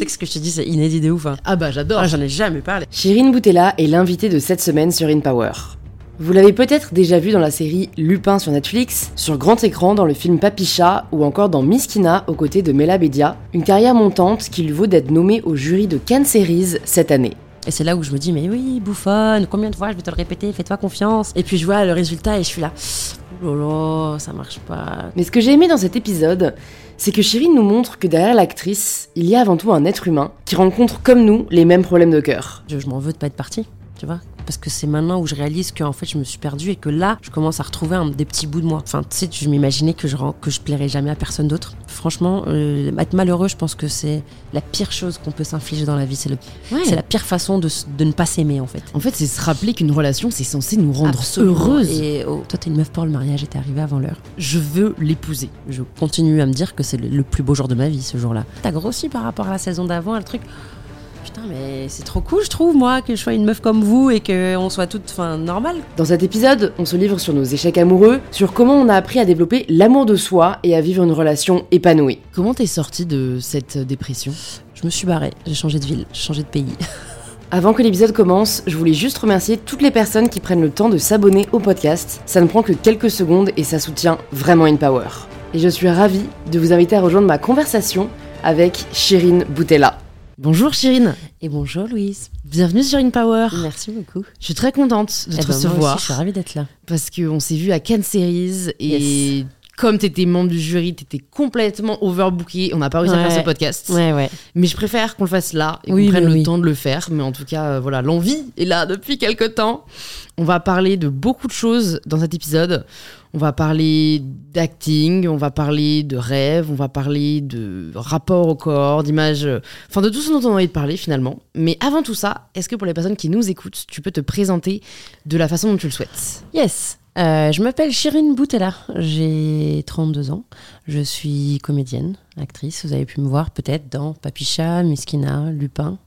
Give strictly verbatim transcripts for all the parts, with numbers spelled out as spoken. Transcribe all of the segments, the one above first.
sais que ce que je te dis, c'est inédit de ouf. Hein. Ah bah j'adore. Ah, j'en ai jamais parlé. Chirine Boutella est l'invitée de cette semaine sur InPower. Vous l'avez peut-être déjà vu dans la série Lupin sur Netflix, sur grand écran dans le film Papicha ou encore dans Miskina aux côtés de Mela Bedia, une carrière montante qui lui vaut d'être nommée au jury de Cannes Series cette année. Et c'est là où je me dis, mais oui, bouffonne, combien de fois je vais te le répéter, fais-toi confiance. Et puis je vois le résultat et je suis là, oh là là, ça marche pas. Mais ce que j'ai aimé dans cet épisode, c'est que Chirine nous montre que derrière l'actrice, il y a avant tout un être humain qui rencontre comme nous les mêmes problèmes de cœur. Je, je m'en veux de pas être partie, tu vois. Parce que c'est maintenant où je réalise que en fait je me suis perdue et que là je commence à retrouver un, des petits bouts de moi. Enfin tu sais, je m'imaginais que je que je plairais jamais à personne d'autre. Franchement, euh, être malheureux, je pense que c'est la pire chose qu'on peut s'infliger dans la vie. C'est, le, ouais. c'est la pire façon de, de ne pas s'aimer en fait. En fait, c'est se rappeler qu'une relation, c'est censé nous rendre Absolument. heureuse. Et oh, toi t'es une meuf pour le mariage et t'es arrivée avant l'heure. Je veux l'épouser. Je continue à me dire que c'est le, le plus beau jour de ma vie ce jour-là. T'as grossi par rapport à la saison d'avant, le truc. Putain, mais c'est trop cool, je trouve, moi, que je sois une meuf comme vous et qu'on soit toutes, enfin, normales. Dans cet épisode, on se livre sur nos échecs amoureux, sur comment on a appris à développer l'amour de soi et à vivre une relation épanouie. Comment t'es sortie de cette dépression ? Je me suis barrée, j'ai changé de ville, j'ai changé de pays. Avant que l'épisode commence, je voulais juste remercier toutes les personnes qui prennent le temps de s'abonner au podcast. Ça ne prend que quelques secondes et ça soutient vraiment InPower. Et je suis ravie de vous inviter à rejoindre ma conversation avec Chirine Boutella. Bonjour Chirine. Et bonjour Louise. Bienvenue sur InPower. Merci beaucoup. Je suis très contente de eh te ben recevoir. Moi aussi, je suis ravie d'être là. Parce qu'on s'est vu à Cannes Series et yes. Comme t'étais membre du jury, t'étais complètement overbooké. On n'a pas réussi ouais. à faire ce podcast. Ouais, ouais. Mais je préfère qu'on le fasse là et oui, qu'on prenne le oui. temps de le faire. Mais en tout cas, euh, voilà, l'envie est là depuis quelques temps. On va parler de beaucoup de choses dans cet épisode. On va parler d'acting, on va parler de rêve, on va parler de rapport au corps, d'image, enfin de tout ce dont on a envie de parler finalement. Mais avant tout ça, est-ce que pour les personnes qui nous écoutent, tu peux te présenter de la façon dont tu le souhaites ? Yes. Euh, je m'appelle Chirine Boutella, j'ai trente-deux ans, je suis comédienne, actrice, vous avez pu me voir peut-être dans Papicha, Miskina, Lupin.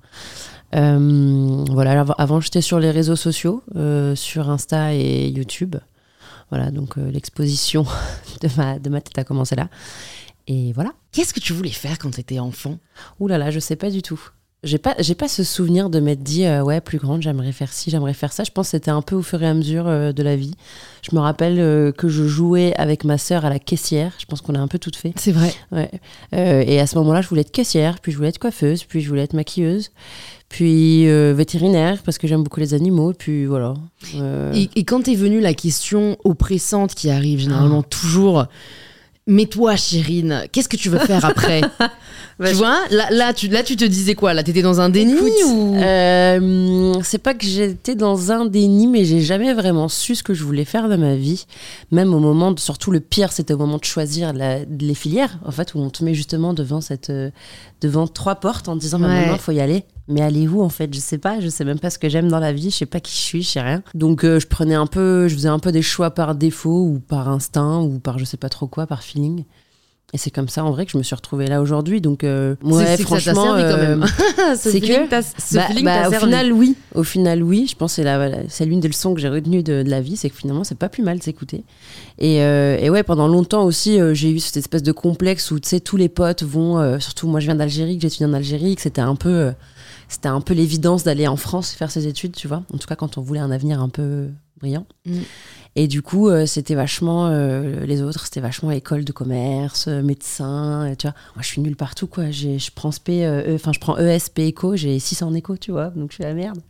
Euh, voilà, avant j'étais sur les réseaux sociaux, euh, sur Insta et YouTube. Voilà, donc euh, l'exposition de ma, de ma tête a commencé là. Et voilà. Qu'est-ce que tu voulais faire quand t'étais enfant ? Ouh là là, je sais pas du tout. J'ai pas, j'ai pas ce souvenir de m'être dit, euh, ouais, plus grande, j'aimerais faire ci, j'aimerais faire ça. Je pense que c'était un peu au fur et à mesure euh, de la vie. Je me rappelle euh, que je jouais avec ma sœur à la caissière. Je pense qu'on a un peu toutes fait. C'est vrai. Ouais. Euh, et à ce moment-là, je voulais être caissière, puis je voulais être coiffeuse, puis je voulais être maquilleuse. Puis euh, vétérinaire, parce que j'aime beaucoup les animaux, puis voilà. Euh... Et, et quand t'es venue la question oppressante qui arrive généralement oh. toujours, mais toi, Chirine, qu'est-ce que tu veux faire après ? bah, Tu je... vois, là, là, tu, là, tu te disais quoi ? Là, t'étais dans un déni Écoute, ou... euh, c'est pas que j'étais dans un déni, mais j'ai jamais vraiment su ce que je voulais faire de ma vie. Même au moment, de, surtout le pire, c'était au moment de choisir la, les filières, en fait, où on te met justement devant cette, euh, devant trois portes en te disant, bah, ouais. maintenant, il faut y aller. Mais allez où en fait ? Je sais pas, je sais même pas ce que j'aime dans la vie, je sais pas qui je suis, je sais rien. Donc euh, je prenais un peu, je faisais un peu des choix par défaut ou par instinct ou par je sais pas trop quoi, par feeling. Et c'est comme ça en vrai que je me suis retrouvée là aujourd'hui. Donc euh, ouais, c'est, c'est franchement, que ça t'a servi euh, quand même. c'est que t'as, ce bah, feeling bah, t'a au servi. final oui, au final oui. Je pense que c'est, la, c'est l'une des leçons que j'ai retenues de, de la vie, c'est que finalement c'est pas plus mal de s'écouter. Et, euh, et ouais, pendant longtemps aussi, euh, j'ai eu cette espèce de complexe où tu sais tous les potes vont, euh, surtout moi je viens d'Algérie, que j'ai étudié en Algérie, que c'était un peu euh, C'était un peu l'évidence d'aller en France faire ses études, tu vois. En tout cas, quand on voulait un avenir un peu brillant. Mm. Et du coup, euh, c'était vachement... Euh, les autres, c'était vachement école de commerce, euh, médecin, euh, tu vois. Moi, je suis nulle partout, quoi. J'ai, je prends Spé, euh, enfin, je prends E S, P, éco, j'ai six en éco, tu vois. Donc, je suis la merde.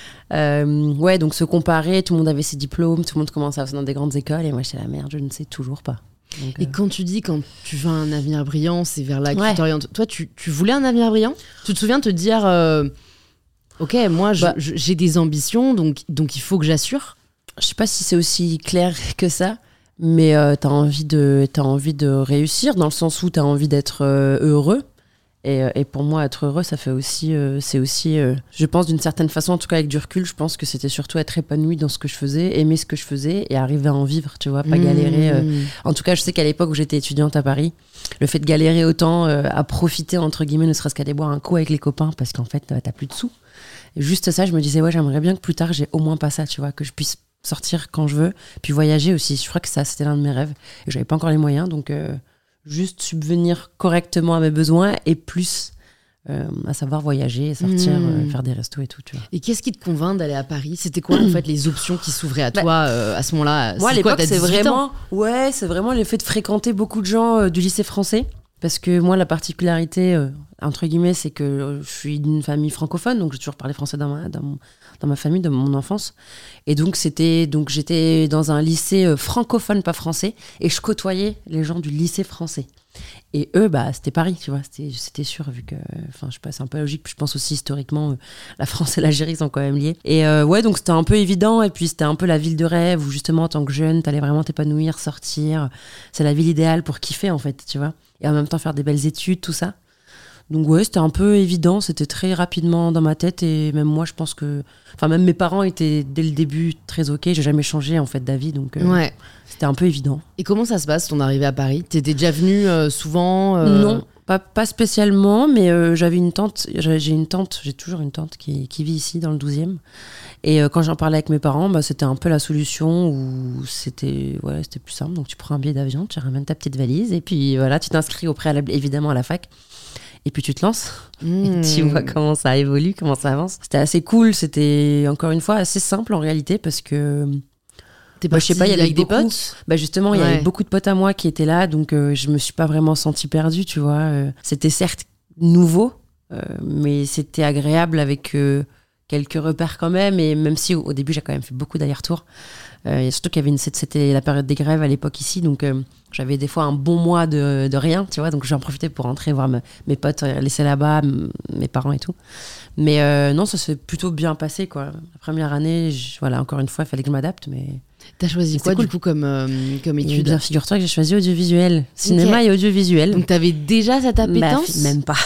Euh, ouais, donc se comparer, tout le monde avait ses diplômes, tout le monde commençait à faire dans des grandes écoles. Et moi, j'étais la merde, je ne sais toujours pas. Donc, et euh... quand tu dis quand tu veux un avenir brillant, c'est vers là que ouais. tu t'orientes. Toi, tu, tu voulais un avenir brillant ? Tu te souviens te dire, euh, ok, moi, je, bah, je, j'ai des ambitions, donc, donc il faut que j'assure. Je sais pas si c'est aussi clair que ça, mais euh, t'as envie de, t'as envie de réussir dans le sens où t'as envie d'être euh, heureux. Et, et pour moi, être heureux, ça fait aussi, euh, c'est aussi, euh, je pense d'une certaine façon, en tout cas avec du recul, je pense que c'était surtout être épanoui dans ce que je faisais, aimer ce que je faisais et arriver à en vivre, tu vois, pas mmh. galérer. Euh. En tout cas, je sais qu'à l'époque où j'étais étudiante à Paris, le fait de galérer autant, euh, à profiter, entre guillemets, ne serait-ce qu'à aller boire un coup avec les copains, parce qu'en fait, t'as plus de sous. Et juste ça, je me disais, ouais, j'aimerais bien que plus tard, j'ai au moins pas ça, tu vois, que je puisse sortir quand je veux, puis voyager aussi. Je crois que ça, c'était l'un de mes rêves. Et j'avais pas encore les moyens, donc... Euh, juste subvenir correctement à mes besoins et plus Euh, à savoir voyager, sortir, Mmh. euh, faire des restos et tout, tu vois. Et qu'est-ce qui te convainc d'aller à Paris ? C'était quoi en fait les options qui s'ouvraient à toi Bah, euh, à ce moment-là ? Moi, à C'est quoi, l'époque, t'as c'est dix-huit ans vraiment, ouais, c'est vraiment le fait de fréquenter beaucoup de gens euh, du lycée français. Parce que moi, la particularité, euh, entre guillemets, c'est que euh, je suis d'une famille francophone, donc j'ai toujours parlé français dans ma, dans mon, dans ma famille, dans mon enfance. Et donc, c'était, donc j'étais dans un lycée euh, francophone, pas français, et je côtoyais les gens du lycée français. Et eux, bah, c'était Paris, tu vois, c'était, c'était sûr, vu que, enfin, je sais pas, c'est un peu logique. Puis je pense aussi, historiquement, euh, la France et l'Algérie sont quand même liés. Et euh, ouais, donc c'était un peu évident. Et puis c'était un peu la ville de rêve où, justement, en tant que jeune, t'allais vraiment t'épanouir, sortir. C'est la ville idéale pour kiffer, en fait, tu vois. Et en même temps, faire des belles études, tout ça. Donc ouais, c'était un peu évident. C'était très rapidement dans ma tête. Et même moi, je pense que... Enfin, même mes parents étaient, dès le début, très OK. J'ai jamais changé, en fait, d'avis. Donc euh, Ouais. c'était un peu évident. Et comment ça se passe ton arrivée à Paris ? T'étais déjà venue euh, souvent euh, Non, pas, pas spécialement, mais euh, j'avais une tante, j'ai j'ai une tante, j'ai toujours une tante qui, qui vit ici dans le douzième. Et euh, quand j'en parlais avec mes parents, bah, c'était un peu la solution où c'était, ouais, c'était plus simple. Donc tu prends un billet d'avion, tu ramènes ta petite valise et puis voilà, tu t'inscris au préalable évidemment à la fac. Et puis tu te lances Mmh. et tu vois comment ça évolue, comment ça avance. C'était assez cool, c'était encore une fois assez simple en réalité parce que... T'es Bah, je sais pas, il y avait avec des beaucoup- potes ? Bah justement, il y Ouais. avait beaucoup de potes à moi qui étaient là, donc euh, je me suis pas vraiment sentie perdue, tu vois. Euh, c'était certes nouveau, euh, mais c'était agréable avec euh, quelques repères quand même. Et même si au, au début, j'ai quand même fait beaucoup d'allers-retours. Euh, et surtout qu'il y avait une, c'était la période des grèves à l'époque ici, donc euh, j'avais des fois un bon mois de, de rien, tu vois. Donc j'en profitais pour rentrer voir me- mes potes euh, laissés là-bas, m- mes parents et tout. Mais euh, non, ça s'est plutôt bien passé, quoi. La première année, je- voilà, encore une fois, il fallait que je m'adapte, mais... T'as choisi C'était quoi cool. du coup comme, euh, comme Et étude ? bien, figure-toi que j'ai choisi audiovisuel. Cinéma Ok. et audiovisuel. Donc t'avais déjà cette Bah, appétence ? fi- Même pas.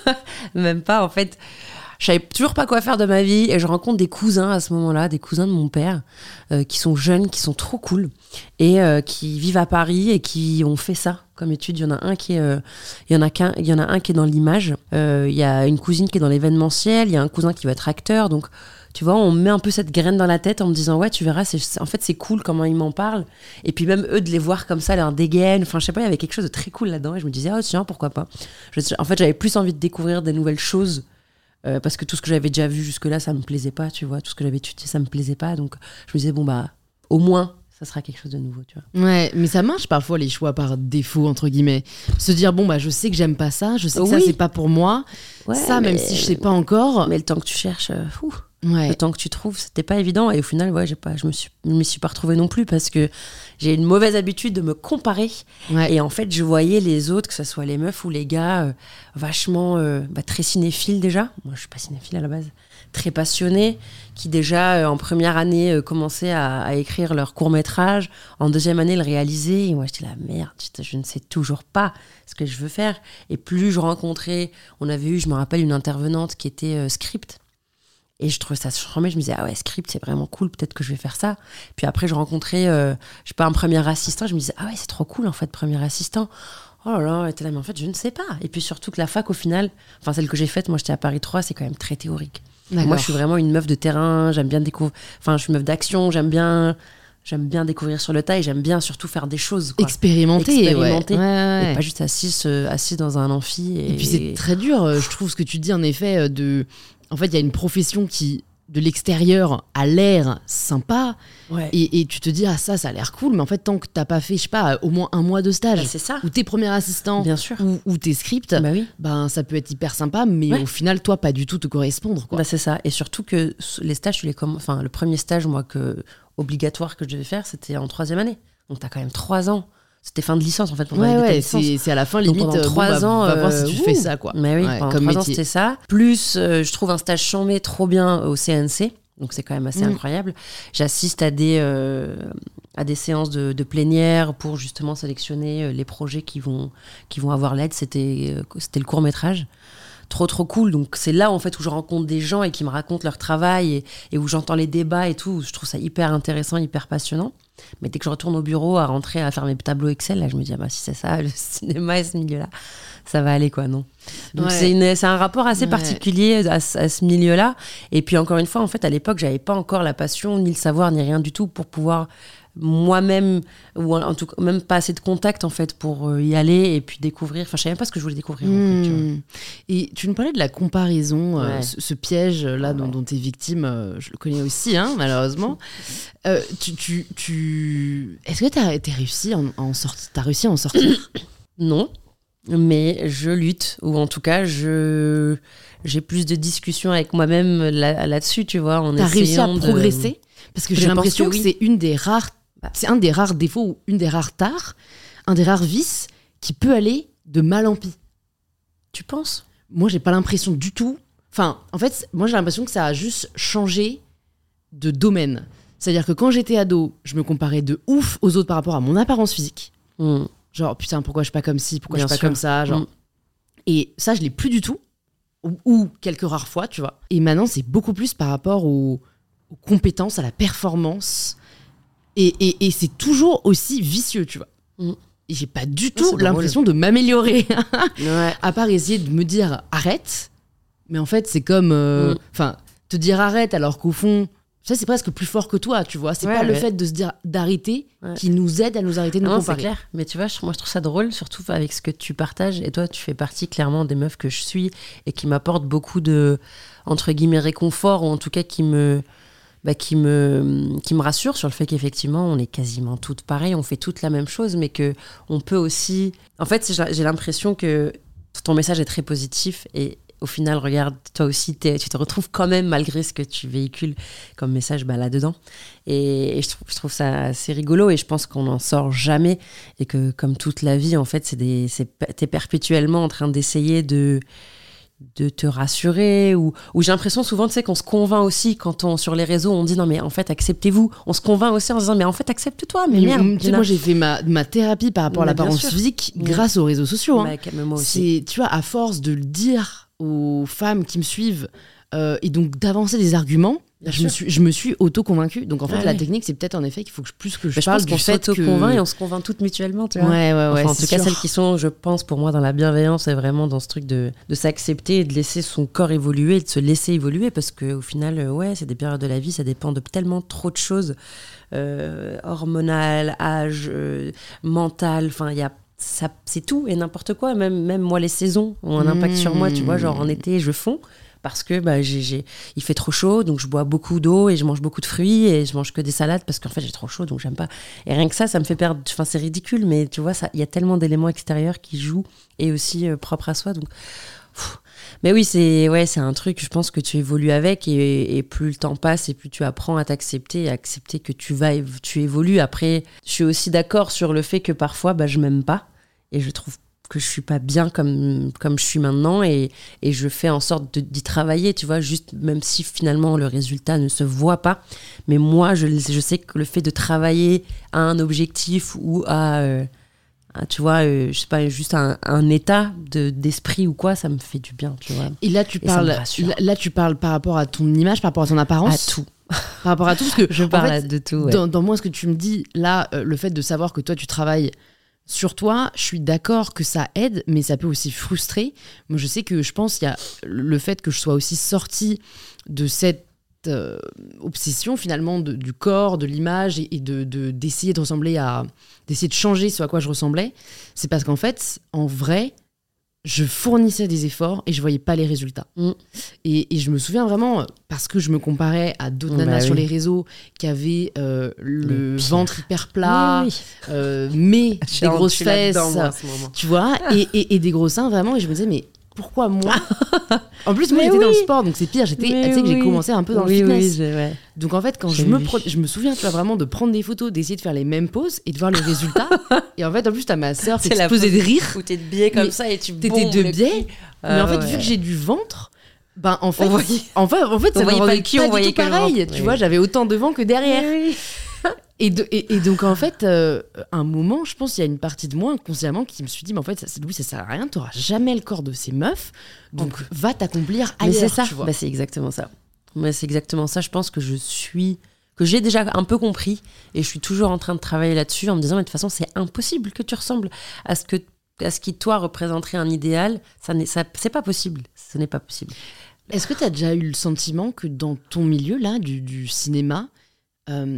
Même pas, en fait. Je savais toujours pas quoi faire de ma vie et je rencontre des cousins à ce moment-là, des cousins de mon père, euh, qui sont jeunes, qui sont trop cool et euh, qui vivent à Paris et qui ont fait ça comme étude. Il y en a un qui est, euh, il y en a qu'un, il y en a un qui est dans l'image. Euh, Il y a une cousine qui est dans l'événementiel. Il y a un cousin qui va être acteur. Donc, tu vois, on met un peu cette graine dans la tête en me disant ouais, tu verras, c'est, c'est- en fait, c'est cool comment ils m'en parlent. Et puis même eux de les voir comme ça, leur dégaine. Enfin, je sais pas, il y avait quelque chose de très cool là-dedans. Et je me disais oh tiens, pourquoi pas. Je- en fait, j'avais plus envie de découvrir des nouvelles choses. Euh, parce que tout ce que j'avais déjà vu jusque-là, ça me plaisait pas, tu vois. Tout ce que j'avais étudié, ça me plaisait pas. Donc, je me disais, bon, bah, au moins, ça sera quelque chose de nouveau, tu vois. Ouais, mais ça marche parfois les choix par défaut, entre guillemets. Se dire, bon, bah, je sais que j'aime pas ça, je sais que ça, Oui. c'est pas pour moi. Ouais, ça, mais- même si je sais pas encore. Mais le temps que tu cherches, euh, fou, Ouais. le temps que tu trouves, c'était pas évident. Et au final, ouais, j'ai pas, je me suis, je me suis pas retrouvée non plus parce que j'ai une mauvaise habitude de me comparer. Ouais. Et en fait, je voyais les autres, que ce soit les meufs ou les gars, euh, vachement euh, bah, très cinéphiles déjà. Moi, je suis pas cinéphile à la base. Très passionnés, qui déjà euh, en première année euh, commençaient à, à écrire leur court-métrage, en deuxième année le réaliser. Et moi, j'étais là, merde, putain, je ne sais toujours pas ce que je veux faire. Et plus je rencontrais, on avait eu, je me rappelle, une intervenante qui était euh, script. Et je trouvais ça charmé, je me disais, ah ouais, script, c'est vraiment cool, peut-être que je vais faire ça. Puis après, je rencontrais, euh, je sais pas, un premier assistant, je me disais, ah ouais, c'est trop cool, en fait, premier assistant. Oh là là, et t'es là, mais en fait, je ne sais pas. Et puis surtout que la fac, au final, enfin, celle que j'ai faite, moi, j'étais à Paris trois, c'est quand même très théorique. D'accord. Moi, je suis vraiment une meuf de terrain, j'aime bien découvrir, enfin, je suis une meuf d'action, j'aime bien, j'aime bien découvrir sur le tas et j'aime bien surtout faire des choses, quoi. Expérimenter, Expérimenter. ouais. Ouais, ouais. Et pas juste assise, euh, assise dans un amphi. Et, Et puis c'est très dur, euh, je trouve, ce que tu dis en effet, euh, de... En fait, il y a une profession qui, de l'extérieur, a l'air sympa, Ouais. et, et tu te dis, ah ça, ça a l'air cool, mais en fait, tant que t'as pas fait, je sais pas, au moins un mois de stage, Bah, c'est ça. ou tes premiers assistants, Bien sûr. ou, ou tes scripts, Bah oui. ben ça peut être hyper sympa, mais Ouais. au final, toi, pas du tout te correspondre, quoi. Bah, c'est ça. Et surtout que les stages, tu les comm- enfin, le premier stage, moi, que, obligatoire que je devais faire, c'était en troisième année. Donc, t'as quand même trois ans. C'était fin de licence, en fait, pour Ouais, valider ta ouais, licence. c'est c'est à la fin, Donc, limite, pendant euh, bon, trois bah, ans, va voir euh, si tu ouh. fais ça, quoi. Mais oui, Ouais, pendant comme trois ans, métier. c'était ça. Plus, euh, je trouve un stage chambé trop bien au C N C. Donc, c'est quand même assez Mm. incroyable. J'assiste à des, euh, à des séances de, de plénière pour justement sélectionner euh, les projets qui vont, qui vont avoir l'aide. C'était, euh, c'était le court-métrage. Trop, trop cool. Donc, c'est là, en fait, où je rencontre des gens et qui me racontent leur travail et, et où j'entends les débats et tout. Je trouve ça hyper intéressant, hyper passionnant. Mais dès que je retourne au bureau à rentrer à faire mes tableaux Excel, là, je me dis, ah bah, si c'est ça, le cinéma et ce milieu-là, ça va aller, quoi, non? Donc, Ouais. c'est, une, c'est un rapport assez Ouais. particulier à, ce- à ce milieu-là. Et puis, encore une fois, en fait, à l'époque, j'avais pas encore la passion, ni le savoir, ni rien du tout pour pouvoir moi-même, ou en tout cas même pas assez de contact en fait pour euh, y aller et puis découvrir. Enfin, je savais même pas ce que je voulais découvrir. Mmh. En fait, tu vois. Et tu nous parlais de la comparaison, euh, Ouais. ce, ce piège là dont, Ouais. dont tu es victime, euh, je le connais aussi, hein, malheureusement. Euh, tu, tu, tu... Est-ce que tu as réussi à en, en sortir T'as réussi à en sortir? Non, mais je lutte, ou en tout cas, je j'ai plus de discussions avec moi-même là, là-dessus, tu vois. En T'as réussi à essayant de- progresser? Parce que Je j'ai pense l'impression que, que oui. c'est une des rares, c'est un des rares défauts ou une des rares tares, un des rares vices qui peut aller de mal en pis. Tu penses? Moi, j'ai pas l'impression du tout. Enfin, en fait, moi, j'ai l'impression que ça a juste changé de domaine. C'est-à-dire que quand j'étais ado, je me comparais de ouf aux autres par rapport à mon apparence physique. Mm. Genre, putain, pourquoi je suis pas comme ci, pourquoi Bien je suis pas sûr. comme ça, genre. Mm. Et ça, je l'ai plus du tout. Ou, ou quelques rares fois, tu vois. Et maintenant, c'est beaucoup plus par rapport aux, aux compétences, à la performance. Et, et, et c'est toujours aussi vicieux, tu vois. Mm. Et j'ai pas du c'est tout drôle. l'impression de m'améliorer. Ouais. À part essayer de me dire arrête. Mais en fait, c'est comme. euh, Mm. Enfin, te dire arrête alors qu'au fond, ça, c'est presque plus fort que toi, tu vois. C'est Ouais, pas le ouais. fait de se dire d'arrêter Ouais. qui nous aide à nous arrêter de nous Non, c'est comparer. clair. Mais tu vois, je- moi, je trouve ça drôle, surtout avec ce que tu partages. Et toi, tu fais partie clairement des meufs que je suis et qui m'apportent beaucoup de, entre guillemets, réconfort, ou en tout cas qui me, bah, qui me, qui me rassure sur le fait qu'effectivement, on est quasiment toutes pareilles, on fait toutes la même chose, mais que on peut aussi. En fait, j'ai j'ai l'impression que ton message est très positif et au final, regarde, toi aussi, t'es- tu te retrouves quand même, malgré ce que tu véhicules comme message bah, là-dedans. Et, et je, trouve, je trouve ça assez rigolo et je pense qu'on n'en sort jamais. Et que, comme toute la vie, en fait, c'est des, c'est, t'es perpétuellement en train d'essayer de, de te rassurer. Ou, ou j'ai l'impression souvent, tu sais, qu'on se convainc aussi quand on, sur les réseaux, on dit non, mais en fait, acceptez-vous. On se convainc aussi en se disant, mais en fait, accepte-toi. Mais Mais merde. tu sais, il y en a- moi, j'ai fait ma, ma thérapie par rapport à Mais bien l'apparence sûr. physique Oui. grâce aux réseaux sociaux. Hein. Bah, mais moi aussi. C'est, tu vois, à force de le dire aux femmes qui me suivent euh, et donc d'avancer des arguments, Bien je me, sûr. suis, je me suis auto-convaincue. Donc en fait, Ah la oui. technique, c'est peut-être en effet qu'il faut que je, plus que je Mais je parle pense du qu'on fait que... s'auto-convainc et on se convainc toutes mutuellement, tu vois. Ouais, ouais, ouais. Enfin, en c'est tout cas, sûr. celles qui sont, je pense, pour moi, dans la bienveillance, c'est vraiment dans ce truc de, de s'accepter et de laisser son corps évoluer, et de se laisser évoluer, parce qu'au final, euh, ouais, c'est des périodes de la vie, ça dépend de tellement trop de choses, euh, hormonales, âge, euh, mental, enfin, il y a ça, c'est tout et n'importe quoi. Même, même moi, les saisons ont un impact sur moi, tu vois. Genre, en été, je fonds parce que bah, j'ai, j'ai, il fait trop chaud, donc je bois beaucoup d'eau et je mange beaucoup de fruits et je mange que des salades parce qu'en fait, j'ai trop chaud, donc j'aime pas. Et rien que ça, ça me fait perdre. Enfin, c'est ridicule, mais tu vois, il y a tellement d'éléments extérieurs qui jouent et aussi euh, propres à soi. Donc, pff. Mais oui, c'est, ouais, c'est un truc, je pense que tu évolues avec et, et plus le temps passe et plus tu apprends à t'accepter et à accepter que tu vas, tu évolues. Après, je suis aussi d'accord sur le fait que parfois, bah, je m'aime pas et je trouve que je suis pas bien comme, comme je suis maintenant et, et je fais en sorte de, d'y travailler, tu vois, juste même si finalement le résultat ne se voit pas. Mais moi, je, je sais que le fait de travailler à un objectif ou à... Euh, tu vois, euh, je sais pas, juste un, un état de, d'esprit ou quoi, ça me fait du bien, tu vois. Et là, tu Et ça me parles, rassure. là, là, tu parles par rapport à ton image, par rapport à ton apparence. À tout. Par rapport à tout, parce que Je en parle fait, de tout, ouais. dans, dans moi, ce que tu me dis, là, euh, le fait de savoir que toi, tu travailles sur toi, je suis d'accord que ça aide, mais ça peut aussi frustrer. Moi, je sais que je pense qu'il y a le fait que je sois aussi sortie de cette euh, obsession, finalement, de, du corps, de l'image, et, et de, de, d'essayer de ressembler à... d'essayer de changer ce à quoi je ressemblais. C'est parce qu'en fait, en vrai, je fournissais des efforts et je voyais pas les résultats. Mm. Et, et je me souviens vraiment, parce que je me comparais à d'autres Bah nanas oui. sur les réseaux qui avaient euh, le pire. ventre hyper plat, Oui, oui. euh, mais Je suis des en- grosses je suis là-dedans, fesses, moi, en ce moment. tu vois, et, et, et des gros seins, vraiment. Et je me disais, mais pourquoi moi? En plus, moi, Mais j'étais dans le oui. sport, donc c'est pire. J'étais, Mais tu sais que j'ai oui. commencé un peu dans oui, le fitness. Oui, j'ai- ouais. Donc en fait, quand J'ai je me, vu. pre- je me souviens, tu vois, vraiment de prendre des photos, d'essayer de faire les mêmes poses et de voir les résultats. Et en fait, en plus, t'as ma sœur qui C'est la explosait de rire. Où t'es de biais comme Mais ça et tu t'étais bombes de le biais, cul. Mais Ah en fait, ouais. vu que j'ai du ventre, ben en fait, On voyait- en fait, en fait on ça me voyait pas rendait le cul, pas on du voyait tout que le pareil. ventre. Tu Oui. vois, j'avais autant de vent que derrière. Oui, oui. Et, de- et, et donc en fait, euh, un moment, je pense qu'il y a une partie de moi inconsciemment qui me suis dit, mais en fait, ça, c'est, Louis, ça sert à rien, t'auras jamais le corps de ces meufs, donc va t'accomplir Mais ailleurs. c'est ça, tu vois. bah, c'est exactement ça. Mais c'est exactement ça. Je pense que je suis, que j'ai déjà un peu compris et je suis toujours en train de travailler là-dessus en me disant, mais de toute façon, c'est impossible que tu ressembles à ce que, à ce qui toi représenterait un idéal. Ça n'est, ça, c'est pas possible. Ce n'est pas possible. Est-ce que t'as déjà eu le sentiment que dans ton milieu là, du, du cinéma, euh,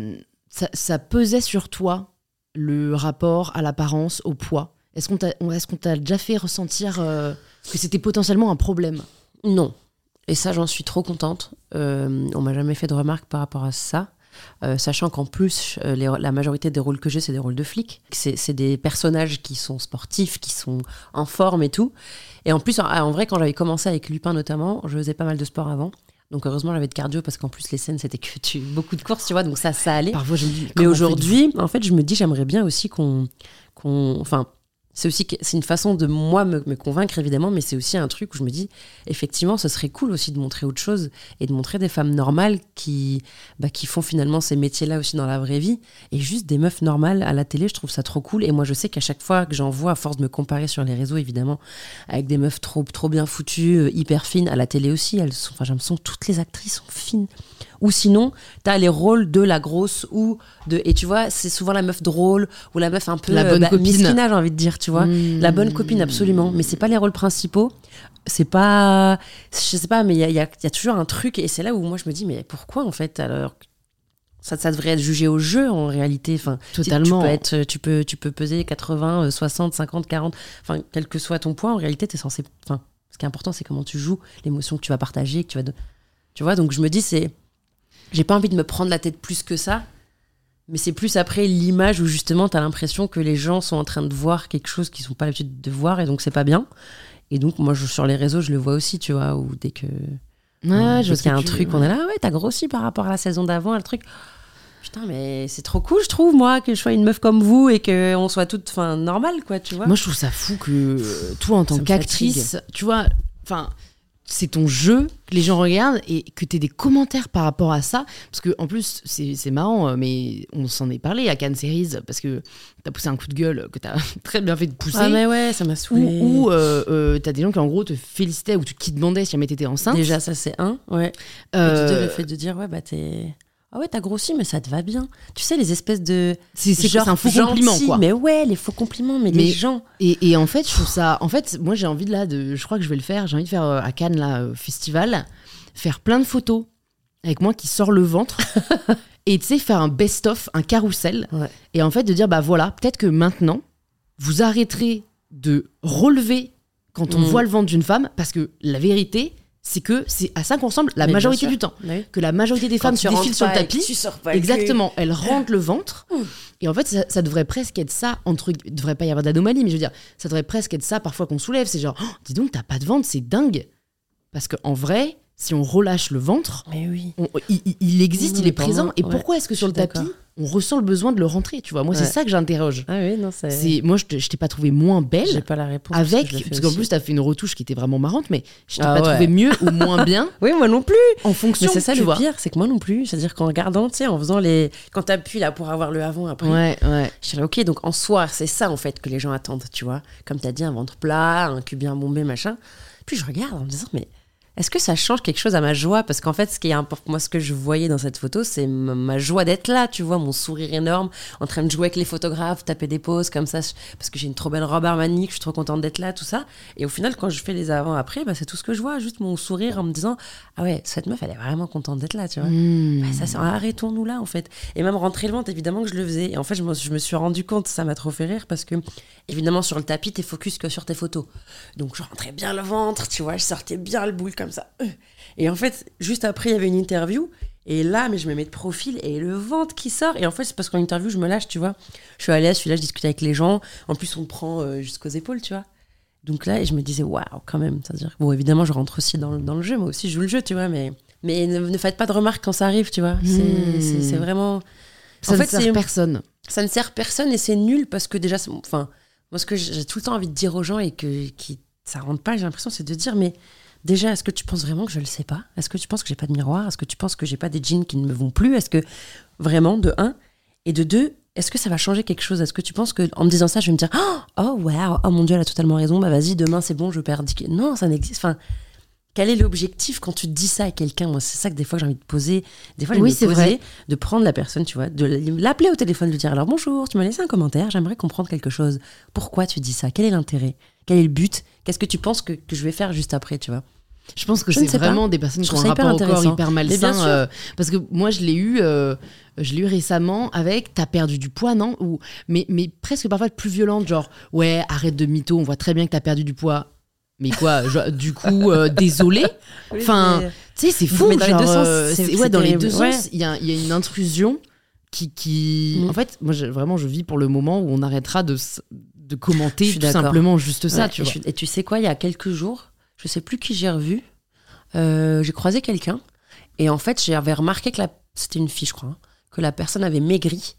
ça, ça pesait sur toi, le rapport à l'apparence, au poids? Est-ce qu'on t'a, est-ce qu'on t'a déjà fait ressentir euh, que c'était potentiellement un problème? Non. Et ça, j'en suis trop contente. Euh, on m'a jamais fait de remarques par rapport à ça. Euh, sachant qu'en plus, euh, les, la majorité des rôles que j'ai, c'est des rôles de flics. C'est, c'est des personnages qui sont sportifs, qui sont en forme et tout. Et en plus, en, en vrai, quand j'avais commencé avec Lupin notamment, je faisais pas mal de sport avant. Donc heureusement, j'avais de cardio parce qu'en plus, les scènes, c'était que tu, beaucoup de courses, tu vois. Donc ça, ça allait. Parfois, je me dis, mais aujourd'hui, en fait, je me dis, j'aimerais bien aussi qu'on... qu'on enfin, c'est aussi c'est une façon de moi me, me convaincre, évidemment, mais c'est aussi un truc où je me dis, effectivement, ce serait cool aussi de montrer autre chose et de montrer des femmes normales qui, bah, qui font finalement ces métiers-là aussi dans la vraie vie. Et juste des meufs normales à la télé, je trouve ça trop cool. Et moi, je sais qu'à chaque fois que j'en vois, à force de me comparer sur les réseaux, évidemment, avec des meufs trop, trop bien foutues, hyper fines, à la télé aussi, elles sont, enfin, j'ai l'impression que toutes les actrices sont fines. Ou sinon, t'as les rôles de la grosse ou de... Et tu vois, c'est souvent la meuf drôle ou la meuf un peu... La bonne bah, copine. Miskina, j'ai envie de dire, tu vois. Mmh. La bonne copine, absolument. Mais c'est pas les rôles principaux. C'est pas... Je sais pas, mais il y a, y, a, y a toujours un truc. Et c'est là où moi, je me dis, mais pourquoi, en fait, alors... Ça, ça devrait être jugé au jeu, en réalité. Enfin, totalement. Tu peux, être, tu, peux, tu peux peser quatre-vingts, soixante, cinquante, quarante... Enfin, quel que soit ton poids, en réalité, t'es censé... Enfin, ce qui est important, c'est comment tu joues, l'émotion que tu vas partager, que tu vas... De... Tu vois, donc je me dis, c'est... J'ai pas envie de me prendre la tête plus que ça, mais c'est plus après l'image où justement t'as l'impression que les gens sont en train de voir quelque chose qu'ils sont pas l'habitude de voir et donc c'est pas bien. Et donc moi je, sur les réseaux je le vois aussi, tu vois, où dès que ouais, euh, je dès qu'il y a un tu... truc, on est là, ouais t'as grossi par rapport à la saison d'avant, le truc. Putain mais c'est trop cool je trouve moi que je sois une meuf comme vous et qu'on soit toutes enfin normales quoi, tu vois. Moi je trouve ça fou que euh, toi en tant qu'actrice, tu vois, enfin c'est ton jeu que les gens regardent et que tu aies des commentaires par rapport à ça. Parce qu'en plus, c'est, c'est marrant, mais on s'en est parlé à Cannes Series parce que tu as poussé un coup de gueule que tu as très bien fait de pousser. Ah, mais ouais, ça m'a saoulé. Ou, ou euh, euh, tu as des gens qui, en gros, te félicitaient ou qui te demandaient si jamais tu étais enceinte. Déjà, ça, c'est un. Ouais. Euh... Et tu te le fait de dire, ouais, bah, t'es. Ah ouais, t'as grossi, mais ça te va bien. Tu sais, les espèces de... C'est, c'est, genre, c'est un faux compliment, quoi. Mais ouais, les faux compliments, mais, mais les gens... Et, et en fait, je trouve ça... En fait, moi, j'ai envie de là, de, je crois que je vais le faire, j'ai envie de faire euh, à Cannes, là, euh, festival, faire plein de photos avec moi qui sort le ventre et, tu sais, faire un best-of, un carrousel. Ouais. Et en fait, de dire, bah voilà, peut-être que maintenant, vous arrêterez de relever quand on mmh. voit le ventre d'une femme, parce que la vérité... c'est que c'est à ça qu'on ressemble la mais majorité du temps. Oui. Que la majorité des femmes se défilent sur le tapis. Tu sors pas exactement, elles rentrent le ventre. Mmh. Et en fait, ça, ça devrait presque être ça, entre... il devrait pas y avoir d'anomalie, mais je veux dire, ça devrait presque être ça parfois qu'on soulève. C'est genre, oh, dis donc, t'as pas de ventre, c'est dingue. Parce qu'en vrai, si on relâche le ventre, mais oui. on, il, il existe, oui, il est présent. Moi, et ouais, pourquoi est-ce que sur le tapis, on ressent le besoin de le rentrer, tu vois? Moi, ouais. c'est ça que j'interroge. Ah oui, non, c'est... c'est... Moi, je, te, je t'ai pas trouvé moins belle. J'ai pas la réponse. Avec, parce, parce qu'en aussi. Plus, t'as fait une retouche qui était vraiment marrante, mais je t'ai ah pas ouais. trouvé mieux ou moins bien. Oui, moi non plus. En fonction, mais c'est ça tu le vois. pire, c'est que moi non plus. C'est-à-dire qu'en regardant, tu sais, en faisant les... Quand t'appuies là pour avoir le avant, après. Ouais, ouais. Je suis là, ok, donc en soi, c'est ça en fait que les gens attendent, tu vois. Comme t'as dit, un ventre plat, un cul bien bombé, machin. Puis je regarde en me disant, mais... est-ce que ça change quelque chose à ma joie? Parce qu'en fait, ce qui est important, moi, ce que je voyais dans cette photo, c'est ma, ma joie d'être là, tu vois, mon sourire énorme, en train de jouer avec les photographes, taper des poses comme ça, parce que j'ai une trop belle robe Armani, que je suis trop contente d'être là, tout ça. Et au final, quand je fais les avant-après, bah, c'est tout ce que je vois, juste mon sourire en me disant, ah ouais, cette meuf, elle est vraiment contente d'être là, tu vois. Mmh. Bah, ça, c'est, arrêtons-nous là, en fait. Et même rentrer le ventre, évidemment que je le faisais. Et en fait, je me, je me suis rendu compte, ça m'a trop fait rire, parce que, évidemment, sur le tapis, t'es focus que sur tes photos. Donc, je rentrais bien le ventre, tu vois, je sortais bien le boule comme ça. Et en fait, juste après, il y avait une interview. Et là, mais je me mets de profil et le ventre qui sort. Et en fait, c'est parce qu'en interview, je me lâche, tu vois. Je suis à l'aise, je suis là, je discute avec les gens. En plus, on me prend euh, jusqu'aux épaules, tu vois. Donc là, et je me disais, waouh, quand même. C'est-à-dire, bon, évidemment, je rentre aussi dans, dans le jeu. Moi aussi, je joue le jeu, tu vois. Mais, mais ne, ne faites pas de remarques quand ça arrive, tu vois. C'est, mmh. c'est, c'est vraiment... Ça en ne fait, sert c'est... personne. Ça ne sert personne et c'est nul parce que déjà, c'est... enfin, moi, ce que j'ai tout le temps envie de dire aux gens et que qui, ça rentre pas, j'ai l'impression, c'est de dire, mais... déjà, est-ce que tu penses vraiment que je le sais pas? Est-ce que tu penses que j'ai pas de miroir? Est-ce que tu penses que j'ai pas des jeans qui ne me vont plus? Est-ce que vraiment, de un, et de deux, est-ce que ça va changer quelque chose? Est-ce que tu penses que en me disant ça, je vais me dire oh wow, oh mon Dieu, elle a totalement raison. Bah vas-y, demain c'est bon, je perds dix kilos. Non, ça n'existe. Enfin, quel est l'objectif quand tu dis ça à quelqu'un? Moi, c'est ça que des fois j'ai envie de poser. Des fois, j'ai oui, envie de poser, vrai. de prendre la personne, tu vois, de l'appeler au téléphone, de lui dire alors bonjour, tu m'as laissé un commentaire, j'aimerais comprendre quelque chose. Pourquoi tu dis ça? Quel est l'intérêt? Quel est le but? Qu'est-ce que tu penses que, que je vais faire juste après, tu vois? Je pense que Je c'est ne sais vraiment pas. des personnes Je qui ont un trouve ça hyper rapport au corps intéressant. hyper Mais bien malsain. sûr. euh, parce que moi, je l'ai eu, euh, je l'ai eu récemment avec t'as perdu du poids, non? Ou mais mais presque parfois plus violente, genre ouais, arrête de mytho, on voit très bien que t'as perdu du poids. Mais quoi, genre, du coup, euh, désolé. Enfin, tu sais, c'est fou. Mais dans les genre, deux sens, euh, c'est- c'est- c'est ouais, dans les terrible. deux Ouais. sens, il y a, il y a une intrusion qui, qui... Mm. En fait, moi, je- vraiment, je vis pour le moment où on arrêtera de, s- de Je commenter suis tout d'accord. simplement juste ça, Ouais, tu et, vois. je- et tu sais quoi, il y a quelques jours, je sais plus qui j'ai revu, euh, j'ai croisé quelqu'un, et en fait, j'avais remarqué que la... c'était une fille, je crois, hein, que la personne avait maigri,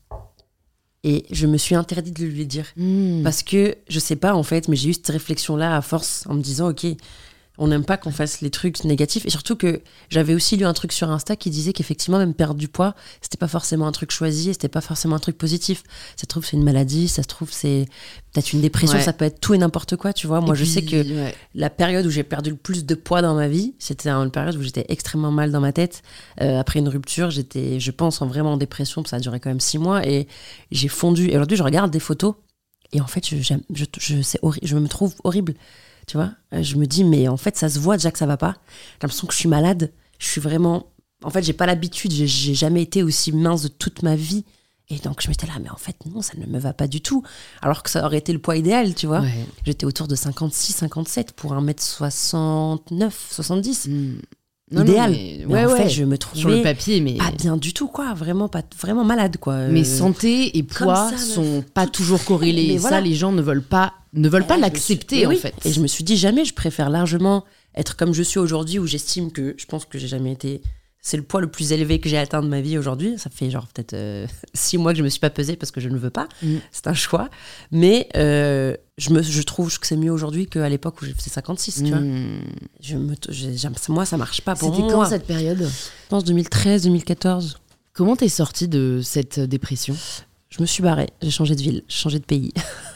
et je me suis interdit de lui dire. Mm. Parce que, je sais pas en fait, mais j'ai eu cette réflexion-là à force, en me disant, ok, on n'aime pas qu'on fasse les trucs négatifs. Et surtout que j'avais aussi lu un truc sur Insta qui disait qu'effectivement, même perdre du poids, c'était pas forcément un truc choisi, et c'était pas forcément un truc positif. Ça se trouve, c'est une maladie, ça se trouve, c'est peut-être une dépression, Ouais. ça peut être tout et n'importe quoi, tu vois. Moi, Et je puis, sais que ouais. la période où j'ai perdu le plus de poids dans ma vie, c'était une période où j'étais extrêmement mal dans ma tête. Euh, après une rupture, j'étais, je pense, en vraiment en dépression, ça a duré quand même six mois, et j'ai fondu. Et aujourd'hui, je regarde des photos, et en fait, je, j'aime- je, je, c'est horri- je me trouve horrible. Tu vois, Euh, je me dis, mais en fait, ça se voit déjà que ça va pas. J'ai l'impression que je suis malade. Je suis vraiment. En fait, j'ai pas l'habitude. J'ai, j'ai jamais été aussi mince de toute ma vie. Et donc, je m'étais là, mais en fait, non, ça ne me va pas du tout. Alors que ça aurait été le poids idéal, tu vois. Ouais. J'étais autour de cinquante-six, cinquante-sept pour un mètre soixante-neuf, soixante-dix. Mm. Non, Idéal. non, mais, Mais ouais, en ouais. fait, je me Sur le trouvais papier, mais. pas bien du tout, quoi. Vraiment, pas, vraiment malade, quoi. Mais Euh, santé et comme poids ça, meuf. sont pas toujours corrélés. Mais Et voilà. ça, les gens ne veulent pas, ne veulent Et pas là, je me l'accepter, suis- en mais oui. fait. Et je me suis dit, jamais, je préfère largement être comme je suis aujourd'hui, où j'estime que je pense que j'ai jamais été. C'est le poids le plus élevé que j'ai atteint de ma vie aujourd'hui. Ça fait genre peut-être euh, six mois que je me suis pas pesée parce que je ne veux pas. Mm. C'est un choix. Mais euh, je, me, je trouve que c'est mieux aujourd'hui qu'à l'époque où j'ai fait cinquante-six, tu vois. Mm. Je me, j'ai- j'aime- moi, ça marche pas pour C'était moi. quand cette période? Je pense deux mille treize, deux mille quatorze. Comment t'es sortie de cette dépression? Je me suis barrée. J'ai changé de ville, j'ai changé de pays.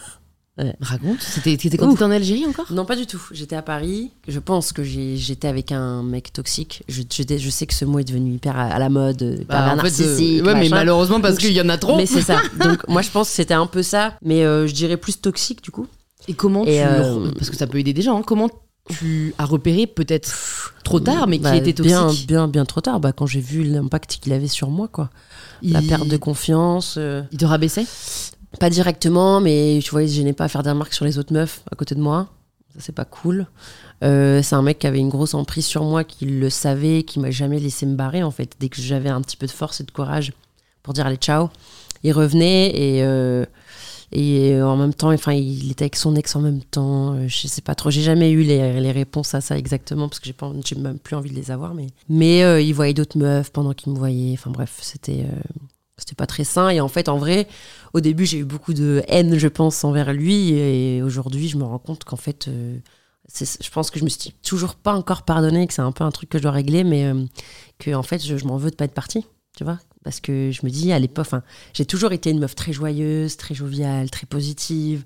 Raconte. C'était c'était quand Ouf. t'étais en Algérie encore? Non, pas du tout. J'étais à Paris. Je pense que j'ai- j'étais avec un mec toxique. Je, je, je sais que ce mot est devenu hyper à, à la mode, hyper Bah, en fait, narcissique. euh, ouais, mais machin. malheureusement parce Donc, qu'il y en a trop. Mais c'est ça. Donc, moi, je pense que c'était un peu ça. Mais euh, je dirais plus toxique, du coup. Et comment Et tu euh, parce que ça peut aider des gens. Hein, comment tu as repéré peut-être trop tard, mais qui Bah, était toxique? Bien, bien, bien trop tard. Bah, quand j'ai vu l'impact qu'il avait sur moi, quoi. La Il- perte de confiance. euh, Il te rabaissait? Pas directement, mais tu vois, il se gênait pas à faire des remarques sur les autres meufs à côté de moi. Ça, c'est pas cool. Euh, c'est un mec qui avait une grosse emprise sur moi, qui le savait, qui m'a jamais laissé me barrer, en fait. Dès que j'avais un petit peu de force et de courage pour dire allez, ciao, il revenait et, euh, et en même temps, enfin, il était avec son ex en même temps. Euh, Je sais pas trop. J'ai jamais eu les, les réponses à ça exactement, parce que j'ai pas, j'ai même plus envie de les avoir. Mais, mais euh, il voyait d'autres meufs pendant qu'il me voyait. Enfin bref, c'était. euh, C'était pas très sain. Et en fait, en vrai, au début, j'ai eu beaucoup de haine, je pense, envers lui. Et aujourd'hui, je me rends compte qu'en fait, euh, c'est- je pense que je me suis toujours pas encore pardonné, que c'est un peu un truc que je dois régler, mais euh, que en fait, je, je m'en veux de pas être partie, tu vois. Parce que je me dis, à l'époque, enfin, j'ai toujours été une meuf très joyeuse, très joviale, très positive,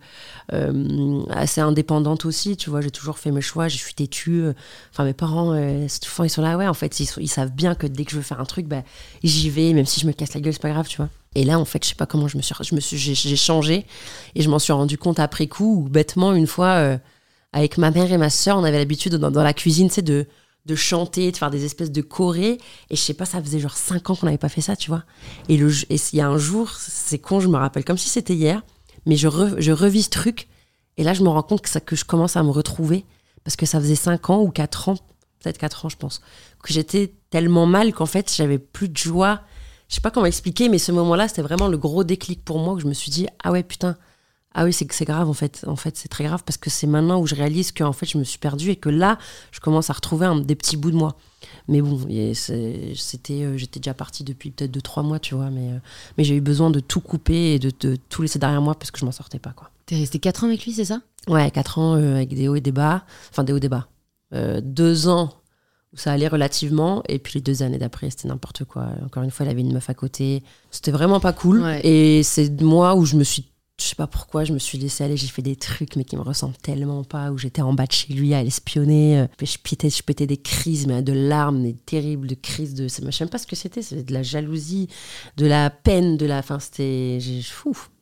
euh, assez indépendante aussi, tu vois. J'ai toujours fait mes choix, je suis têtue. euh, Enfin, mes parents, euh, souvent, ils sont là, ouais, en fait, ils, sont- ils savent bien que dès que je veux faire un truc, bah, j'y vais, même si je me casse la gueule, c'est pas grave, tu vois. Et là, en fait, je sais pas comment je me suis, je me suis, j'ai, j'ai changé et je m'en suis rendu compte après coup, où bêtement, une fois, euh, avec ma mère et ma sœur, on avait l'habitude dans, dans la cuisine, tu sais, de de chanter, de faire des espèces de chorés. Et je sais pas, ça faisait genre cinq ans qu'on n'avait pas fait ça, tu vois. Et le, et il y a un jour, c'est con, je me rappelle comme si c'était hier, mais je, re, je revis ce truc. Et là, je me rends compte que, ça, que je commence à me retrouver. Parce que ça faisait cinq ans ou quatre ans, peut-être quatre ans, je pense, que j'étais tellement mal qu'en fait, j'avais plus de joie. Je sais pas comment expliquer, mais ce moment-là, c'était vraiment le gros déclic pour moi, que je me suis dit, ah ouais, putain, ah oui, c'est que c'est grave en fait. En fait, c'est très grave parce que c'est maintenant où je réalise que en fait, je me suis perdue et que là, je commence à retrouver un, des petits bouts de moi. Mais bon, et c'est, c'était, euh, j'étais déjà partie depuis peut-être deux trois mois, tu vois. Mais, euh, mais j'ai eu besoin de tout couper et de, de tout laisser derrière moi parce que je m'en sortais pas, quoi. T'es resté quatre ans avec lui, c'est ça? Ouais, quatre ans euh, avec des hauts et des bas. Enfin, des hauts et des bas. Euh, deux ans où ça allait relativement. Et puis les deux années d'après, c'était n'importe quoi. Encore une fois, il avait une meuf à côté. C'était vraiment pas cool. Ouais. Et c'est moi où je me suis... Je sais pas pourquoi, je me suis laissée aller, j'ai fait des trucs mais qui me ressemblent tellement pas, où j'étais en bas de chez lui à l'espionner, je pétais, je pétais des crises, mais de larmes, des terribles de crises, de, je sais même pas ce que c'était, c'était de la jalousie, de la peine, de la, enfin c'était, j'ai, fou,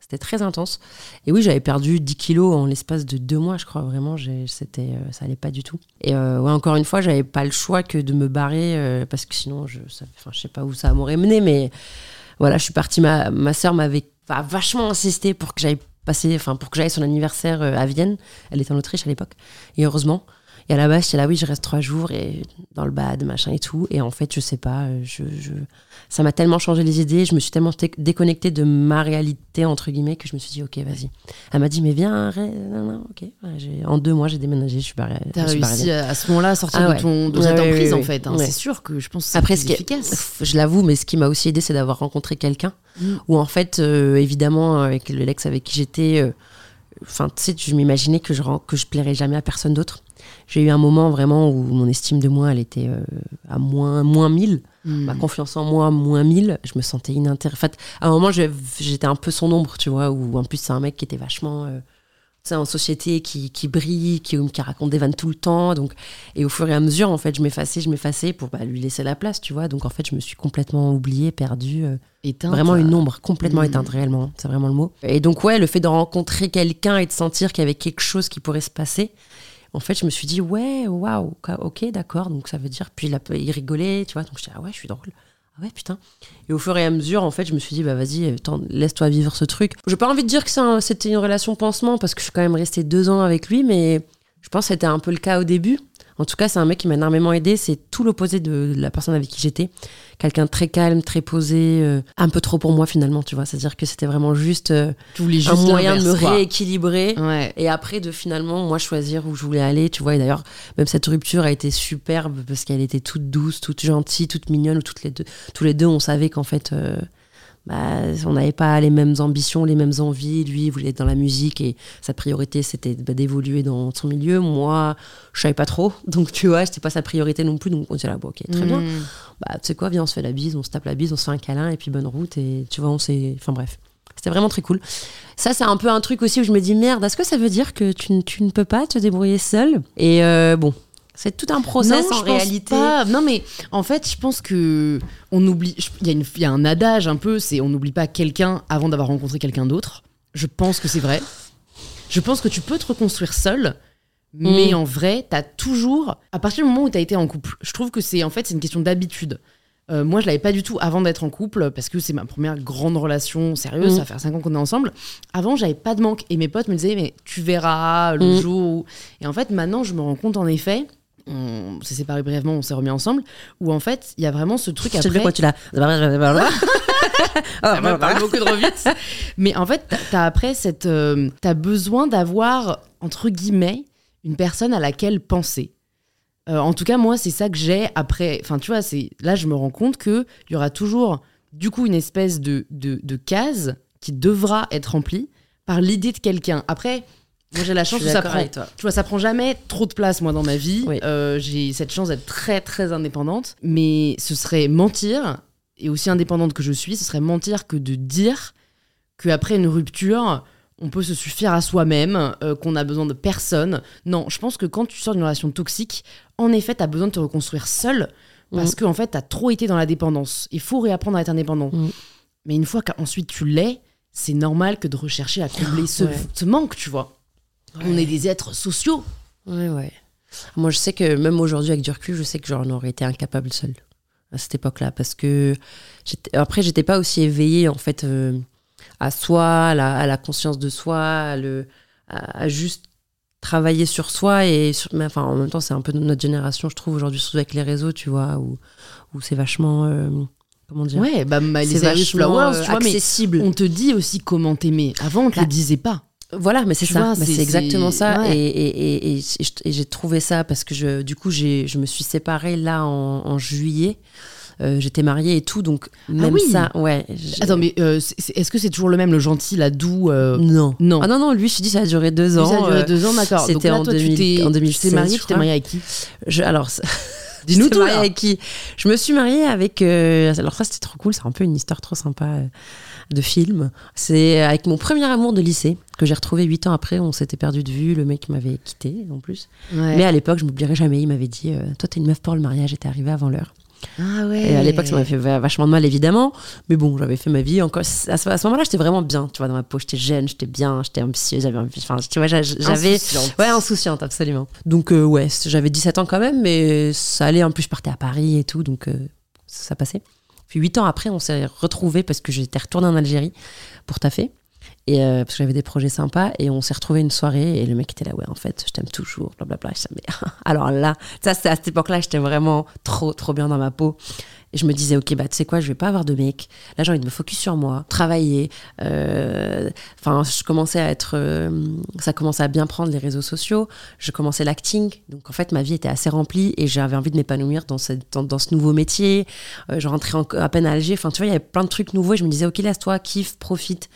C'était très intense. Et oui, j'avais perdu dix kilos en l'espace de deux mois, je crois. Vraiment, j'ai, c'était, euh, ça allait pas du tout. Et euh, ouais, encore une fois, j'avais pas le choix que de me barrer euh, parce que sinon, je, ça, je sais pas où ça m'aurait mené. Mais voilà, je suis partie. Ma, ma sœur m'avait enfin, vachement insisté pour que j'aille passer, enfin, pour que j'aille son anniversaire euh, à Vienne. Elle était en Autriche à l'époque. Et heureusement. Et à la base, j'étais là, oui, je reste trois jours et dans le bad, machin et tout. Et en fait, je sais pas, je, je... ça m'a tellement changé les idées, je me suis tellement t- déconnectée de ma réalité, entre guillemets, que je me suis dit, ok, vas-y. Elle m'a dit, mais viens, ré... non, non, ok. Ouais, j'ai... En deux mois, j'ai déménagé, je suis barrée. T'as je suis réussi barrée. à ce moment-là à sortir ah, de, ouais. ton, de ouais, cette ouais, emprise, ouais, en fait. Hein. Ouais. C'est sûr que je pense que c'est Après, plus ce qui est... efficace. Je l'avoue, mais ce qui m'a aussi aidé, c'est d'avoir rencontré quelqu'un mm. où, en fait, euh, évidemment, avec le l'ex avec qui j'étais, enfin, euh, tu sais, je m'imaginais que je, que je plairais jamais à personne d'autre. J'ai eu un moment vraiment où mon estime de moi, elle était euh, à moins, moins mille. Mmh. Ma confiance en moi, moins mille. Je me sentais inintéressante. En fait, à un moment, je, j'étais un peu son ombre, tu vois. Où en plus, c'est un mec qui était vachement... Euh, tu sais, en société, qui, qui brille, qui, qui raconte des vannes tout le temps. Donc, et au fur et à mesure, en fait, je m'effaçais, je m'effaçais pour bah, lui laisser la place, tu vois. Donc, en fait, je me suis complètement oubliée, perdue. Euh, éteinte. Vraiment une ombre, complètement mmh. éteinte, réellement. C'est vraiment le mot. Et donc, ouais, le fait de rencontrer quelqu'un et de sentir qu'il y avait quelque chose qui pourrait se passer... En fait, je me suis dit, ouais, waouh, ok, d'accord, donc ça veut dire... Puis il, il rigolait, tu vois, donc je dis, ah ouais, je suis drôle. Ah ouais, putain. Et au fur et à mesure, en fait, je me suis dit, bah vas-y, attends, laisse-toi vivre ce truc. J'ai pas envie de dire que c'est un, c'était une relation pansement, parce que je suis quand même restée deux ans avec lui, mais je pense que c'était un peu le cas au début. En tout cas, c'est un mec qui m'a énormément aidée. C'est tout l'opposé de la personne avec qui j'étais. Quelqu'un de très calme, très posé, euh, un peu trop pour moi finalement, tu vois. C'est-à-dire que c'était vraiment juste, euh, juste un moyen de me quoi. rééquilibrer. Ouais. Et après, de finalement, moi, choisir où je voulais aller, tu vois. Et d'ailleurs, même cette rupture a été superbe parce qu'elle était toute douce, toute gentille, toute mignonne. Où toutes les deux, tous les deux, on savait qu'en fait... Euh, Bah, on n'avait pas les mêmes ambitions, les mêmes envies. Lui, il voulait être dans la musique et sa priorité, c'était bah, d'évoluer dans son milieu. Moi, je savais pas trop. Donc, tu vois, c'était pas sa priorité non plus. Donc, on disait là, bon, ok, très mmh. bien. Bah, tu sais quoi, viens, on se fait la bise, on se tape la bise, on se fait un câlin et puis bonne route. Et tu vois, on s'est... Enfin, bref. C'était vraiment très cool. Ça, c'est un peu un truc aussi où je me dis, merde, est-ce que ça veut dire que tu, tu ne peux pas te débrouiller seule ? Et euh, bon... C'est tout un process non, en je réalité. Pense pas. Non, mais en fait, je pense que on oublie. Il y, y a un adage un peu, c'est on n'oublie pas quelqu'un avant d'avoir rencontré quelqu'un d'autre. Je pense que c'est vrai. Je pense que tu peux te reconstruire seul, mais mmh. en vrai, t'as toujours. À partir du moment où t'as été en couple, je trouve que c'est en fait c'est une question d'habitude. Euh, moi, je l'avais pas du tout avant d'être en couple parce que c'est ma première grande relation sérieuse. Mmh. Ça fait cinq ans qu'on est ensemble. Avant, j'avais pas de manque et mes potes me disaient mais tu verras le mmh. jour. Où... Et en fait, maintenant, je me rends compte en effet. On s'est séparés brièvement, on s'est remis ensemble, où en fait, il y a vraiment ce truc après... Je sais quoi, tu l'as... Ça m'a parlé beaucoup trop vite. Mais en fait, t'as, t'as après cette... Euh, t'as besoin d'avoir, entre guillemets, une personne à laquelle penser. Euh, en tout cas, moi, c'est ça que j'ai après... Enfin, tu vois, c'est, là, je me rends compte qu'il y aura toujours, du coup, une espèce de, de, de case qui devra être remplie par l'idée de quelqu'un. Après... Moi, j'ai la chance que ça prend. Tu vois, ça prend jamais trop de place, moi, dans ma vie. Oui. Euh, j'ai cette chance d'être très, très indépendante. Mais ce serait mentir, et aussi indépendante que je suis, ce serait mentir que de dire qu'après une rupture, on peut se suffire à soi-même, euh, qu'on a besoin de personne. Non, je pense que quand tu sors d'une relation toxique, en effet, t'as besoin de te reconstruire seul, parce mmh. qu'en fait, t'as trop été dans la dépendance. Il faut réapprendre à être indépendant. Mmh. Mais une fois qu'ensuite tu l'es, c'est normal que de rechercher à combler ce, ouais. ce manque, tu vois. Ouais. On est des êtres sociaux. Ouais, ouais. Moi, je sais que même aujourd'hui, avec du recul, je sais que j'en aurais été incapable seule à cette époque-là. Parce que j'étais... après, j'étais pas aussi éveillée, en fait, euh, à soi, à la, à la conscience de soi, à, le, à, à juste travailler sur soi. Et sur, mais, enfin, en même temps, c'est un peu notre génération, je trouve, aujourd'hui, surtout avec les réseaux, tu vois, où, où c'est vachement... Euh, comment dire ? Ouais, bah, Miley Cyrus Flowers, tu vois, accessible. Mais on te dit aussi comment t'aimer. Avant, on te bah, le disait pas. Voilà, mais c'est tu ça, vois, bah, c'est, c'est exactement c'est... ça. Ouais. Et, et, et, et, et, et j'ai trouvé ça parce que je, du coup, j'ai, je me suis séparée là en, en juillet. Euh, j'étais mariée et tout, donc même ah oui. ça, ouais. J'ai... Attends, mais euh, c'est, est-ce que c'est toujours le même, le gentil, la doux euh... Non. Non. Ah non, non, lui, je te dis, ça a duré deux ans. Lui, ça a duré deux ans, d'accord. C'était donc là, en, toi, deux mille, tu t'es, en deux mille seize. Tu t'es mariée, tu t'es mariée avec qui je, Alors, dis-nous tout. Mariée avec qui Je me suis mariée avec. Euh, alors, ça, c'était trop cool, c'est un peu une histoire trop sympa. Euh, de film. C'est avec mon premier amour de lycée que j'ai retrouvé huit ans après. On s'était perdu de vue. Le mec m'avait quitté en plus. Ouais. Mais à l'époque, je m'oublierai jamais. Il m'avait dit euh, toi, t'es une meuf pour le mariage et t'es arrivée avant l'heure. Ah ouais. Et à l'époque, ça m'avait fait vachement de mal, évidemment. Mais bon, j'avais fait ma vie encore. À ce, à ce moment-là, j'étais vraiment bien, tu vois, dans ma peau. J'étais jeune, j'étais bien, j'étais ambitieuse, j'avais envie. Enfin, tu vois, j'avais. Insouciante. Ouais, insouciante, absolument. Donc, euh, ouais, j'avais dix-sept ans quand même, mais ça allait. En plus, je partais à Paris et tout, donc euh, ça passait. Puis huit ans après, on s'est retrouvés parce que j'étais retournée en Algérie pour taffer. Et euh, parce que j'avais des projets sympas et on s'est retrouvés une soirée et le mec était là, ouais, en fait, je t'aime toujours, blablabla. Je disais, mais alors là, ça, c'est à cette époque-là, j'étais vraiment trop, trop bien dans ma peau. Et je me disais, ok, bah, tu sais quoi, je vais pas avoir de mec. Là, j'ai envie de me focus sur moi, travailler. Enfin, euh, je commençais à être. Euh, ça commençait à bien prendre les réseaux sociaux. Je commençais l'acting. Donc, en fait, ma vie était assez remplie et j'avais envie de m'épanouir dans, cette, dans, dans ce nouveau métier. Euh, je rentrais en, à peine à Alger. Enfin, tu vois, il y avait plein de trucs nouveaux et je me disais, ok, laisse-toi, kiffe, profite.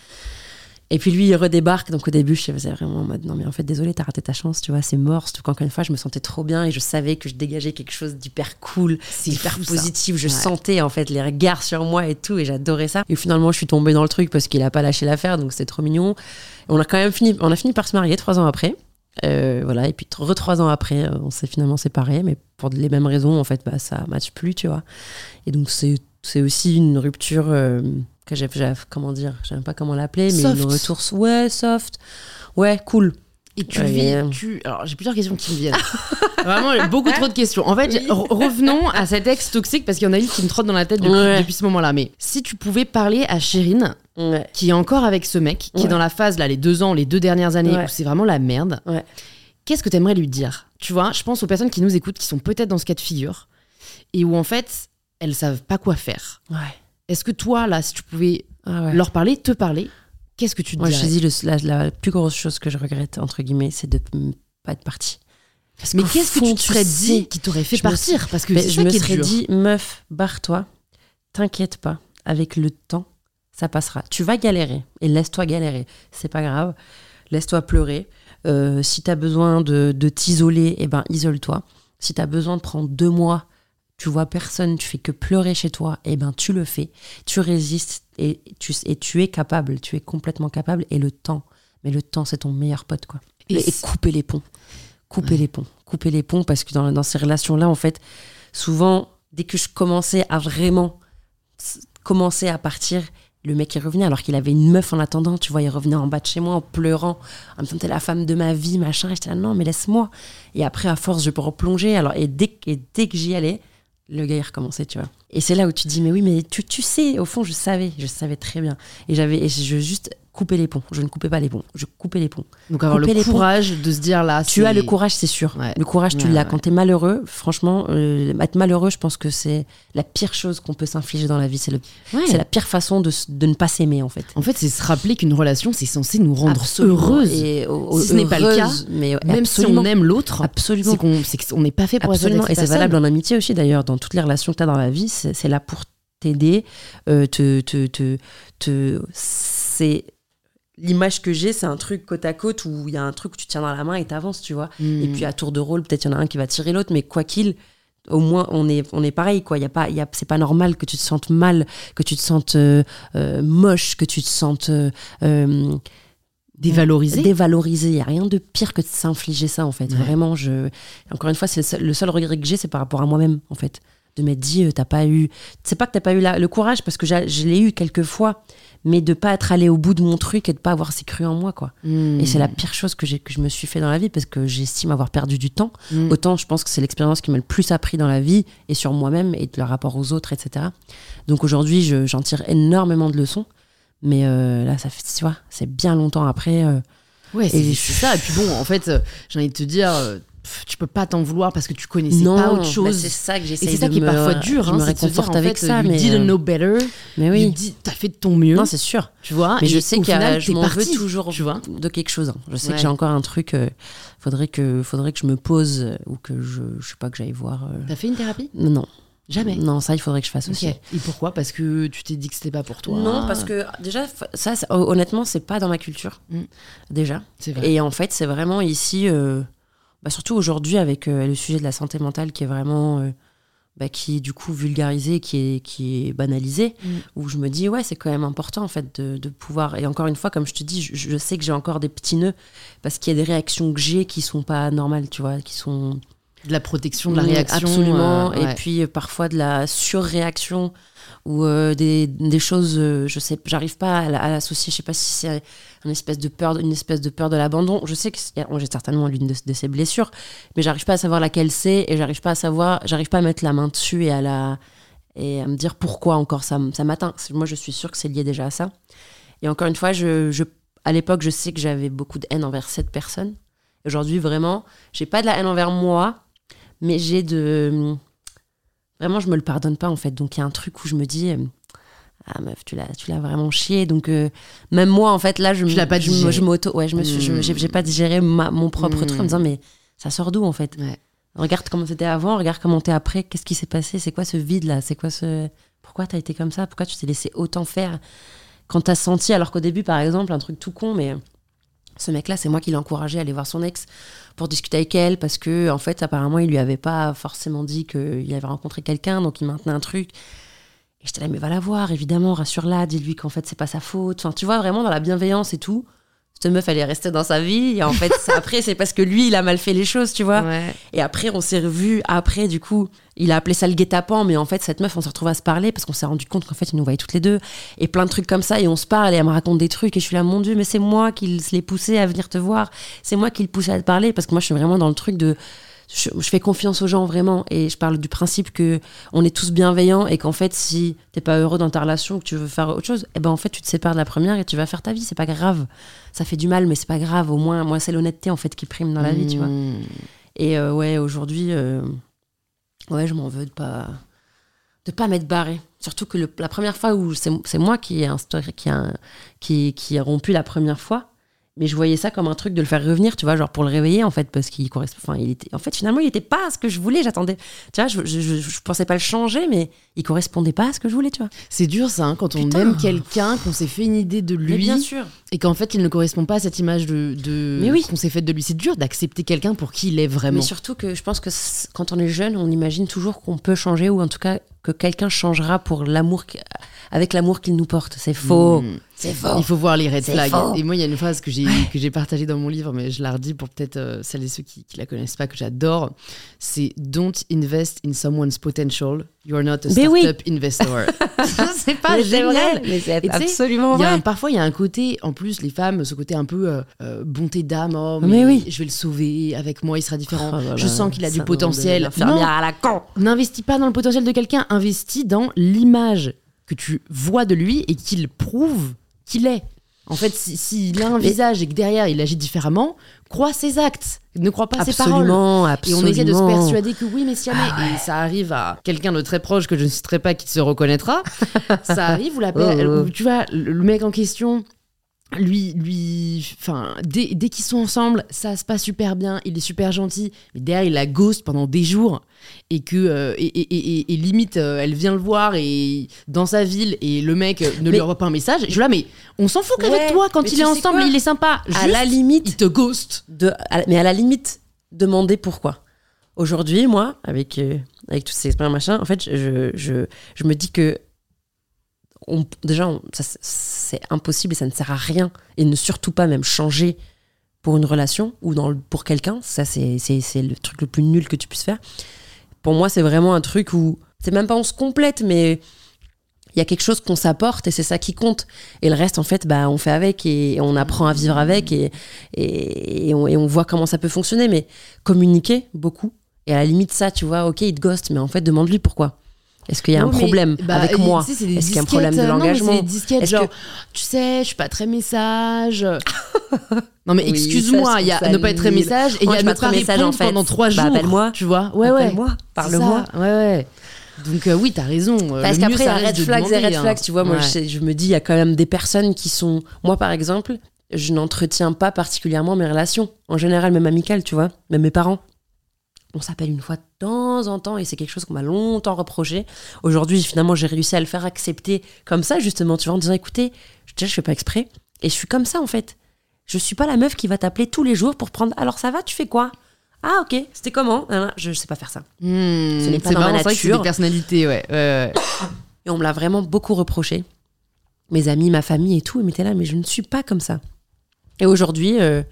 Et puis lui, il redébarque. Donc au début, je faisais vraiment en mode non, mais en fait, désolé, t'as raté ta chance, tu vois, c'est mort. Surtout qu'encore une fois, je me sentais trop bien et je savais que je dégageais quelque chose d'hyper cool, d'hyper positif. Je ouais. sentais en fait les regards sur moi et tout, et j'adorais ça. Et finalement, je suis tombée dans le truc parce qu'il a pas lâché l'affaire, donc c'était trop mignon. Et on a quand même fini, on a fini par se marier trois ans après. Euh, voilà, et puis re trois ans après, on s'est finalement séparés, mais pour les mêmes raisons, en fait, bah, ça matche plus, tu vois. Et donc, c'est, c'est aussi une rupture. Euh, que j'ai, j'ai, comment dire, je sais même pas comment l'appeler, mais soft. Une retour, ouais, soft, ouais, cool. Et tu ouais, vis, et... tu... Alors, j'ai plusieurs questions qui me viennent. Vraiment, beaucoup trop de questions. En fait, oui. re- revenons à cet ex toxique, parce qu'il y en a une qui me trotte dans la tête depuis, ouais. depuis ce moment-là. Mais si tu pouvais parler à Chérine, ouais. qui est encore avec ce mec, qui ouais. est dans la phase, là, les deux ans, les deux dernières années, ouais. où c'est vraiment la merde, ouais. qu'est-ce que t'aimerais lui dire ? Tu vois, je pense aux personnes qui nous écoutent, qui sont peut-être dans ce cas de figure, et où, en fait, elles savent pas quoi faire. Ouais. Est-ce que toi, là, si tu pouvais ah ouais. leur parler, te parler, qu'est-ce que tu te ouais, dirais ? Je te dis, le, la, la plus grosse chose que je regrette, entre guillemets, c'est de ne pas être partie. Parce mais qu'est-ce que tu te serais dit qui t'aurait fait partir ? Parce que c'est je ça me qui est serais dur. dit, meuf, barre-toi, t'inquiète pas, avec le temps, ça passera. Tu vas galérer, et laisse-toi galérer, c'est pas grave. Laisse-toi pleurer. Euh, si t'as besoin de, de t'isoler, eh ben, isole-toi. Si t'as besoin de prendre deux mois, tu vois personne, tu fais que pleurer chez toi, et eh ben tu le fais, tu résistes et tu, et tu es capable, tu es complètement capable. Et le temps, mais le temps c'est ton meilleur pote quoi. Et, et couper les ponts, couper ouais. les ponts, couper les ponts parce que dans, dans ces relations-là en fait, souvent dès que je commençais à vraiment commencer à partir, le mec il revenait alors qu'il avait une meuf en attendant, tu vois, il revenait en bas de chez moi en pleurant, en me disant t'es la femme de ma vie machin, et j'étais là non mais laisse-moi. Et après à force je peux replonger alors et dès, et dès que j'y allais, le gars il recommençait, tu vois. Et c'est là où tu te dis mais oui mais tu, tu sais, au fond je savais, je savais très bien. Et j'avais et je juste coupais les ponts. Je ne coupais pas les ponts, je coupais les ponts. Donc avoir couper le courage ponts. De se dire là. Tu c'est... as le courage, c'est sûr. Ouais. Le courage tu ouais, l'as ouais. quand t'es malheureux. Franchement, euh, être malheureux, je pense que c'est la pire chose qu'on peut s'infliger dans la vie. C'est, le, ouais. c'est la pire façon de, de ne pas s'aimer en fait. En fait, c'est se rappeler qu'une relation, c'est censé nous rendre absolument. Heureuses. Et, oh, si ce n'est pas le cas, mais même absolument. Si on aime l'autre, absolument. C'est qu'on c'est qu'on n'est pas fait pour absolument. être Et c'est valable en amitié aussi d'ailleurs. Dans toutes les relations que tu as dans la vie, c'est, c'est là pour t'aider, euh, te, te, te, te, c'est l'image que j'ai, c'est un truc côte à côte où il y a un truc où tu tiens dans la main et t'avances, tu vois. Mmh. Et puis à tour de rôle, peut-être il y en a un qui va tirer l'autre, mais quoi qu'il, au moins on est, on est pareil, quoi. Y a pas, y a, c'est pas normal que tu te sentes mal, que tu te sentes euh, euh, moche, que tu te sentes euh, euh, dévalorisé. Dévalorisé. Il n'y a rien de pire que de s'infliger ça, en fait. Ouais. Vraiment, je... encore une fois, c'est le seul, le seul regret que j'ai, c'est par rapport à moi-même, en fait. De m'être dit, euh, t'as pas eu. C'est pas que t'as pas eu la, le courage, parce que je l'ai eu quelques fois, mais de pas être allé au bout de mon truc et de pas avoir assez cru en moi, quoi. Mmh. Et c'est la pire chose que, j'ai, que je me suis fait dans la vie, parce que j'estime avoir perdu du temps. Mmh. Autant, je pense que c'est l'expérience qui m'a le plus appris dans la vie, et sur moi-même, et de le rapport aux autres, et cetera. Donc aujourd'hui, je, j'en tire énormément de leçons. Mais euh, là, ça fait, tu vois, c'est bien longtemps après. Euh, ouais, c'est, et c'est ça. Et puis bon, en fait, euh, j'ai envie de te dire, euh, tu peux pas t'en vouloir parce que tu connaissais non, pas autre chose. Bah c'est ça que j'essaie de me... Et c'est ça qui est parfois dur. Je hein, me réconforte avec dire, en fait, ça. You mais didn't know better. Mais oui. You did, t'as fait de ton mieux. Non, c'est sûr. Tu vois. Mais je sais que je m'en parti, veux toujours tu vois de quelque chose. Hein. Je sais ouais. que j'ai encore un truc. Euh, faudrait que, faudrait que je me pose euh, ou que je, je sais pas, que j'aille voir. Euh... T'as fait une thérapie ? Non. Jamais. Non, ça, il faudrait que je fasse okay. aussi. Et pourquoi ? Parce que tu t'es dit que c'était pas pour toi ? Non, parce que déjà, ça, ça honnêtement, c'est pas dans ma culture. Mm. Déjà. C'est vrai. Et en fait, c'est vraiment ici, euh, bah, surtout aujourd'hui, avec euh, le sujet de la santé mentale qui est vraiment, euh, bah, qui est du coup vulgarisé, qui est, qui est banalisé, mm. où je me dis, ouais, c'est quand même important en fait de, de pouvoir. Et encore une fois, comme je te dis, je, je sais que j'ai encore des petits nœuds parce qu'il y a des réactions que j'ai qui sont pas normales, tu vois, qui sont. De la protection, de la réaction. Absolument. Euh, ouais. Et puis, euh, parfois, de la surréaction ou euh, des, des choses, euh, je sais, j'arrive pas à, à l'associer. Je sais pas si c'est une espèce de peur, une espèce de peur de l'abandon. Je sais que c'est, j'ai certainement l'une de, de ces blessures, mais j'arrive pas à savoir laquelle c'est et j'arrive pas à savoir, j'arrive pas à mettre la main dessus et à la et à me dire pourquoi encore ça, ça m'atteint. Moi, je suis sûre que c'est lié déjà à ça. Et encore une fois, je, je, à l'époque, je sais que j'avais beaucoup de haine envers cette personne. Aujourd'hui, vraiment, j'ai pas de la haine envers moi, mais j'ai de... Vraiment, je me le pardonne pas, en fait. Donc, il y a un truc où je me dis... Ah, meuf, tu l'as, tu l'as vraiment chié. Donc, euh, même moi, en fait, là, je, tu l'as pas je, digéré. je, je m'auto... Ouais, je me suis, mmh. je, j'ai, j'ai pas digéré ma, mon propre mmh. truc en me disant, mais ça sort d'où, en fait? Ouais. Regarde comment c'était avant, regarde comment t'es après. Qu'est-ce qui s'est passé? C'est quoi ce vide-là? C'est quoi ce... Pourquoi t'as été comme ça? Pourquoi tu t'es laissé autant faire? Quand t'as senti, alors qu'au début, par exemple, un truc tout con, mais ce mec-là, c'est moi qui l'ai encouragé à aller voir son ex pour discuter avec elle, parce que, en fait, apparemment, il lui avait pas forcément dit qu'il avait rencontré quelqu'un, donc il maintenait un truc. Et j'étais là, mais va la voir, évidemment, rassure-la, dis-lui qu'en fait, c'est pas sa faute. Enfin, tu vois, vraiment dans la bienveillance et tout. Cette meuf, elle est restée dans sa vie. Et en fait, après, c'est parce que lui, il a mal fait les choses, tu vois. Ouais. Et après, on s'est revus. Après, du coup, il a appelé ça le guet-apens. Mais en fait, cette meuf, on s'est retrouvés à se parler parce qu'on s'est rendu compte qu'en fait, il nous voyait toutes les deux. Et plein de trucs comme ça. Et on se parle et elle me raconte des trucs. Et je suis là, mon Dieu, mais c'est moi qui l'ai poussé à venir te voir. C'est moi qui le poussais à te parler. Parce que moi, je suis vraiment dans le truc de... Je, je fais confiance aux gens, vraiment. Et je parle du principe qu'on est tous bienveillants et qu'en fait, si t'es pas heureux dans ta relation, que tu veux faire autre chose, eh ben en fait, tu te sépares de la première et tu vas faire ta vie. C'est pas grave. Ça fait du mal, mais c'est pas grave. Au moins, moi, c'est l'honnêteté, en fait, qui prime dans la vie, tu vois. Et euh, ouais, aujourd'hui, euh, ouais, je m'en veux de pas, de pas m'être barrée. Surtout que le, la première fois où c'est, c'est moi qui ai, instauré, qui, a, qui, qui a rompu la première fois, mais je voyais ça comme un truc de le faire revenir, tu vois, genre pour le réveiller, en fait, parce qu'il correspond. Enfin, il était. En fait, finalement, il n'était pas à ce que je voulais. J'attendais. Tu vois, je, je, je, je pensais pas le changer, mais il correspondait pas à ce que je voulais, tu vois. C'est dur, ça, hein, quand on Putain. aime quelqu'un, qu'on s'est fait une idée de lui. Mais bien sûr. Et qu'en fait, il ne correspond pas à cette image de, de... Mais oui. qu'on s'est faite de lui. C'est dur d'accepter quelqu'un pour qui il est vraiment. Mais surtout que je pense que quand on est jeune, on imagine toujours qu'on peut changer, ou en tout cas que quelqu'un changera pour l'amour, avec l'amour qu'il nous porte. C'est faux. Mmh. C'est faux. Il faut voir les red C'est flags. faux. Et moi, il y a une phrase que j'ai, que j'ai partagée dans mon livre, mais je la redis pour peut-être euh, celles et ceux qui ne la connaissent pas, que j'adore. C'est « Don't invest in someone's potential. You're not a Mais oui. startup investor. » C'est pas Mais c'est génial. vrai, mais c'est Et tu sais, absolument il y a vrai. un- parfois, il y a un côté, en plus, les femmes, ce côté un peu euh, euh, bonté d'âme. Oh, mais, Mais oui. je vais le sauver, avec moi, il sera différent. Oh, voilà. Je sens qu'il a du Ça, potentiel. l'infirmière Non, à la con. n'investis pas dans le potentiel de quelqu'un, investis dans l'image que tu vois de lui et qu'il prouve qu'il est. En fait, s'il si, si a un Mais- visage et que derrière il agit différemment, crois ses actes, ne crois pas ses paroles. Absolument, Et absolument. on essaie de se persuader que oui, mais si jamais, Ah ouais. et ça arrive à quelqu'un de très proche que je ne citerai pas qui se reconnaîtra, ça arrive où, la, Oh, oh. où tu vois, le, le mec en question, lui, lui, enfin, dès, dès qu'ils sont ensemble, ça se passe super bien, il est super gentil, mais derrière il la ghost pendant des jours et que euh, et, et, et, et, et limite euh, elle vient le voir et dans sa ville et le mec euh, ne Mais- lui envoie pas un message. Je suis là, mais on s'en fout qu'avec Ouais, toi quand mais il tu est sais ensemble, quoi il est sympa. À Juste, la limite, il te ghost. de, à- mais à la limite, demander pourquoi. Aujourd'hui, moi, avec, euh, avec tous ces expériences machin, en fait, je, je, je me dis que on, déjà, on- ça, c'est impossible et ça ne sert à rien. Et ne surtout pas même changer pour une relation ou dans le- pour quelqu'un. Ça, c'est, c'est, c'est le truc le plus nul que tu puisses faire. Pour moi, c'est vraiment un truc où c'est même pas on se complète, mais il y a quelque chose qu'on s'apporte et c'est ça qui compte. Et le reste, en fait, bah, on fait avec et on apprend à vivre avec et, et, et, on, et on voit comment ça peut fonctionner. Mais communiquer beaucoup. Et à la limite, ça, tu vois, ok, il te ghost, mais en fait, demande-lui pourquoi. Est-ce qu'il y a Oh, un mais, problème bah, avec et, moi? tu sais, c'est des Est-ce qu'il y a un disquettes, problème de euh, non, mais l'engagement? c'est des disquettes, Est-ce genre, que- tu sais, je suis pas très message. Non, mais Oui, excuse-moi, ça, il y a je trouve ne ça pas être très nul. message et il y Moi, a je ne suis pas pas très message, répondre en fait. pendant trois Bah, jours. appelle-moi. Tu vois, ouais, ouais. Appelle-moi, C'est parle-moi. ça, Ouais, ouais. Donc, euh, oui, t'as raison. euh, Parce le mieux, qu'après, il y ça a reste red de flags et demander, red hein. flags, tu vois. Moi, Ouais. je, sais- je me dis, il y a quand même des personnes qui sont... Moi, par exemple, je n'entretiens pas particulièrement mes relations. En général, même amicales, tu vois. Même mes parents. On s'appelle une fois de temps en temps et c'est quelque chose qu'on m'a longtemps reproché. Aujourd'hui, finalement, j'ai réussi à le faire accepter comme ça, justement, tu vois, en disant, écoutez, déjà, je fais pas exprès. Et je suis comme ça, en fait. Je suis pas la meuf qui va t'appeler tous les jours pour prendre... Alors, ça va, tu fais quoi? Ah, ok, c'était comment? Je sais pas faire ça. Hmm, Ce n'est pas c'est dans ma marrant, c'est vrai que c'est nature. des personnalités, ouais. ouais, ouais. Et on me l'a vraiment beaucoup reproché. Mes amis, ma famille et tout, ils m'étaient là, mais je ne suis pas comme ça. Et aujourd'hui, euh,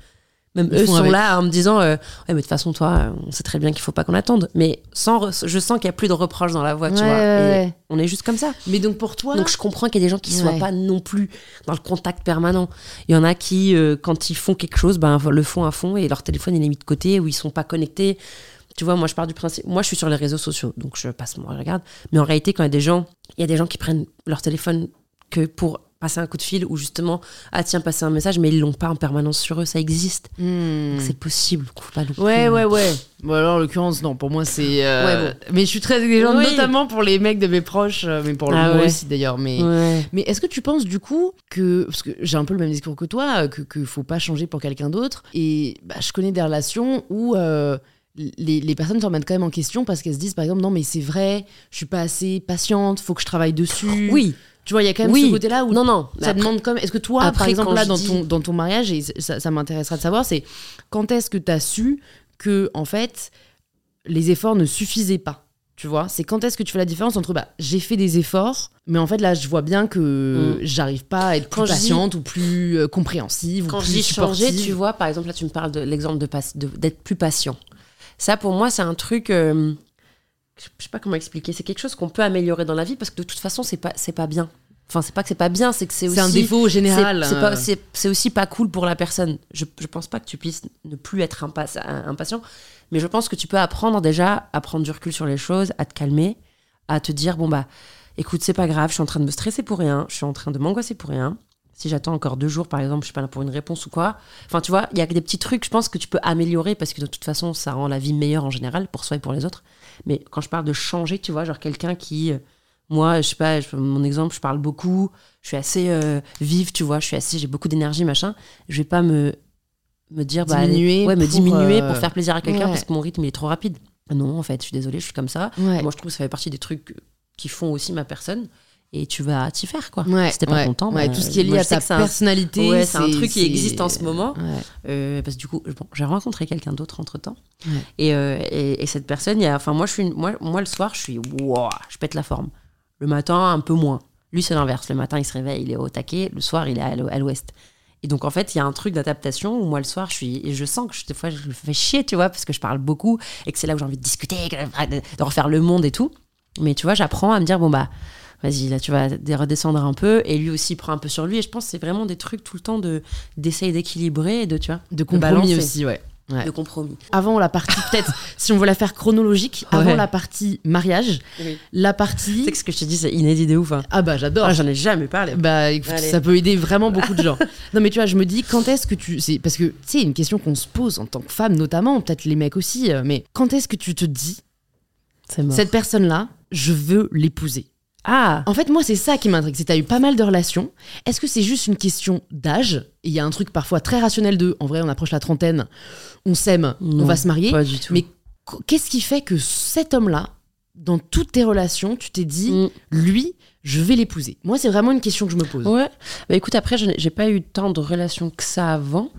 Même Ils eux font sont avec. là en me disant euh, ouais mais de toute façon toi on sait très bien qu'il faut pas qu'on attende, mais sans re- je sens qu'il y a plus de reproches dans la voix, tu Ouais, vois, ouais, et ouais. on est juste comme ça. Mais donc pour toi, Donc je comprends qu'il y a des gens qui soient Ouais. pas non plus dans le contact permanent. Il y en a qui euh, quand ils font quelque chose ben le font à fond et leur téléphone il est mis de côté ou ils sont pas connectés. Tu vois, moi je pars du principe, moi je suis sur les réseaux sociaux donc je passe moi je regarde, mais en réalité quand il y a des gens, il y a des gens qui prennent leur téléphone que pour passer un coup de fil ou justement ah tiens passer un message, mais ils l'ont pas en permanence sur eux, ça existe. Hmm. Donc, c'est possible, faut pas non plus- Ouais, ouais, ouais. Bon, alors, en l'occurrence, non, pour moi, c'est. euh, Ouais, Mais je suis très exigeante, Oui. notamment pour les mecs de mes proches, euh, mais pour le Ah moi ouais. aussi d'ailleurs. Mais, Ouais. mais est-ce que tu penses du coup que. Parce que j'ai un peu le même discours que toi, euh, que, que faut pas changer pour quelqu'un d'autre. Et bah, je connais des relations où. euh, Les, les personnes se remettent quand même en question parce qu'elles se disent par exemple non mais c'est vrai, je suis pas assez patiente, faut que je travaille dessus. Oui. Tu vois, il y a quand même Oui. ce côté-là où Non non, mais ça après- demande comme. Est-ce que toi, après, par exemple, quand là, je dans, dis- ton, dans ton mariage, et ça, ça m'intéressera de savoir, c'est quand est-ce que tu as su que, en fait, les efforts ne suffisaient pas. Tu vois, c'est quand est-ce que tu fais la différence entre bah, j'ai fait des efforts, mais en fait, là, je vois bien que Mm. j'arrive pas à être Quand plus je dis- patiente ou plus euh, compréhensive Quand ou je plus dis changer, supportive. tu vois, par exemple, là, tu me parles de l'exemple de pas- de- d'être plus patient. Ça, pour moi, c'est un truc. euh, je sais pas comment expliquer. C'est quelque chose qu'on peut améliorer dans la vie parce que de toute façon, c'est pas, c'est pas bien. Enfin, c'est pas que c'est pas bien, c'est que c'est aussi. C'est un défaut général. C'est, c'est, hein. pas- c'est- c'est aussi pas cool pour la personne. Je, je pense pas que tu puisses ne plus être impa- impatient, mais je pense que tu peux apprendre déjà à prendre du recul sur les choses, à te calmer, à te dire bon bah, écoute, c'est pas grave, je suis en train de me stresser pour rien, je suis en train de m'angoisser pour rien. Si j'attends encore deux jours, par exemple, je suis pas là pour une réponse ou quoi. Enfin, tu vois, il y a des petits trucs, je pense, que tu peux améliorer parce que de toute façon, ça rend la vie meilleure en général, pour soi et pour les autres. Mais quand je parle de changer, tu vois, genre quelqu'un qui. euh, Moi, je sais pas, je- mon exemple, je parle beaucoup, je suis assez euh, vive, tu vois, je suis assez, j'ai beaucoup d'énergie, machin. Je vais pas me, me dire, bah, Diminuer allez, ouais, me pour, diminuer euh, pour faire plaisir à quelqu'un ouais. parce que mon rythme il est trop rapide. Non, en fait, je suis désolée, je suis comme ça. Ouais. Moi, je trouve que ça fait partie des trucs qui font aussi ma personne. Et tu vas t'y faire, quoi. Ouais, si t'es pas ouais, content, ouais, bah, tout ce qui est lié moi, à je sais ta que c'est un- personnalité, Ouais, c'est un truc qui existe en ce moment. Ouais. Euh, parce que du coup, bon, j'ai rencontré quelqu'un d'autre entre temps. Ouais. Et, euh, et, et cette personne, il y a, enfin, moi, je suis, une- moi, moi, le soir, je suis, wow, je pète la forme. Le matin, un peu moins. Lui, c'est l'inverse. Le matin, il se réveille, il est au taquet. Le soir, il est à l'o- à l'ouest. Et donc, en fait, il y a un truc d'adaptation où moi, le soir, je suis, et je sens que je- des fois, je me fais chier, tu vois, parce que je parle beaucoup et que c'est là où j'ai envie de discuter, que- de, de refaire le monde et tout. Mais tu vois, j'apprends à me dire, bon, bah, vas-y, là, tu vas dé- redescendre un peu. Et lui aussi prend un peu sur lui. Et je pense que c'est vraiment des trucs tout le temps de, d'essayer d'équilibrer et de, tu vois, De compromis balancer. aussi, ouais. Ouais. de compromis. Avant la partie, peut-être, si on veut la faire chronologique, avant Ouais. la partie mariage, Oui. la Tu partie. sais que ce que je te dis, c'est inédit de ouf. Hein. Ah bah j'adore. Ah, j'en ai jamais parlé. Bah écoute, Allez. ça peut aider vraiment beaucoup de gens. Non mais tu vois, je me dis quand est-ce que tu c'est parce que tu sais une question qu'on se pose en tant que femme notamment, peut-être les mecs aussi, euh, mais quand est-ce que tu te dis C'est mort. cette personne-là, je veux l'épouser. Ah, En fait, moi, c'est ça qui m'intrigue. C'est que tu as eu pas mal de relations. Est-ce que c'est juste une question d'âge? Et il y a un truc parfois très rationnel de, en vrai, on approche la trentaine, on s'aime, on Non, va se marier. pas du tout. Mais qu- qu'est-ce qui fait que cet homme-là, dans toutes tes relations, tu t'es dit, Mm. lui, je vais l'épouser? Moi, c'est vraiment une question que je me pose. Ouais. Bah écoute, après, je n'ai- j'ai pas eu tant de relations que ça avant.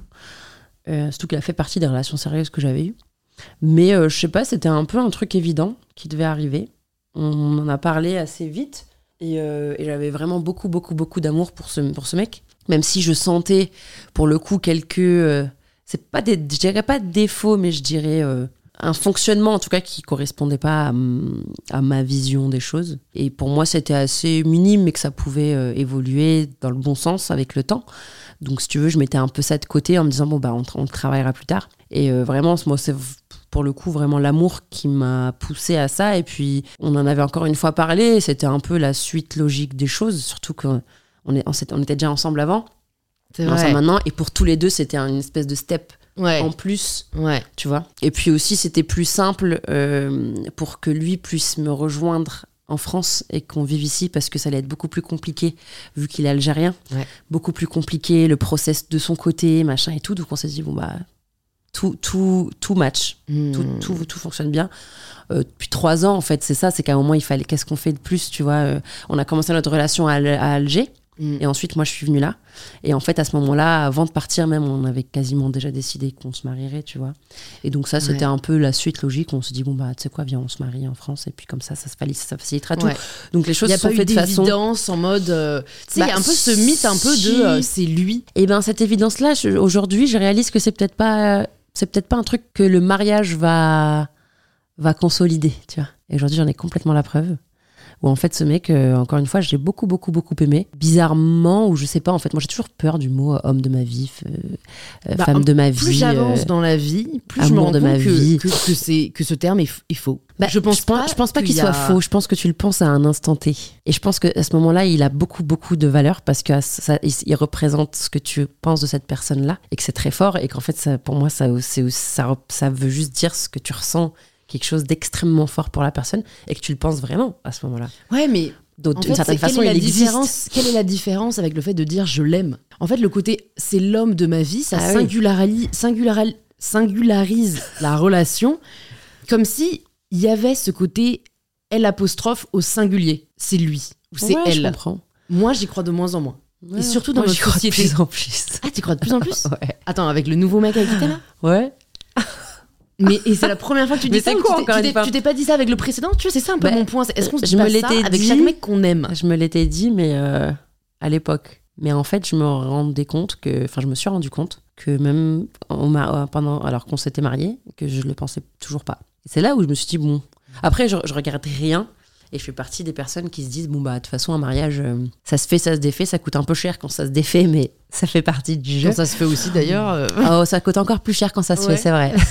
Euh, surtout qu'il a fait partie des relations sérieuses que j'avais eues. Mais euh, je sais pas, c'était un peu un truc évident qui devait arriver. On en a parlé assez vite. Et, euh, et j'avais vraiment beaucoup, beaucoup, beaucoup d'amour pour ce, pour ce mec. Même si je sentais, pour le coup, quelques... euh, c'est pas des, je dirais pas de défauts, mais je dirais euh, un fonctionnement, en tout cas, qui correspondait pas à, m- à ma vision des choses. Et pour moi, c'était assez minime, mais que ça pouvait euh, évoluer dans le bon sens avec le temps. Donc, si tu veux, je mettais un peu ça de côté en me disant, bon, bah, on, on le travaillera plus tard. Et euh, vraiment, moi, c'est v- pour le coup vraiment l'amour qui m'a poussée à ça. Et puis, on en avait encore une fois parlé. C'était un peu la suite logique des choses, surtout qu'on est, on, s'était- on était déjà ensemble avant, C'est on est vrai. ensemble maintenant. Et pour tous les deux, c'était une espèce de step Ouais. en plus, Ouais. tu vois. Et puis aussi, c'était plus simple euh, pour que lui puisse me rejoindre en France et qu'on vive ici, parce que ça allait être beaucoup plus compliqué vu qu'il est algérien. Ouais. Beaucoup plus compliqué, le process de son côté, machin et tout. Donc on s'est dit, bon bah, tout, tout, tout match, Mm. tout, tout, tout fonctionne bien. Euh, depuis trois ans, en fait, c'est ça, c'est qu'à un moment, il fallait, qu'est-ce qu'on fait de plus, tu vois. euh, On a commencé notre relation à, Al- à Alger. Mmh. Et ensuite, moi, je suis venue là. Et en fait, à ce moment-là, avant de partir, même, on avait quasiment déjà décidé qu'on se marierait, tu vois. Et donc ça, c'était ouais. un peu la suite logique. On se dit, bon, bah, tu sais quoi, viens, on se marie en France. Et puis comme ça, ça, ça facilitera tout. Ouais. Donc les choses se sont faites de façon... Il n'y a pas eu d'évidence en mode... Euh, tu sais, il bah, y a un peu ce mythe un peu si... de euh, c'est lui. Et bien, cette évidence-là, je, aujourd'hui, je réalise que c'est peut-être pas, c'est peut-être pas un truc que le mariage va, va consolider, tu vois. Et aujourd'hui, j'en ai complètement la preuve. Où en fait ce mec, euh, encore une fois, j'ai beaucoup beaucoup beaucoup aimé. Bizarrement, ou je sais pas, en fait, moi j'ai toujours peur du mot euh, homme de ma vie, euh, bah, femme de ma vie. Plus j'avance euh, dans la vie, plus je me rends compte que, que, que, c'est, que ce terme est, f- est faux. Bah, je pense je pas, pense, je pense pas qu'il, qu'il soit a... faux. Je pense que tu le penses à un instant T. Et je pense qu'à ce moment-là, il a beaucoup beaucoup de valeur parce que ça, il, il représente ce que tu penses de cette personne-là et que c'est très fort et qu'en fait, ça, pour moi, ça, c'est, ça, ça veut juste dire ce que tu ressens. Quelque chose d'extrêmement fort pour la personne et que tu le penses vraiment à ce moment-là. Ouais, mais donc, en d'une fait, certaine façon, il existe. Quelle est la différence avec le fait de dire je l'aime ? En fait, le côté c'est l'homme de ma vie, ça ah singularise, oui. singularise, singularise la relation comme si il y avait ce côté L apostrophe au singulier. C'est lui ou c'est ouais, elle. Je comprends. Moi, j'y crois de moins en moins. Ouais, et surtout dans moi, notre société. J'y crois de plus en plus. Ah, t'y crois de plus en plus ? Ouais. Attends, avec le nouveau mec avec qui t'es là ? Ouais. Mais et c'est la première fois que tu dis mais ça. C'est quoi, tu, t'es, tu, t'es, tu t'es pas dit ça avec le précédent, tu vois, c'est ça un peu bah, mon point. C'est, est-ce qu'on se dit pas ça avec dit, chaque mec qu'on aime ? Je me l'étais dit, mais euh, à l'époque. Mais en fait, je me rendais compte que, enfin, je me suis rendu compte que même on m'a, pendant, alors qu'on s'était mariés, que je le pensais toujours pas. Et c'est là où je me suis dit bon. Après, je, je regrette rien. Et je fais partie des personnes qui se disent bon bah de toute façon un mariage euh, ça se fait, ça se défait, ça coûte un peu cher quand ça se défait, mais ça fait partie du jeu. Quand ça se fait aussi d'ailleurs. Euh... Oh, ça coûte encore plus cher quand ça se ouais. fait, c'est vrai.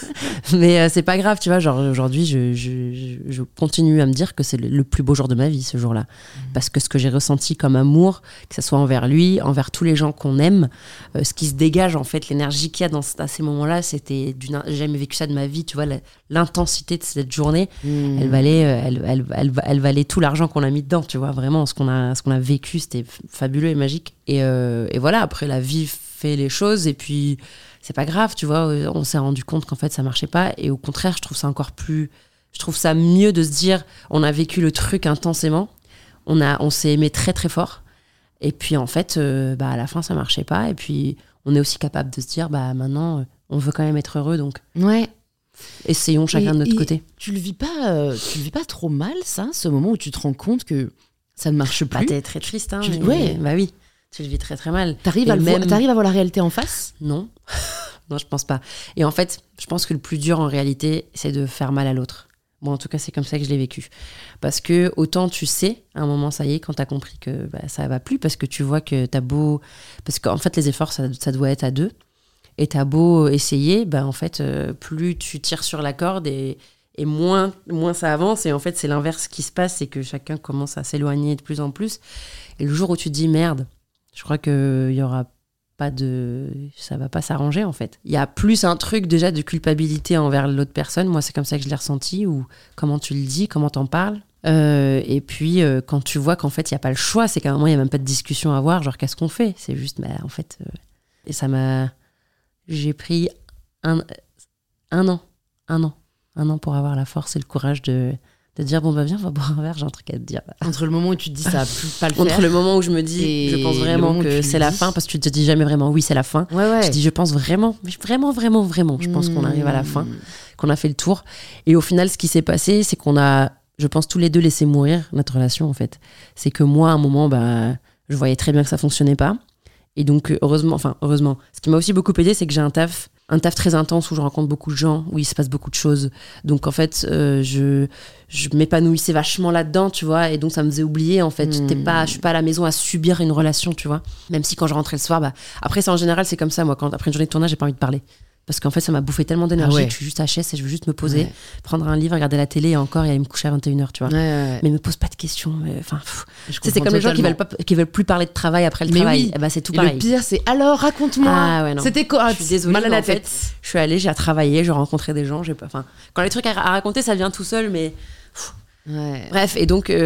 Mais euh, c'est pas grave, tu vois. Genre aujourd'hui, je, je, je continue à me dire que c'est le, le plus beau jour de ma vie, ce jour-là, mmh. parce que ce que j'ai ressenti comme amour, que ce soit envers lui, envers tous les gens qu'on aime, euh, ce qui se dégage en fait, l'énergie qu'il y a dans à ces moments-là, c'était d'une, j'ai jamais vécu ça de ma vie, tu vois. La, l'intensité de cette journée, mmh. elle valait, elle, elle, elle, elle valait tout l'argent qu'on a mis dedans, tu vois. Vraiment, ce qu'on a, ce qu'on a vécu, c'était fabuleux et magique. Et, euh, et voilà. Après, la vie fait les choses et puis c'est pas grave, tu vois. On s'est rendu compte qu'en fait ça marchait pas et au contraire, je trouve ça encore plus, je trouve ça mieux de se dire on a vécu le truc intensément, on a, on s'est aimé très très fort et puis en fait, euh, bah à la fin ça marchait pas et puis on est aussi capable de se dire bah maintenant on veut quand même être heureux donc ouais. Essayons chacun et, de notre et côté. Tu le vis pas, euh, tu le vis pas trop mal ça, ce moment où tu te rends compte que ça ne marche plus. Bah t'es très triste, hein. Tu, mais, ouais, bah oui. Tu le vis très très mal. T'arrives à, le même... vo- t'arrives à voir la réalité en face ? Non. Non, je pense pas. Et en fait, je pense que le plus dur en réalité, c'est de faire mal à l'autre. Bon, en tout cas, c'est comme ça que je l'ai vécu. Parce que autant tu sais, à un moment, ça y est, quand t'as compris que bah, ça va plus, parce que tu vois que t'as beau... Parce qu'en fait, les efforts, ça, ça doit être à deux. Et t'as beau essayer, bah, en fait, euh, plus tu tires sur la corde et, et moins, moins ça avance. Et en fait, c'est l'inverse qui se passe, c'est que chacun commence à s'éloigner de plus en plus. Et le jour où tu te dis, merde, je crois qu'il y aura pas de... Ça va pas s'arranger, en fait. Il y a plus un truc, déjà, de culpabilité envers l'autre personne. Moi, c'est comme ça que je l'ai ressenti. Ou comment tu le dis, comment t'en parles. Euh, et puis, euh, quand tu vois qu'en fait, il n'y a pas le choix, c'est qu'à un moment, il n'y a même pas de discussion à avoir. Genre, qu'est-ce qu'on fait ? C'est juste, bah, en fait... Euh... Et ça m'a... J'ai pris un, un an. Un an. Un an pour avoir la force et le courage de... de dire bon bah viens on va boire un verre, j'ai un truc à te dire. Entre le moment où tu te dis ça va plus pas le faire, entre le moment où je me dis et je pense vraiment que c'est la fin, parce que tu te dis jamais vraiment oui c'est la fin, ouais, ouais. je dis je pense vraiment vraiment vraiment vraiment je pense mmh. qu'on arrive à la fin, qu'on a fait le tour et au final ce qui s'est passé c'est qu'on a je pense tous les deux laissé mourir notre relation en fait. C'est que moi à un moment bah je voyais très bien que ça fonctionnait pas et donc heureusement enfin heureusement ce qui m'a aussi beaucoup aidé c'est que j'ai un taf un taf très intense où je rencontre beaucoup de gens, où il se passe beaucoup de choses. Donc en fait, euh, je, je m'épanouissais vachement là-dedans, tu vois, et donc ça me faisait oublier, en fait. Mmh. T'es pas, je suis pas à la maison à subir une relation, tu vois. Même si quand je rentrais le soir, bah... après ça en général, c'est comme ça, moi, quand après une journée de tournage, j'ai pas envie de parler. Parce qu'en fait, ça m'a bouffé tellement d'énergie ah ouais. que je suis juste H S et je veux juste me poser, ouais. prendre un livre, regarder la télé et encore, et aller me coucher à vingt et une heures, tu vois. Ouais, ouais. Mais me pose pas de questions. Enfin, c'est comme les gens qui veulent, pas, qui veulent plus parler de travail après le mais travail. Oui. Eh ben, c'est tout et pareil. Le pire, c'est alors, raconte-moi. Ah, ouais, non. C'était quoi ? Je suis désolée, mal à la en tête. Fait, je suis allée, j'ai travaillé, j'ai rencontré des gens. J'ai pas, enfin, quand les trucs à, à raconter, ça vient tout seul, mais. Ouais. Bref, et donc. Euh,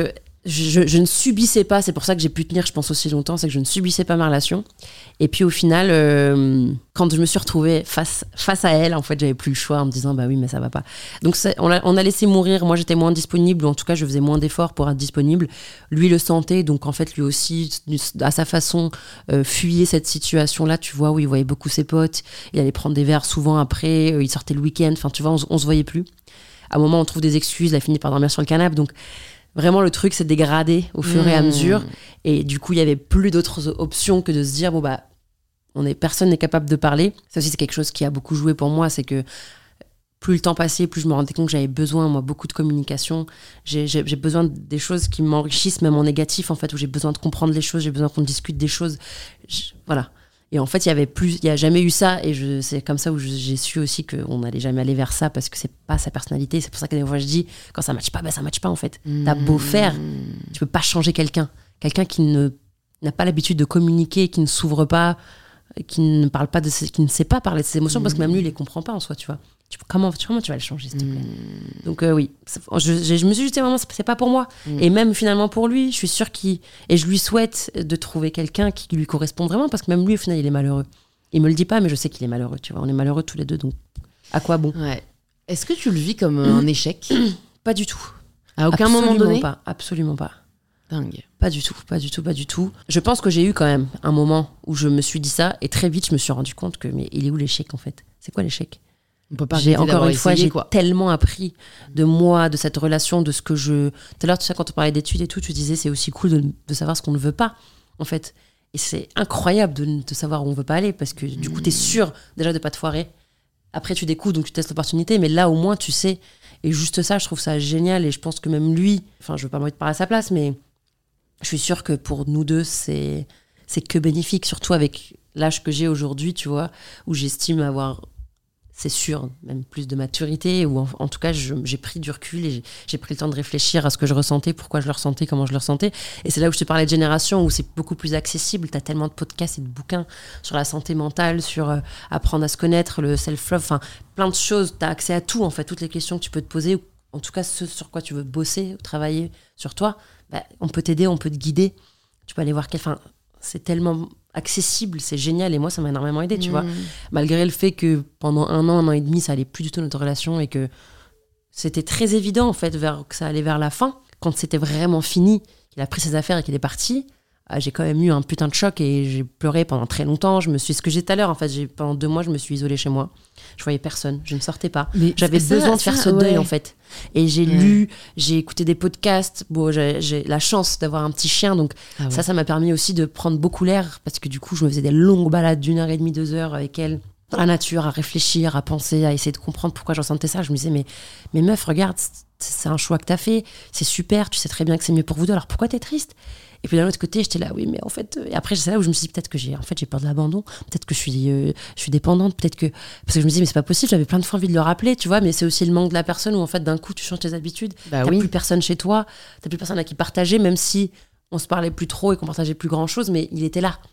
je, je ne subissais pas, c'est pour ça que j'ai pu tenir, je pense, aussi longtemps, c'est que je ne subissais pas ma relation. Et puis au final, euh, quand je me suis retrouvée face, face à elle, en fait, j'avais plus le choix en me disant, bah oui, mais ça va pas. Donc on a, on a laissé mourir, moi j'étais moins disponible, ou en tout cas je faisais moins d'efforts pour être disponible. Lui le sentait, donc en fait lui aussi, à sa façon, euh, fuyait cette situation-là, tu vois, où il voyait beaucoup ses potes, il allait prendre des verres souvent après, euh, il sortait le week-end, enfin tu vois, on, on se voyait plus. À un moment, on trouve des excuses, il a fini par dormir sur le canapé, donc vraiment, le truc s'est dégradé au fur mmh. et à mesure. Et du coup, il n'y avait plus d'autres options que de se dire, bon, bah, on est, personne n'est capable de parler. Ça aussi, c'est quelque chose qui a beaucoup joué pour moi. C'est que plus le temps passait, plus je me rendais compte que j'avais besoin, moi, beaucoup de communication. J'ai, j'ai, j'ai besoin des choses qui m'enrichissent, même en négatif, en fait, où j'ai besoin de comprendre les choses, j'ai besoin qu'on discute des choses. Je, voilà. Et en fait, il y avait plus, il y a jamais eu ça, et je, c'est comme ça où je, j'ai su aussi qu'on n'allait jamais aller vers ça parce que c'est pas sa personnalité. C'est pour ça que des fois je dis, quand ça matche pas, ben ça matche pas en fait. Mmh. T'as beau faire, tu peux pas changer quelqu'un, quelqu'un qui ne n'a pas l'habitude de communiquer, qui ne s'ouvre pas, qui ne parle pas de, ses, qui ne sait pas parler de ses émotions mmh. parce que même lui il les comprend pas en soi, tu vois. Tu, comment, comment tu vas le changer, s'il te plaît? mmh. Donc euh, oui, je, je, je me suis dit vraiment, c'est pas pour moi. mmh. Et même finalement pour lui, je suis sûre qu'il... Et je lui souhaite de trouver quelqu'un qui lui correspond vraiment, parce que même lui, au final, il est malheureux. Il me le dit pas, mais je sais qu'il est malheureux, tu vois. On est malheureux tous les deux, donc à quoi bon? Ouais. Est-ce que tu le vis comme un échec? Pas du tout. À aucun absolument moment donné? Pas, absolument pas. Dingue. Pas du tout, pas du tout, pas du tout. Je pense que j'ai eu quand même un moment où je me suis dit ça, et très vite, je me suis rendu compte que, mais il est où l'échec, en fait? C'est quoi l'échec? On peut pas j'ai encore une fois, essayé, j'ai quoi. tellement appris de moi, de cette relation, de ce que je... Tout à l'heure, tu sais, quand on parlait d'études et tout, tu disais c'est aussi cool de, de savoir ce qu'on ne veut pas, en fait. Et c'est incroyable de, de savoir où on veut pas aller, parce que du coup, t'es sûr déjà de pas te foirer. Après, tu découvres, donc tu testes l'opportunité, mais là, au moins, tu sais. Et juste ça, je trouve ça génial, et je pense que même lui, enfin, je veux pas me parler à sa place, mais je suis sûre que pour nous deux, c'est, c'est que bénéfique, surtout avec l'âge que j'ai aujourd'hui, tu vois, où j'estime avoir... c'est sûr, même plus de maturité, ou en, en tout cas, je, j'ai pris du recul et j'ai, j'ai pris le temps de réfléchir à ce que je ressentais, pourquoi je le ressentais, comment je le ressentais. Et c'est là où je te parlais de génération, où c'est beaucoup plus accessible. T'as tellement de podcasts et de bouquins sur la santé mentale, sur euh, apprendre à se connaître, le self-love, enfin, plein de choses. T'as accès à tout, en fait, toutes les questions que tu peux te poser, ou en tout cas, ce sur quoi tu veux bosser, travailler sur toi. Bah, on peut t'aider, on peut te guider. Tu peux aller voir quel... Enfin, c'est tellement... accessible, c'est génial, et moi ça m'a énormément aidé, tu mmh. vois, malgré le fait que pendant un an, un an et demi, ça allait plus du tout notre relation, et que c'était très évident en fait vers, que ça allait vers la fin, quand c'était vraiment fini, qu'il a pris ses affaires et qu'il est parti. Ah, j'ai quand même eu un putain de choc, et j'ai pleuré pendant très longtemps. Je me suis, ce que j'ai dit tout à l'heure, en fait, j'ai, pendant deux mois, je me suis isolée chez moi. Je voyais personne, je ne sortais pas. Mais j'avais ça, besoin de faire ça, ce deuil, ouais. en fait. Et j'ai ouais. lu, j'ai écouté des podcasts. Bon, j'ai, j'ai la chance d'avoir un petit chien, donc ah ouais. ça, ça m'a permis aussi de prendre beaucoup l'air, parce que du coup, je me faisais des longues balades d'une heure et demie, deux heures avec elle, dans la nature, à réfléchir, à penser, à essayer de comprendre pourquoi je ressentais ça. Je me disais, mais, mais meuf, regarde, c'est un choix que t'as fait, c'est super, tu sais très bien que c'est mieux pour vous deux, alors pourquoi t'es triste? Et puis d'un autre côté, j'étais là, oui, mais en fait... Et après, c'est là où je me suis dit, peut-être que j'ai, en fait, j'ai peur de l'abandon, peut-être que je suis, euh, je suis dépendante, peut-être que... Parce que je me dis, mais c'est pas possible, j'avais plein de fois envie de le rappeler, tu vois, mais c'est aussi le manque de la personne où, en fait, d'un coup, tu changes tes habitudes, bah t'as oui. plus personne chez toi, t'as plus personne à qui partager, même si on se parlait plus trop et qu'on partageait plus grand-chose, mais il était là.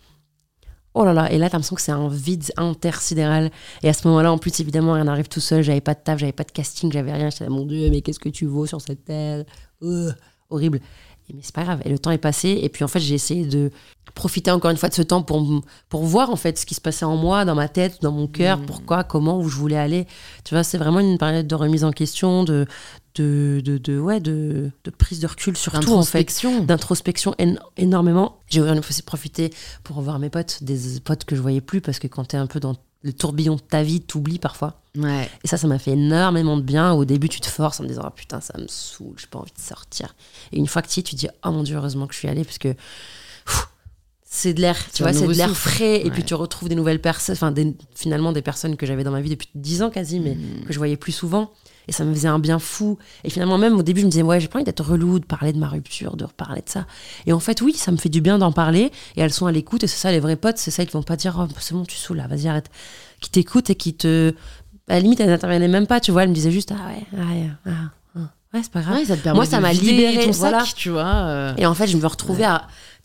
Oh là là, et là, t'as l'impression que c'est un vide intersidéral. Et à ce moment-là, en plus, évidemment, rien n'arrive tout seul, j'avais pas de taf, j'avais pas de casting, j'avais rien, j'étais là, mon Dieu, mais qu'est-ce que tu vaux sur cette terre? euh, Horrible. Mais c'est pas grave, et le temps est passé, et puis en fait j'ai essayé de profiter encore une fois de ce temps pour, pour voir en fait ce qui se passait en moi, dans ma tête, dans mon cœur, mmh. pourquoi, comment, où je voulais aller. Tu vois, c'est vraiment une période de remise en question, de, de, de, de, ouais, de, de prise de recul surtout en fait, d'introspection en, énormément. J'ai aussi profité pour revoir mes potes, des potes que je voyais plus, parce que quand t'es un peu dans le tourbillon de ta vie, t'oublies parfois. Ouais. Et ça, ça m'a fait énormément de bien. Au début, tu te forces en me disant, oh, putain, ça me saoule, j'ai pas envie de sortir. Et une fois que tu y es, tu te dis, oh mon Dieu, heureusement que je suis allée, parce que pff, c'est de l'air, tu c'est vois, c'est de l'air frais. Ouais. Et puis tu retrouves des nouvelles personnes, enfin, des, finalement, des personnes que j'avais dans ma vie depuis dix ans quasi, mais mmh. que je voyais plus souvent. Et ça me faisait un bien fou. Et finalement, même au début, je me disais, ouais, j'ai pas envie d'être relou, de parler de ma rupture, de reparler de ça. Et en fait, oui, ça me fait du bien d'en parler. Et elles sont à l'écoute. Et c'est ça, les vrais potes, c'est ça, ils vont pas dire, oh, c'est bon, tu saoules là, vas-y, arrête. Qui t'écoutent et qui te. À la limite, elles n'intervenaient même pas, tu vois. Elles me disaient juste, ah ouais, ouais, ah, ah. ouais, c'est pas grave. Ouais, ça te permet Moi, ça de m'a vider libérée, ton voilà. sac, tu vois. Euh... Et en fait, je me retrouvais ouais. à. Tu vois.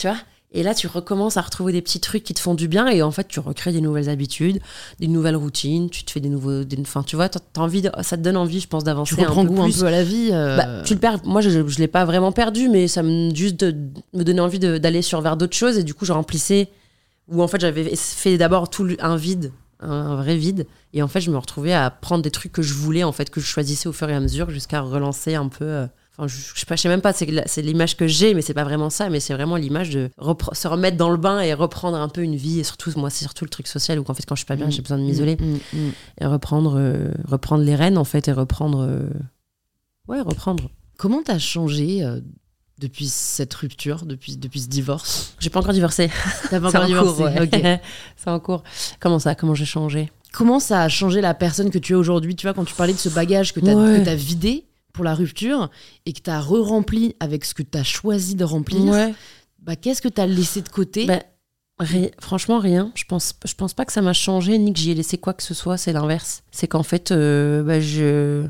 Et là, tu recommences à retrouver des petits trucs qui te font du bien et en fait, tu recrées des nouvelles habitudes, des nouvelles routines, tu te fais des nouveaux... Des, enfin, tu vois, t'as, t'as envie de, ça te donne envie, je pense, d'avancer un peu plus. Tu reprends goût un peu à la vie. Euh... Bah, tu le perds. Moi, je ne l'ai pas vraiment perdu, mais ça me, juste de, me donnait envie de, d'aller sur vers d'autres choses et du coup, je remplissais... Où en fait, j'avais fait d'abord tout un vide, un, un vrai vide. Et en fait, je me retrouvais à prendre des trucs que je voulais, en fait, que je choisissais au fur et à mesure jusqu'à relancer un peu... Euh, Enfin, je, je sais pas, je sais même pas, c'est, c'est l'image que j'ai, mais c'est pas vraiment ça, mais c'est vraiment l'image de repre- se remettre dans le bain et reprendre un peu une vie. Et surtout, moi, c'est surtout le truc social où en fait, quand je suis pas bien, mmh, j'ai besoin de m'isoler mmh, mmh. et reprendre, euh, reprendre les rênes en fait et reprendre, euh... ouais, reprendre. Comment t'as changé euh, depuis cette rupture, depuis depuis ce divorce? J'ai pas encore divorcé. T'as pas encore divorcé, cours, ouais. Ok. C'est en cours. Comment ça? Comment j'ai changé? Comment ça a changé la personne que tu es aujourd'hui? Tu vois, quand tu parlais de ce bagage que t'as, ouais. que t'as vidé pour la rupture et que tu as re-rempli avec ce que tu as choisi de remplir, ouais. bah, qu'est-ce que tu as laissé de côté? bah, ri- Franchement, rien. Je pense, je pense pas que ça m'a changé ni que j'y ai laissé quoi que ce soit. C'est l'inverse. C'est qu'en fait, euh, bah, je...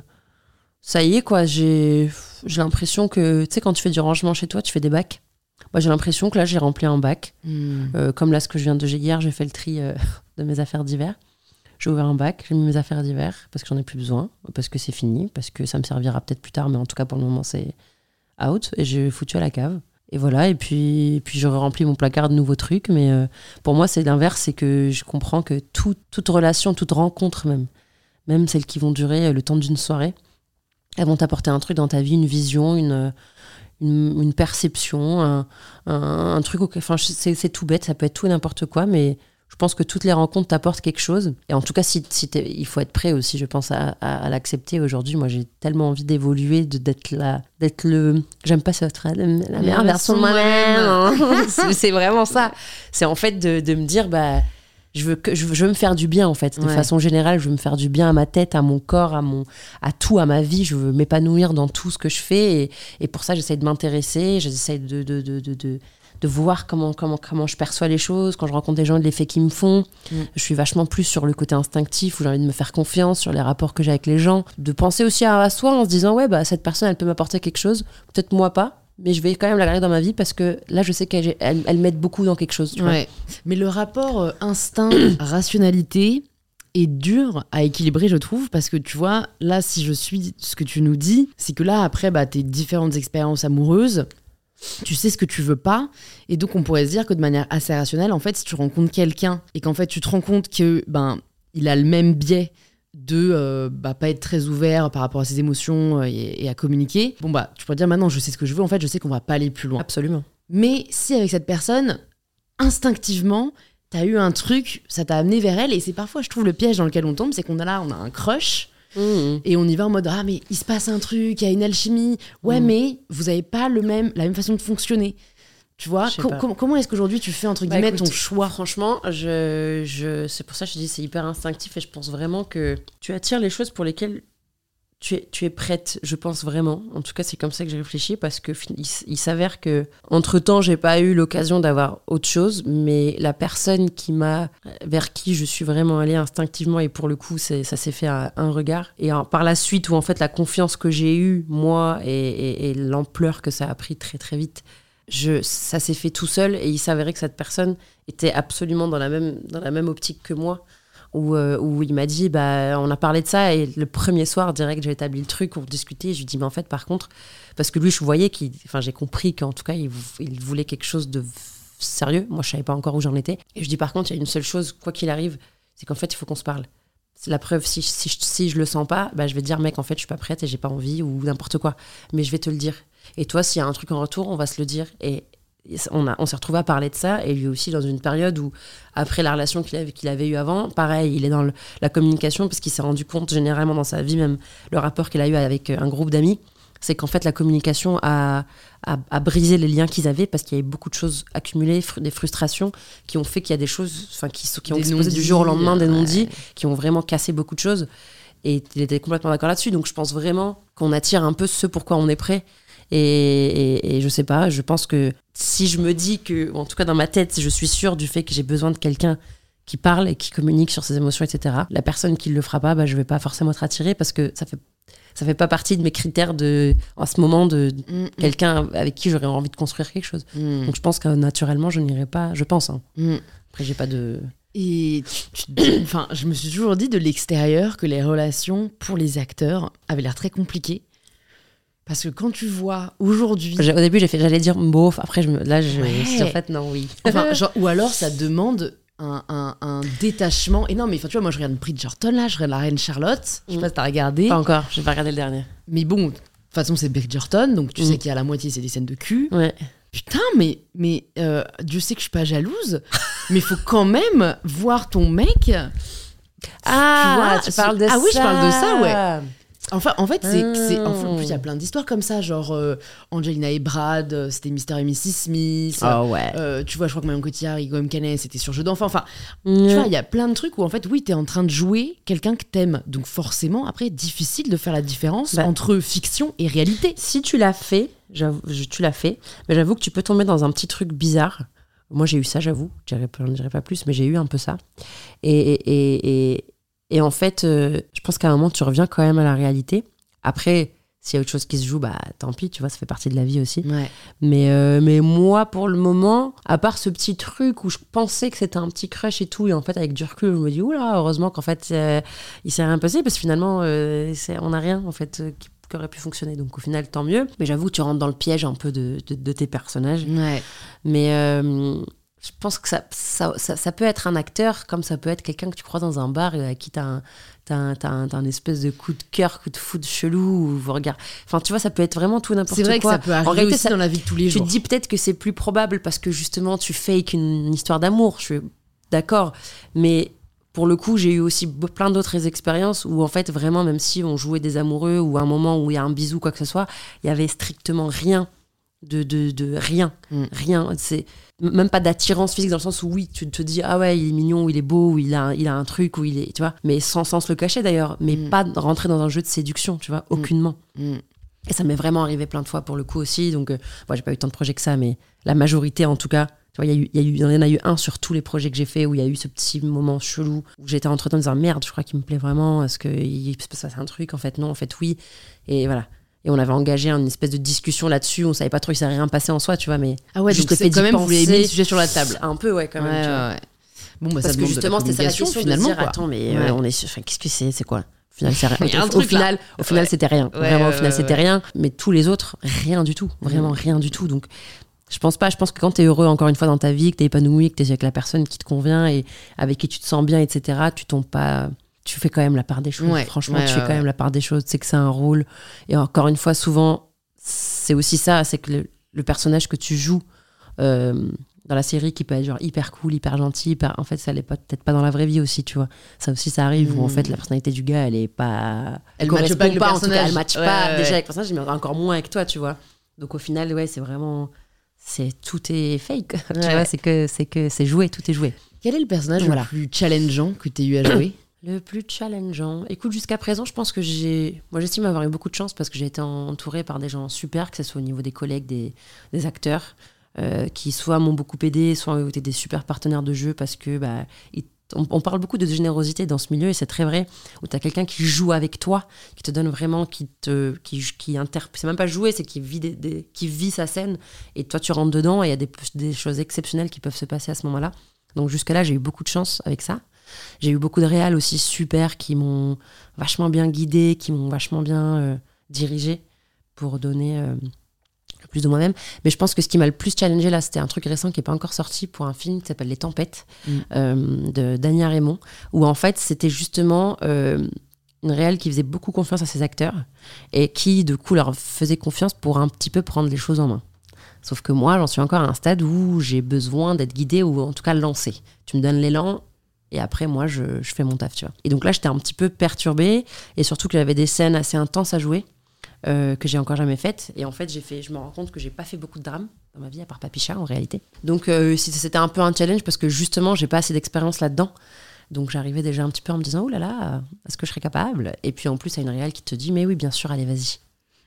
ça y est, quoi. J'ai, j'ai l'impression que, tu sais, quand tu fais du rangement chez toi, tu fais des bacs. Bah, j'ai l'impression que là, j'ai rempli un bac. Mm. Euh, comme là, ce que je viens de dire hier, j'ai fait le tri euh, de mes affaires d'hiver. J'ai ouvert un bac, j'ai mis mes affaires d'hiver parce que j'en ai plus besoin, parce que c'est fini, parce que ça me servira peut-être plus tard, mais en tout cas pour le moment c'est out. Et j'ai foutu à la cave. Et voilà, et puis, puis j'aurais rempli mon placard de nouveaux trucs, mais euh, pour moi c'est l'inverse, c'est que je comprends que tout, toute relation, toute rencontre même, même celles qui vont durer le temps d'une soirée, elles vont t'apporter un truc dans ta vie, une vision, une, une, une perception, un, un, un truc, enfin c'est, c'est tout bête, ça peut être tout et n'importe quoi, mais je pense que toutes les rencontres t'apportent quelque chose. Et en tout cas, si, si il faut être prêt aussi, je pense, à, à, à l'accepter. Aujourd'hui, moi, j'ai tellement envie d'évoluer, de, d'être, la, d'être le... J'aime pas cette phrase, la meilleure version de moi-même. Hein. c'est, c'est vraiment ça. C'est en fait de, de me dire, bah, je veux, que, je, veux, je veux me faire du bien, en fait. De ouais. façon générale, je veux me faire du bien à ma tête, à mon corps, à, mon, à tout, à ma vie. Je veux m'épanouir dans tout ce que je fais. Et, et pour ça, j'essaie de m'intéresser. J'essaie de... de, de, de, de de voir comment, comment, comment je perçois les choses, quand je rencontre des gens, de l'effet qu'ils me font. Mm. Je suis vachement plus sur le côté instinctif, où j'ai envie de me faire confiance, sur les rapports que j'ai avec les gens. De penser aussi à, à soi en se disant, ouais, bah, cette personne, elle peut m'apporter quelque chose, peut-être moi pas, mais je vais quand même la garder dans ma vie parce que là, je sais qu'elle elle, elle m'aide beaucoup dans quelque chose. Tu ouais. vois. Mais le rapport euh, instinct-rationalité est dur à équilibrer, je trouve, parce que tu vois, là, si je suis ce que tu nous dis, c'est que là, après, bah, tes différentes expériences amoureuses, tu sais ce que tu veux pas, et donc on pourrait se dire que de manière assez rationnelle, en fait, si tu rencontres quelqu'un et qu'en fait tu te rends compte que ben il a le même biais de euh, bah, pas être très ouvert par rapport à ses émotions et, et à communiquer, bon bah tu pourrais dire maintenant je sais ce que je veux, en fait je sais qu'on va pas aller plus loin. Absolument. Mais si avec cette personne, instinctivement, t'as eu un truc, ça t'a amené vers elle, et c'est parfois je trouve le piège dans lequel on tombe, c'est qu'on a là, on a un crush. Mmh. Et on y va en mode ah mais il se passe un truc, il y a une alchimie, ouais mmh. mais vous avez pas le même, la même façon de fonctionner, tu vois. Com- com- comment est-ce qu'aujourd'hui tu fais entre guillemets bah, écoute, ton choix? Franchement, je, je, c'est pour ça que je dis c'est hyper instinctif et je pense vraiment que tu attires les choses pour lesquelles tu es, tu es prête, je pense vraiment. En tout cas, c'est comme ça que j'ai réfléchi parce que il, il s'avère que entre temps, j'ai pas eu l'occasion d'avoir autre chose, mais la personne qui m'a, vers qui je suis vraiment allée instinctivement et pour le coup, c'est, ça s'est fait à un regard. Et en, par la suite, où en fait la confiance que j'ai eue moi et, et, et l'ampleur que ça a pris très très vite, je, ça s'est fait tout seul et il s'avérait que cette personne était absolument dans la même dans la même optique que moi. Où, euh, où il m'a dit, bah, on a parlé de ça, et le premier soir, direct, j'ai établi le truc, on discutait, et je lui dis, mais en fait, par contre, parce que lui, je voyais qu'il, enfin, j'ai compris qu'en tout cas, il, il voulait quelque chose de sérieux. Moi, je savais pas encore où j'en étais. Et je dis, par contre, il y a une seule chose, quoi qu'il arrive, c'est qu'en fait, il faut qu'on se parle. C'est la preuve, si, si, si je le sens pas, bah, je vais te dire, mec, en fait, je suis pas prête et j'ai pas envie, ou n'importe quoi. Mais je vais te le dire. Et toi, s'il y a un truc en retour, on va se le dire. Et On, a, on s'est retrouvé à parler de ça, et lui aussi dans une période où, après la relation qu'il avait, qu'il avait eue avant, pareil, il est dans le, la communication, parce qu'il s'est rendu compte généralement dans sa vie, même le rapport qu'il a eu avec un groupe d'amis, c'est qu'en fait la communication a, a, a brisé les liens qu'ils avaient, parce qu'il y avait beaucoup de choses accumulées, fr- des frustrations qui ont fait qu'il y a des choses, enfin qui, qui ont explosé du jour au lendemain, des non-dits, ouais. qui ont vraiment cassé beaucoup de choses, et il était complètement d'accord là-dessus. Donc je pense vraiment qu'on attire un peu ce pourquoi on est prêt. Et, et, et je sais pas, je pense que si je me dis que, en tout cas dans ma tête, je suis sûre du fait que j'ai besoin de quelqu'un qui parle et qui communique sur ses émotions, et cetera. La personne qui le fera pas, bah, je vais pas forcément être attirée parce que ça fait ça fait pas partie de mes critères de en ce moment de mm. quelqu'un avec qui j'aurais envie de construire quelque chose. Mm. Donc je pense que naturellement je n'irai pas, je pense. Hein. Mm. Après j'ai pas de. Et tu, tu, enfin, je me suis toujours dit de l'extérieur que les relations pour les acteurs avaient l'air très compliquées. Parce que quand tu vois aujourd'hui... Au début, j'ai fait, j'allais dire bof, après, je me, là, je ouais. suis en fait, non, oui. Enfin, genre, ou alors, ça demande un, un, un détachement énorme. Mais tu vois, moi, je regarde Bridgerton, là, je regarde La Reine Charlotte. Je sais pas si t'as regardé. Pas encore, j'ai pas regardé le dernier. Mais bon, de toute façon, c'est Bridgerton, donc tu mm. sais qu'il y a la moitié, c'est des scènes de cul. Ouais. Putain, mais, mais euh, Dieu sait que je suis pas jalouse, mais il faut quand même voir ton mec. Ah, tu, vois, tu parles de ah, ça. Ah oui, je parle de ça, ouais. Enfin, en fait, c'est, mmh. c'est enfin, en plus, il y a plein d'histoires comme ça, genre euh, Angelina et Brad, euh, c'était Mister et Missus Smith. Oh ouais. Euh, tu vois, je crois que Marion Cotillard et Guillaume Canet, c'était sur Jeux d'enfants. Enfin, mmh. tu vois, il y a plein de trucs où en fait, oui, t'es en train de jouer quelqu'un que t'aimes. Donc forcément, après, difficile de faire la différence bah, entre fiction et réalité. Si tu l'as fait, j'avoue, tu l'as fait, mais j'avoue que tu peux tomber dans un petit truc bizarre. Moi, j'ai eu ça, j'avoue. Je ne dirais pas plus, mais j'ai eu un peu ça. Et, et, et, et, et en fait, euh, je pense qu'à un moment, tu reviens quand même à la réalité. Après, s'il y a autre chose qui se joue, bah tant pis, tu vois, ça fait partie de la vie aussi. Ouais. Mais, euh, mais moi, pour le moment, à part ce petit truc où je pensais que c'était un petit crush et tout, et en fait, avec du recul, je me dis, oula, heureusement qu'en fait, euh, il s'est rien passé, parce que finalement, euh, c'est, on n'a rien, en fait, euh, qui, qui aurait pu fonctionner. Donc au final, tant mieux. Mais j'avoue, tu rentres dans le piège un peu de, de, de tes personnages. Ouais. Mais euh, je pense que ça, ça, ça, ça peut être un acteur, comme ça peut être quelqu'un que tu croises dans un bar et à qui t'as un, t'as un, t'as un, t'as un espèce de coup de cœur, coup de foudre chelou, ou vous regardez. Enfin, tu vois, ça peut être vraiment tout n'importe quoi. C'est vrai quoi. Que ça peut arriver en réalité, aussi ça, dans la vie de tous les tu jours. Tu te dis peut-être que c'est plus probable parce que justement, tu fakes une, une histoire d'amour. Je suis d'accord. Mais pour le coup, j'ai eu aussi plein d'autres expériences où en fait, vraiment, même si on jouait des amoureux ou à un moment où il y a un bisou, quoi que ce soit, il y avait strictement rien. De, de, de rien, mm. rien. C'est même pas d'attirance physique dans le sens où oui, tu te dis ah ouais, il est mignon, ou il est beau, ou il a, il a un truc, ou il est, tu vois, mais sans, sans se le cacher d'ailleurs, mais mm. pas rentrer dans un jeu de séduction, tu vois, aucunement. Mm. Et ça m'est vraiment arrivé plein de fois pour le coup aussi, donc euh, bon, j'ai pas eu tant de projets que ça, mais la majorité en tout cas, tu vois, il y a eu, il y a eu, il y en a eu un sur tous les projets que j'ai fait où il y a eu ce petit moment chelou où j'étais entre temps en disant merde, je crois qu'il me plaît vraiment, est-ce que il se passe un truc, en fait non, en fait oui, et voilà. Et on avait engagé une espèce de discussion là-dessus. On savait pas trop, il s'est rien passé en soi, tu vois, mais ah ouais, juste donc le fait quand même, vous avez mis le sujet sur la table. Un peu, ouais, quand même. Ouais, tu vois. Ouais. Bon, bah, parce ça que justement, c'était ça la question finalement. De dire, attends, mais ouais. euh, on est, enfin, qu'est-ce que c'est, c'est quoi? Au final, c'est rien. Au, au final, au final, ouais. c'était rien. Ouais, Vraiment, ouais, au final, ouais, c'était ouais. rien. Mais tous les autres, rien du tout. Vraiment, mmh. rien du tout. Donc, je pense pas. Je pense que quand t'es heureux, encore une fois, dans ta vie, que t'es épanoui, que t'es avec la personne qui te convient et avec qui tu te sens bien, et cetera, tu tombes pas. Tu fais quand même la part des choses. Ouais, Franchement, ouais, tu fais ouais, quand ouais. même la part des choses. Tu sais que c'est un rôle. Et encore une fois, souvent, c'est aussi ça, c'est que le, le personnage que tu joues euh, dans la série qui peut être genre hyper cool, hyper gentil, hyper... en fait ça l'est pas, peut-être pas dans la vraie vie aussi, tu vois. Ça aussi ça arrive mmh. où en fait la personnalité du gars elle est pas, elle matche pas avec le personnage, en tout cas, elle matche ouais, pas ouais, déjà ouais. avec le personnage, mais encore moins avec toi, tu vois. Donc au final ouais c'est vraiment, c'est tout est fake, ouais. tu vois, c'est que c'est que c'est joué, tout est joué. Quel est le personnage voilà. le plus challengeant que tu aies eu à jouer? Le plus challengeant. Écoute, jusqu'à présent, je pense que j'ai... Moi, j'estime avoir eu beaucoup de chance parce que j'ai été entourée par des gens super, que ce soit au niveau des collègues, des, des acteurs, euh, qui soit m'ont beaucoup aidé, soit ont été des super partenaires de jeu parce que... Bah, ils, on, on parle beaucoup de générosité dans ce milieu et c'est très vrai, où tu as quelqu'un qui joue avec toi, qui te donne vraiment... qui te, qui, qui interp... C'est même pas jouer, c'est qui vit, des, des, qui vit sa scène et toi, tu rentres dedans et il y a des, des choses exceptionnelles qui peuvent se passer à ce moment-là. Donc jusque-là, j'ai eu beaucoup de chance avec ça. J'ai eu beaucoup de réals aussi super qui m'ont vachement bien guidée, qui m'ont vachement bien euh, dirigée pour donner euh, le plus de moi-même. Mais je pense que ce qui m'a le plus challengée là, c'était un truc récent qui n'est pas encore sorti pour un film qui s'appelle Les Tempêtes mmh. euh, de Dania Raymond, où en fait c'était justement euh, une réal qui faisait beaucoup confiance à ses acteurs et qui du coup leur faisait confiance pour un petit peu prendre les choses en main. Sauf que moi, j'en suis encore à un stade où j'ai besoin d'être guidée ou en tout cas lancée. Tu me donnes l'élan. Et après, moi, je, je fais mon taf, tu vois. Et donc là, j'étais un petit peu perturbée. Et surtout que j'avais des scènes assez intenses à jouer, euh, que j'ai encore jamais faites. Et en fait, j'ai fait, je me rends compte que j'ai pas fait beaucoup de drames dans ma vie, à part Papicha, en réalité. Donc, euh, c'était un peu un challenge parce que justement, j'ai pas assez d'expérience là-dedans. Donc, j'arrivais déjà un petit peu en me disant, oh là là, est-ce que je serais capable? Et puis, en plus, il y a une réal qui te dit, mais oui, bien sûr, allez, vas-y.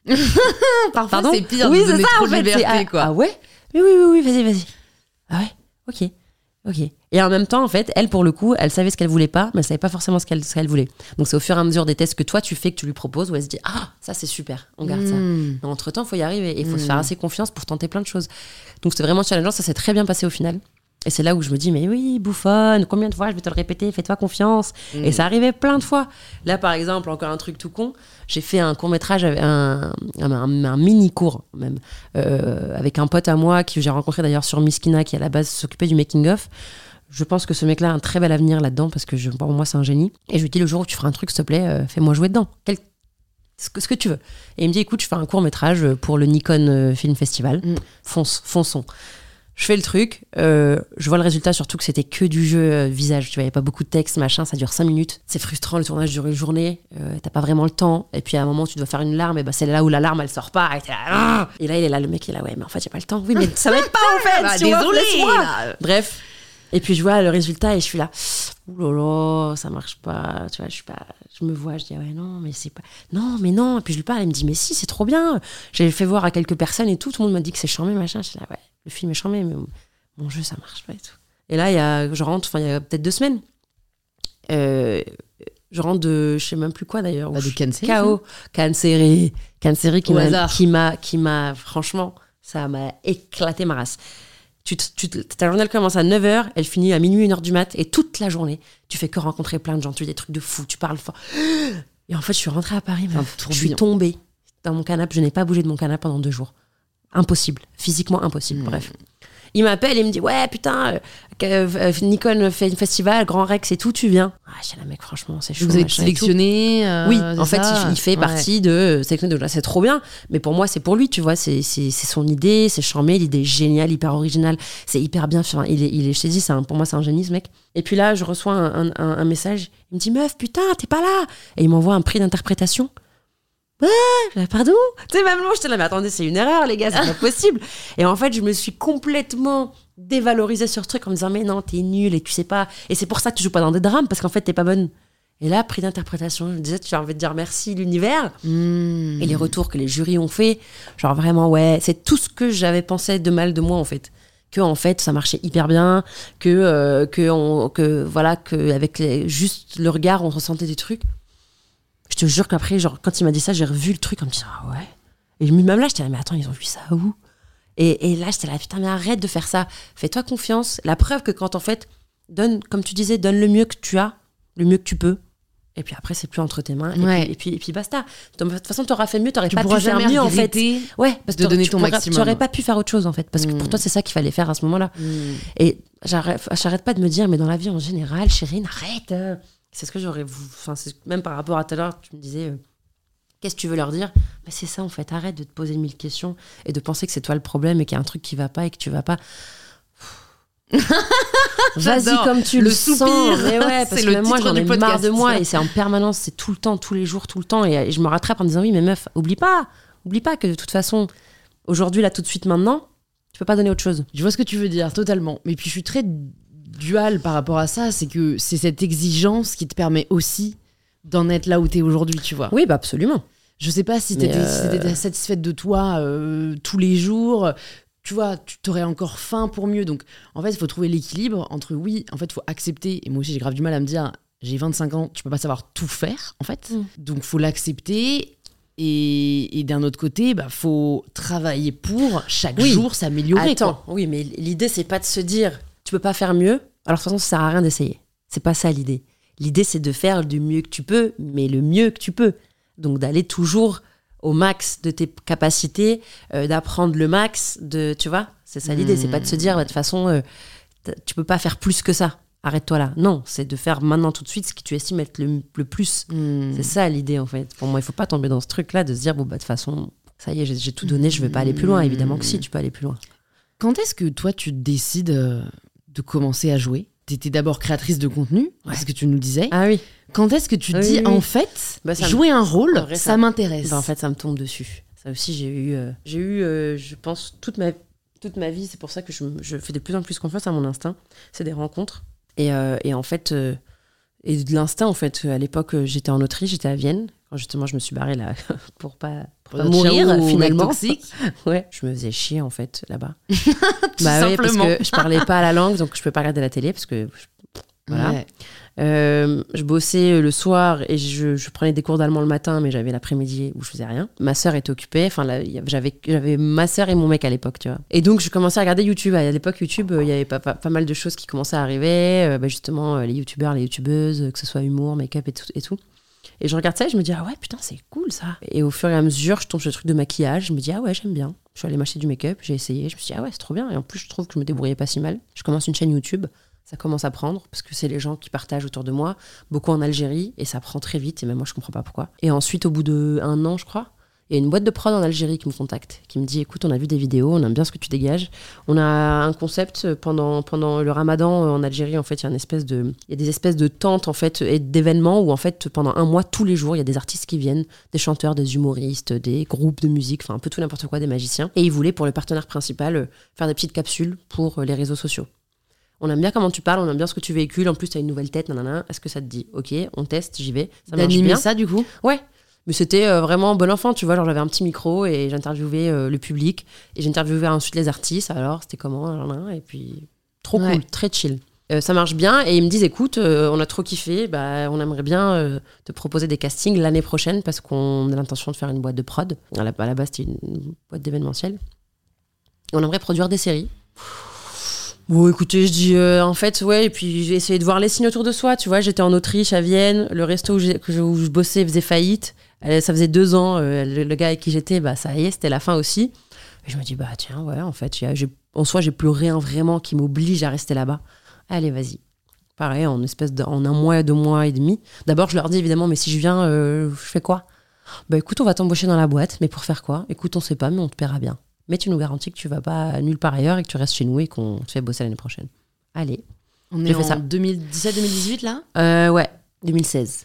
Parfois, Pardon c'est pire oui, de donner ça, trop en de fait, liberté, ah, quoi. Ah ouais? Mais oui, oui, oui, vas-y, vas-y. Ah ouais? Ok. Ok. Et en même temps, en fait, elle, pour le coup, elle savait ce qu'elle voulait pas, mais elle savait pas forcément ce qu'elle, ce qu'elle voulait. Donc, c'est au fur et à mesure des tests que toi, tu fais, que tu lui proposes, où elle se dit « Ah, ça, c'est super, on garde mmh. ça. » Mais entre-temps, il faut y arriver et il faut mmh. se faire assez confiance pour tenter plein de choses. Donc, c'était vraiment challengeant. Ça s'est très bien passé au final. Et c'est là où je me dis « Mais oui, bouffonne, combien de fois je vais te le répéter, fais-toi confiance. Mmh. » Et ça arrivait plein de fois. Là, par exemple, encore un truc tout con, j'ai fait un court-métrage, un, un, un, un mini-cours même, euh, avec un pote à moi que j'ai rencontré d'ailleurs sur Miskina, qui à la base s'occupait du making-of. Je pense que ce mec-là a un très bel avenir là-dedans parce que je, pour moi, c'est un génie. Et je lui dis le jour où tu feras un truc, s'il te plaît, euh, fais-moi jouer dedans. Quel... Ce, que, ce que tu veux. Et il me dit écoute, je fais un court-métrage pour le Nikon Film Festival. Mm. Fonce, fonçons. Je fais le truc. Euh, je vois le résultat, surtout que c'était que du jeu euh, visage. Tu vois, il n'y avait pas beaucoup de texte, machin. Ça dure cinq minutes. C'est frustrant, le tournage dure une journée. Euh, t'as pas vraiment le temps. Et puis à un moment, tu dois faire une larme. Et bah, c'est là où la larme, elle sort pas. Et, là, et là, il est là, le mec il est là. Ouais, mais en fait, j'ai pas le temps. Oui, mais ça m'aide pas en fait. Bah, désolé. Bref. Et puis je vois le résultat et je suis là, ouh là là, ça marche pas, tu vois, je suis pas, je me vois, je dis ouais non mais c'est pas, non mais non, et puis je lui parle, elle me dit mais si c'est trop bien, j'ai fait voir à quelques personnes et tout, tout le monde m'a dit que c'est charmé machin, je suis là ouais, le film est charmé mais mon jeu ça marche pas et tout. Et là il y a, je rentre, enfin il y a peut-être deux semaines, euh, je rentre de, je sais même plus quoi d'ailleurs, bah, de Canceri, K O, Canceri, Canceri qui m'a, qui m'a, qui m'a, franchement, ça m'a éclaté ma race. Tu, tu, ta journée elle commence à neuf heures, elle finit à minuit, une heure du mat, et toute la journée, tu fais que rencontrer plein de gens, tu fais des trucs de fou, tu parles fort. Et en fait, je suis rentrée à Paris, mais je suis tombée dans mon canapé, je n'ai pas bougé de mon canapé pendant deux jours. Impossible, physiquement impossible, mmh. Bref. Il m'appelle et il me dit ouais putain, euh, euh, Nikon fait un festival, Grand Rex et tout, tu viens. Ah, je suis là mec, franchement c'est chaud. Vous êtes sélectionné euh, oui, en fait il, il fait ouais. partie de sélectionné, donc là c'est trop bien. Mais pour moi c'est pour lui, tu vois, c'est c'est, c'est son idée, c'est charmé, l'idée est géniale, hyper originale, c'est hyper bien. Enfin, il est, il est, je t'ai dit, c'est un, pour moi c'est un génie ce mec. Et puis là je reçois un, un, un, un message, il me dit meuf putain t'es pas là, et il m'envoie un prix d'interprétation. Ouais, pardon. Tu sais, même là, j'étais là, mais attendez, c'est une erreur, les gars, c'est pas possible. Et en fait, je me suis complètement dévalorisée sur ce truc en me disant, mais non, t'es nulle et tu sais pas. Et c'est pour ça que tu joues pas dans des drames, parce qu'en fait, t'es pas bonne. Et là, prix d'interprétation, je me disais, tu as envie de dire merci, l'univers. Mmh. Et les retours que les jurys ont fait, genre vraiment, ouais, c'est tout ce que j'avais pensé de mal de moi, en fait. Que, en fait, ça marchait hyper bien, que, euh, que, on, que voilà, qu'avec les, juste le regard, on ressentait des trucs. Je te jure qu'après, genre, quand il m'a dit ça, j'ai revu le truc en me disant, ah ouais. Et même là, j'étais là, mais attends, ils ont vu ça où ? et, et là, j'étais là, putain, mais arrête de faire ça. Fais-toi confiance. La preuve que quand, en fait, donne, comme tu disais, donne le mieux que tu as, le mieux que tu peux. Et puis après, c'est plus entre tes mains. Et, ouais. puis, et, puis, et puis basta. De toute façon, t'auras fait mieux, t'aurais tu pas pu faire mieux, en fait. Ouais, parce que de donner tu ton pourrais, maximum. Tu aurais pas pu faire autre chose, en fait. Parce que mmh. pour toi, c'est ça qu'il fallait faire à ce moment-là. Mmh. Et j'arrête, j'arrête pas de me dire, mais dans la vie en général, Chérine, arrête. Euh, c'est ce que j'aurais voulu. Enfin, c'est, même par rapport à tout à l'heure, tu me disais. Euh, Qu'est-ce que tu veux leur dire ? Bah, c'est ça en fait, arrête de te poser mille questions et de penser que c'est toi le problème et qu'il y a un truc qui va pas et que tu vas pas. Vas-y comme tu le, le sens. Mais ouais, parce c'est que même moi j'en ai podcast, marre de moi et c'est en permanence, c'est tout le temps, tous les jours, tout le temps. Et, et je me rattrape en me disant oui mais meuf, oublie pas, oublie pas que de toute façon, aujourd'hui, là tout de suite, maintenant, tu peux pas donner autre chose. Je vois ce que tu veux dire, totalement. Mais puis je suis très dual par rapport à ça, c'est que c'est cette exigence qui te permet aussi d'en être là où t'es aujourd'hui, tu vois. Oui, bah absolument. Je sais pas si t'étais, euh... si t'étais satisfaite de toi euh, tous les jours, tu vois, tu t'aurais encore faim pour mieux. Donc, en fait, il faut trouver l'équilibre entre, oui, en fait, il faut accepter, et moi aussi, j'ai grave du mal à me dire, j'ai vingt-cinq ans, tu peux pas savoir tout faire, en fait. Mm. Donc, faut l'accepter, et, et d'un autre côté, bah, faut travailler pour chaque oui. jour s'améliorer. Attends, quoi. Oui, mais l'idée, c'est pas de se dire, tu peux pas faire mieux, alors de toute façon, ça sert à rien d'essayer. C'est pas ça l'idée. L'idée, c'est de faire du mieux que tu peux, mais le mieux que tu peux. Donc, d'aller toujours au max de tes capacités, euh, d'apprendre le max, de, tu vois, c'est ça l'idée. Mmh. C'est pas de se dire, de toute façon, euh, tu peux pas faire plus que ça. Arrête-toi là. Non, c'est de faire maintenant, tout de suite, ce que tu estimes être le, le plus. Mmh. C'est ça l'idée, en fait. Pour moi, il faut pas tomber dans ce truc-là de se dire, bon, bah, de toute façon, ça y est, j'ai, j'ai tout donné, je vais pas aller plus loin. Évidemment que si, tu peux aller plus loin. Quand est-ce que toi, tu décides de commencer à jouer ? T'étais d'abord créatrice de contenu, ouais. c'est ce que tu nous disais. Ah oui. Quand est-ce que tu oui, dis, oui. en fait, bah, jouer me... un rôle, vrai, ça, ça m'intéresse. Bah, en fait, ça me tombe dessus. Ça aussi, j'ai eu, euh, j'ai eu euh, je pense, toute ma, toute ma vie. C'est pour ça que je, je fais de plus en plus confiance à mon instinct. C'est des rencontres. Et, euh, et en fait, euh, et de l'instinct, en fait, à l'époque, j'étais en Autriche, j'étais à Vienne. quand justement je me suis barrée là pour pas, pour Pour pas mourir ciao, finalement. mec toxique. Ouais, je me faisais chier en fait là-bas. Tout bah ouais, simplement. parce que je parlais pas la langue, donc je pouvais pas regarder la télé parce que voilà. Ouais. Euh, je bossais le soir et je, je prenais des cours d'allemand le matin, mais j'avais l'après-midi où je faisais rien. Ma sœur était occupée, enfin là, y avait- j'avais, j'avais ma sœur et mon mec à l'époque, tu vois. Et donc je commençais à regarder YouTube. À l'époque, YouTube, il y avait pas, pas, pas mal de choses qui commençaient à arriver. Euh, bah, justement, euh, les youtubeurs, les youtubeuses, que ce soit humour, make-up et tout. Et, tout. Et je regarde ça et je me dis, ah ouais, putain, c'est cool ça. Et au fur et à mesure, je tombe sur le truc de maquillage. Je me dis, ah ouais, j'aime bien. Je suis allée m'acheter du make-up, j'ai essayé. Je me suis dit, ah ouais, c'est trop bien. Et en plus, je trouve que je me débrouillais pas si mal. Je commence une chaîne YouTube. Ça commence à prendre parce que c'est les gens qui partagent autour de moi, beaucoup en Algérie, et ça prend très vite, et même moi je comprends pas pourquoi. Et ensuite, au bout d'un an, je crois, il y a une boîte de prod en Algérie qui me contacte, qui me dit écoute, on a vu des vidéos, on aime bien ce que tu dégages. On a un concept pendant, pendant le ramadan en Algérie, en fait, il y a une espèce de, il y a des espèces de tentes en fait, et d'événements où en fait, pendant un mois, tous les jours, il y a des artistes qui viennent, des chanteurs, des humoristes, des groupes de musique, enfin un peu tout n'importe quoi, des magiciens. Et ils voulaient pour le partenaire principal faire des petites capsules pour les réseaux sociaux. On aime bien comment tu parles, on aime bien ce que tu véhicules. En plus, t'as une nouvelle tête, nanana. Est-ce que ça te dit ? Ok, on teste, j'y vais. Ça marche D'animer bien. ça, du coup ? Ouais. Mais c'était euh, vraiment bon enfant, tu vois. Genre, j'avais un petit micro et j'interviewais euh, le public. Et j'interviewais ensuite les artistes. Alors, c'était comment ? Nanana. Et puis, trop Ouais. cool, très chill. Euh, ça marche bien. Et ils me disent, écoute, euh, on a trop kiffé. Bah, on aimerait bien euh, te proposer des castings l'année prochaine parce qu'on a l'intention de faire une boîte de prod. À la, à la base, c'était une boîte d'événementiel. On aimerait produire des séries. Bon, écoutez, je dis euh, en fait, ouais, et puis j'ai essayé de voir les signes autour de soi, tu vois. J'étais en Autriche, à Vienne, le resto où, j'ai, que je, où je bossais faisait faillite. Euh, ça faisait deux ans, euh, le, le gars avec qui j'étais, bah ça y est, c'était la fin aussi. Et je me dis, bah tiens, ouais, en fait, j'ai, en soi, j'ai plus rien vraiment qui m'oblige à rester là-bas. Allez, vas-y. Pareil, en, espèce de, en un mois, deux mois et demi. D'abord, je leur dis évidemment, mais si je viens, euh, je fais quoi ? Bah écoute, on va t'embaucher dans la boîte, mais pour faire quoi ? Écoute, on sait pas, mais on te paiera bien. Mais tu nous garantis que tu vas pas nulle part ailleurs et que tu restes chez nous et qu'on te fait bosser l'année prochaine. Allez. On est J'ai fait en ça. deux mille dix-sept deux mille dix-huit, là ? Euh, ouais, deux mille seize.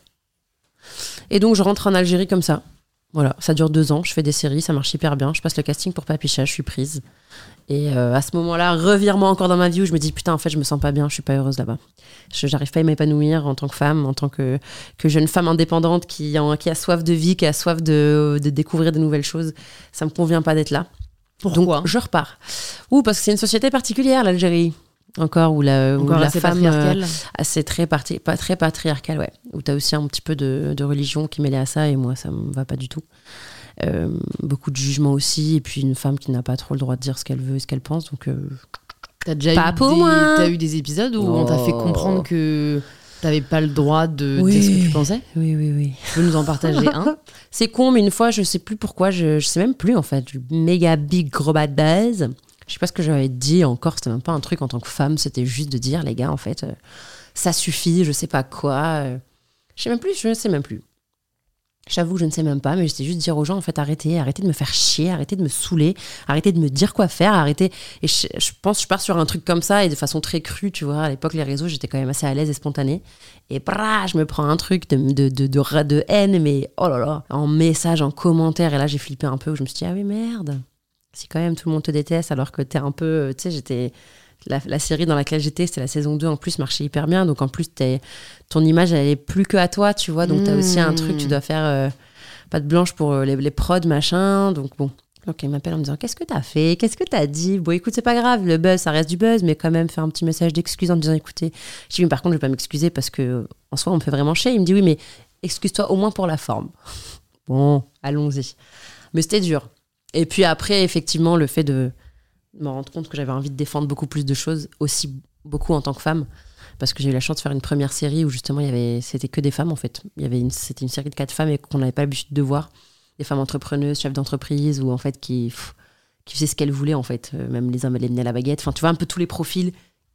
Et donc, je rentre en Algérie comme ça. Voilà, ça dure deux ans, je fais des séries, ça marche hyper bien. Je passe le casting pour Papicha, je suis prise. Et euh, à ce moment-là, revirement encore dans ma vie où je me dis, putain, en fait, je me sens pas bien, je suis pas heureuse là-bas. Je, j'arrive pas à m'épanouir en tant que femme, en tant que, que jeune femme indépendante qui, en, qui a soif de vie, qui a soif de, de découvrir de nouvelles choses. Ça me convient pas d'être là. Pourquoi ? Donc, je repars. Ou parce que c'est une société particulière, l'Algérie. Encore, où la, où Encore la assez femme. patriarcale. euh, assez très, parti, pas, très patriarcale, ouais. Où t'as aussi un petit peu de, de religion qui est mêlée à ça, et moi, ça me va pas du tout. Euh, beaucoup de jugement aussi, et puis une femme qui n'a pas trop le droit de dire ce qu'elle veut et ce qu'elle pense. Donc, euh, T'as déjà Pas eu, pour des, moi. t'as eu des épisodes où on t'a fait Oh. comprendre que t'avais pas le droit de Oui. dire ce que tu pensais ? oui, oui, oui. Tu peux nous en partager un ? C'est con, mais une fois, je sais plus pourquoi, je, je sais même plus en fait. Méga big gros bad buzz. Je sais pas ce que j'avais dit encore, c'était même pas un truc en tant que femme, c'était juste de dire, les gars, en fait, euh, ça suffit, je sais pas quoi. euh, je sais même plus, je sais même plus. J'avoue que je ne sais même pas, mais j'étais juste dire aux gens, en fait, arrêtez, arrêtez de me faire chier, arrêtez de me saouler, arrêtez de me dire quoi faire, arrêtez. Et je, je pense, je pars sur un truc comme ça et de façon très crue, tu vois. À l'époque, les réseaux, j'étais quand même assez à l'aise et spontanée. Et brah, je me prends un truc de, de, de, de, de haine, mais oh là là, en message, en commentaire. Et là, j'ai flippé un peu, où je me suis dit, ah oui, merde. Si quand même tout le monde te déteste, alors que t'es un peu, tu sais, j'étais. La, la série dans laquelle j'étais, c'était la saison deux, en plus, marchait hyper bien. Donc en plus, t'es, ton image, elle est plus que à toi, tu vois. Donc t'as aussi un truc, tu dois faire euh, patte blanche pour euh, les, les prods, machin. Donc bon. Donc il m'appelle en me disant, qu'est-ce que t'as fait ? Qu'est-ce que t'as dit ? Bon, écoute, c'est pas grave, le buzz, ça reste du buzz, mais quand même, faire un petit message d'excuse en me disant, écoutez, je dis, mais par contre, je vais pas m'excuser parce que en soi, on me fait vraiment chier. Il me dit, oui, mais excuse-toi au moins pour la forme. Bon, allons-y. Mais c'était dur. Et puis après, effectivement, le fait de me rendre compte que j'avais envie de défendre beaucoup plus de choses, aussi beaucoup en tant que femme, parce que j'ai eu la chance de faire une première série où justement il y avait, c'était que des femmes en fait. Il y avait une, c'était une série de quatre femmes et qu'on n'avait pas l'habitude de voir, des femmes entrepreneuses, chefs d'entreprise, ou en fait qui, pff, qui faisaient ce qu'elles voulaient en fait. Euh, même les hommes, elles les menaient à la baguette. Enfin, tu vois un peu tous les profils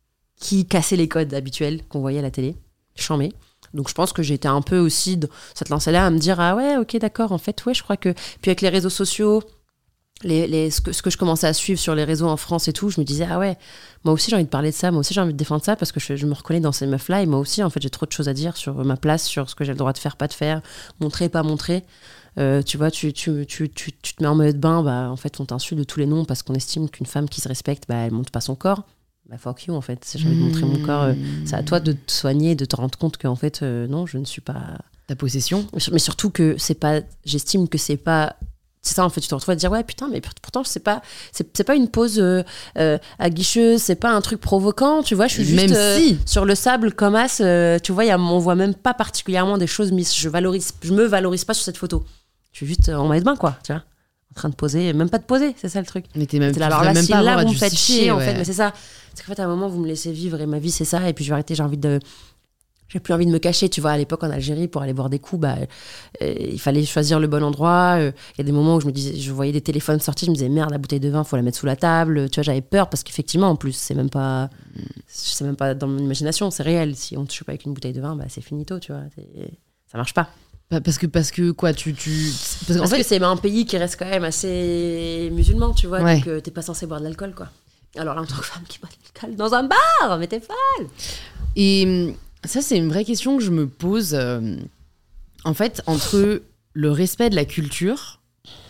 qui cassaient les codes habituels qu'on voyait à la télé. Chambé. Donc je pense que j'étais un peu aussi dans cette lancée-là à me dire, ah ouais, ok, d'accord, en fait, ouais, je crois que. Puis avec les réseaux sociaux, Les, les, ce, que, ce que je commençais à suivre sur les réseaux en France et tout, je me disais, ah ouais, moi aussi j'ai envie de parler de ça, moi aussi j'ai envie de défendre ça parce que je, je me reconnais dans ces meufs-là et moi aussi en fait j'ai trop de choses à dire sur ma place, sur ce que j'ai le droit de faire, pas de faire, montrer, pas montrer. Euh, tu vois, tu, tu, tu, tu, tu te mets en maillot de bain, bah, en fait on t'insulte de tous les noms parce qu'on estime qu'une femme qui se respecte, bah, elle montre pas son corps. Bah fuck you en fait, si j'ai envie de montrer mon corps, euh, c'est à toi de te soigner, de te rendre compte qu'en fait euh, non, je ne suis pas... ta possession. Mais surtout que c'est pas, j'estime que c'est pas, c'est ça en fait, tu te retrouves à te dire ouais putain mais pourtant c'est pas, c'est, c'est pas une pose euh, euh, aguicheuse, c'est pas un truc provoquant, tu vois, je suis juste Même euh, si. sur le sable comme as, euh, tu vois, y a, on voit même pas particulièrement des choses mises, je valorise, je me valorise pas sur cette photo, je suis juste en maillot de bain quoi, tu vois, en train de poser, même pas de poser, c'est ça le truc. Mais t'es même, là, alors là, même si pas là avoir vous à me faites justifier, chier en ouais. fait, mais c'est ça, c'est qu'en fait à un moment vous me laissez vivre et ma vie c'est ça, et puis je vais arrêter, j'ai envie de j'ai plus envie de me cacher, tu vois, à l'époque en Algérie, pour aller boire des coups, bah, euh, il fallait choisir le bon endroit. Il euh, y a des moments où je me disais, je voyais des téléphones sortis, je me disais, merde, la bouteille de vin, faut la mettre sous la table. Tu vois, j'avais peur parce qu'effectivement, en plus, c'est même pas, c'est même pas dans mon imagination, c'est réel. Si on te chope avec une bouteille de vin, bah, c'est finito, tu vois, c'est, ça marche pas. Parce que, parce que quoi, tu. tu... Parce, parce en fait... que c'est un pays qui reste quand même assez musulman, tu vois, ouais. donc euh, t'es pas censé boire de l'alcool, quoi. Alors là, en tant que femme qui boit de l'alcool dans un bar, mais t'es folle. Et. Ça, c'est une vraie question que je me pose, euh, en fait, entre le respect de la culture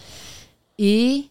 et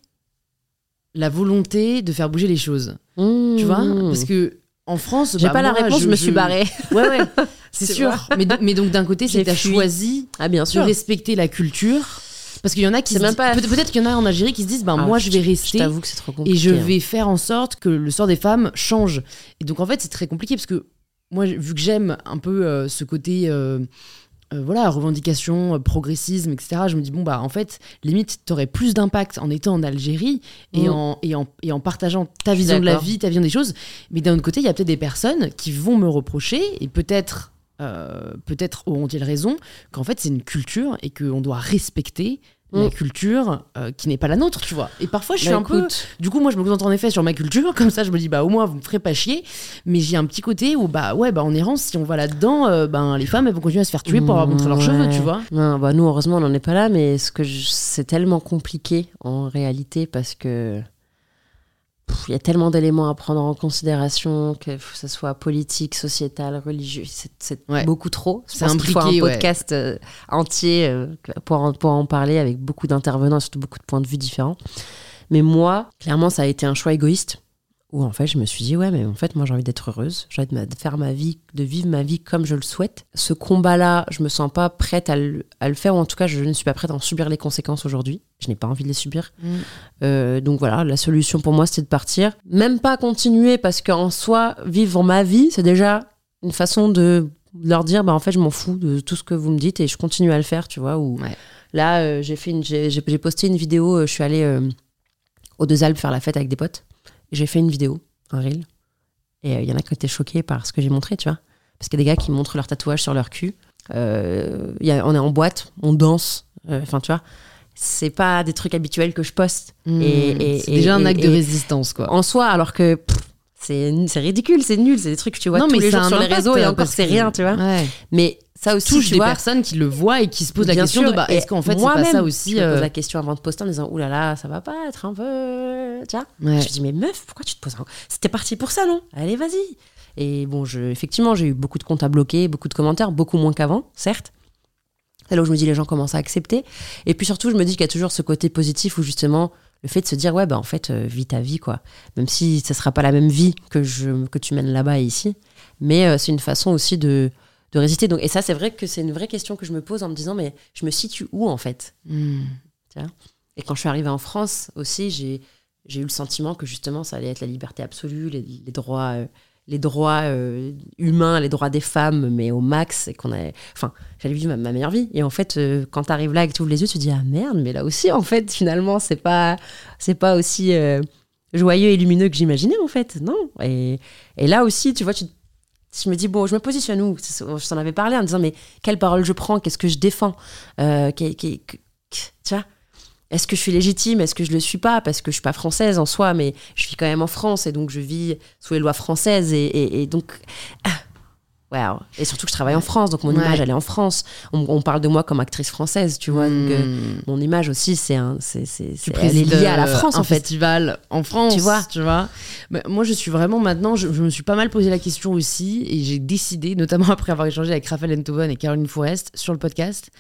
la volonté de faire bouger les choses. Mmh. Tu vois ? Parce que en France, j'ai bah, pas moi, la réponse, je, je me suis barrée. Ouais, ouais, c'est, c'est sûr. Mais, mais donc, d'un côté, c'est que t'as choisi ah, bien sûr. de respecter la culture. Parce qu'il y en a qui se même disent, pas... peut- peut-être qu'il y en a en Algérie qui se disent, ben bah, ah, moi je vais rester. Je t'avoue que c'est trop compliqué. Et je vais faire en sorte que le sort des femmes change. Et donc en fait, c'est très compliqué parce que moi, vu que j'aime un peu euh, ce côté, euh, euh, voilà, revendication, euh, progressisme, et cetera, je me dis, bon, bah, en fait, limite, t'aurais plus d'impact en étant en Algérie et, mmh. en, et, en, et en partageant ta vision de la vie, ta vision des choses. Mais d'un autre côté, il y a peut-être des personnes qui vont me reprocher et peut-être, euh, peut-être auront-ils raison, qu'en fait, c'est une culture et qu'on doit respecter la mmh. culture euh, qui n'est pas la nôtre, tu vois. Et parfois, je suis bah, un écoute. peu... Du coup, moi, je me concentre en effet sur ma culture. Comme ça, je me dis, bah, au moins, vous me ferez pas chier. Mais j'ai un petit côté où, bah, ouais, bah, en errance, si on va là-dedans, euh, ben, les femmes, elles vont continuer à se faire tuer pour avoir montré leurs ouais. cheveux, tu vois. Non, bah, nous, heureusement, on n'en est pas là. Mais ce que je... c'est tellement compliqué, en réalité, parce que... Il y a tellement d'éléments à prendre en considération, que ce soit politique, sociétal, religieux, c'est, c'est ouais. beaucoup trop. Je c'est pense qu'il faut un podcast ouais. euh, entier euh, pour, en, pour en parler avec beaucoup d'intervenants, surtout beaucoup de points de vue différents. Mais moi, clairement, ça a été un choix égoïste, où en fait, je me suis dit, ouais, mais en fait, moi, j'ai envie d'être heureuse, j'ai envie de faire ma vie, de vivre ma vie comme je le souhaite. Ce combat-là, je me sens pas prête à le, à le faire, ou en tout cas, je ne suis pas prête à en subir les conséquences aujourd'hui. Je n'ai pas envie de les subir. Mmh. Euh, donc voilà, la solution pour moi, c'était de partir. Même pas continuer, parce qu'en soi, vivre ma vie, c'est déjà une façon de leur dire, bah en fait, je m'en fous de tout ce que vous me dites et je continue à le faire, tu vois. Ou ouais. Là, euh, j'ai, fait une, j'ai, j'ai posté une vidéo, euh, je suis allée euh, aux Deux Alpes faire la fête avec des potes. J'ai fait une vidéo, un reel, et il euh, y en a qui étaient choqués par ce que j'ai montré, tu vois. Parce qu'il y a des gars qui montrent leurs tatouages sur leur cul. Euh, y a, on est en boîte, on danse, enfin, euh, tu vois. C'est pas des trucs habituels que je poste. Mmh, et, et, c'est et, déjà un acte et, de résistance, quoi. En soi, alors que pff, c'est, c'est ridicule, c'est nul, c'est des trucs que tu vois non, tous mais les jours sur les réseaux, et encore, c'est que... rien, tu vois. Ouais. Mais ça aussi, touche tu des vois, personnes qui le voient et qui se posent la question sûr, de bah, est-ce qu'en fait c'est pas ça aussi je me euh... pose la question avant de poster en disant oulala là là, ça va pas être un peu tu vois ouais. Je me dis mais meuf pourquoi tu te poses un... c'était parti pour ça non, allez vas-y. Et bon je... effectivement j'ai eu beaucoup de comptes à bloquer, beaucoup de commentaires, beaucoup moins qu'avant certes. C'est là où je me dis les gens commencent à accepter, et puis surtout je me dis qu'il y a toujours ce côté positif où justement le fait de se dire ouais bah en fait euh, vis ta vie quoi, même si ça sera pas la même vie que, je... que tu mènes là-bas et ici, mais euh, c'est une façon aussi de de résister. Donc, et ça, c'est vrai que c'est une vraie question que je me pose en me disant, mais je me situe où, en fait mmh. tu vois. Et quand je suis arrivée en France aussi, j'ai, j'ai eu le sentiment que justement, ça allait être la liberté absolue, les, les droits, euh, les droits euh, humains, les droits des femmes, mais au max, et qu'on avait... Enfin, j'allais vivre ma, ma meilleure vie. Et en fait, euh, quand t'arrives là et que tu ouvres les yeux, tu te dis, ah merde, mais là aussi, en fait, finalement, c'est pas, c'est pas aussi euh, joyeux et lumineux que j'imaginais, en fait. Non. Et, et là aussi, tu vois, tu te je me dis, bon, je me positionne où ? Je t'en avais parlé en disant, mais quelle parole je prends ? Qu'est-ce que je défends ? euh, qu'est, qu'est, qu'est, Tu vois ? Est-ce que je suis légitime ? Est-ce que je le suis pas ? Parce que je suis pas française en soi, mais je vis quand même en France et donc je vis sous les lois françaises et, et, et donc... Ah, wow. Et surtout que je travaille en France, donc mon ouais. image, elle est en France. On, on parle de moi comme actrice française, tu vois. Mmh. Donc, euh, mon image aussi, c'est un, c'est, c'est, c'est, elle est liée à la France, en fait. Festival en France, tu vois. Tu vois. Mais moi, je suis vraiment maintenant, je, je me suis pas mal posé la question aussi, et j'ai décidé, notamment après avoir échangé avec Raphaël Enthoven et Caroline Forest sur le podcast,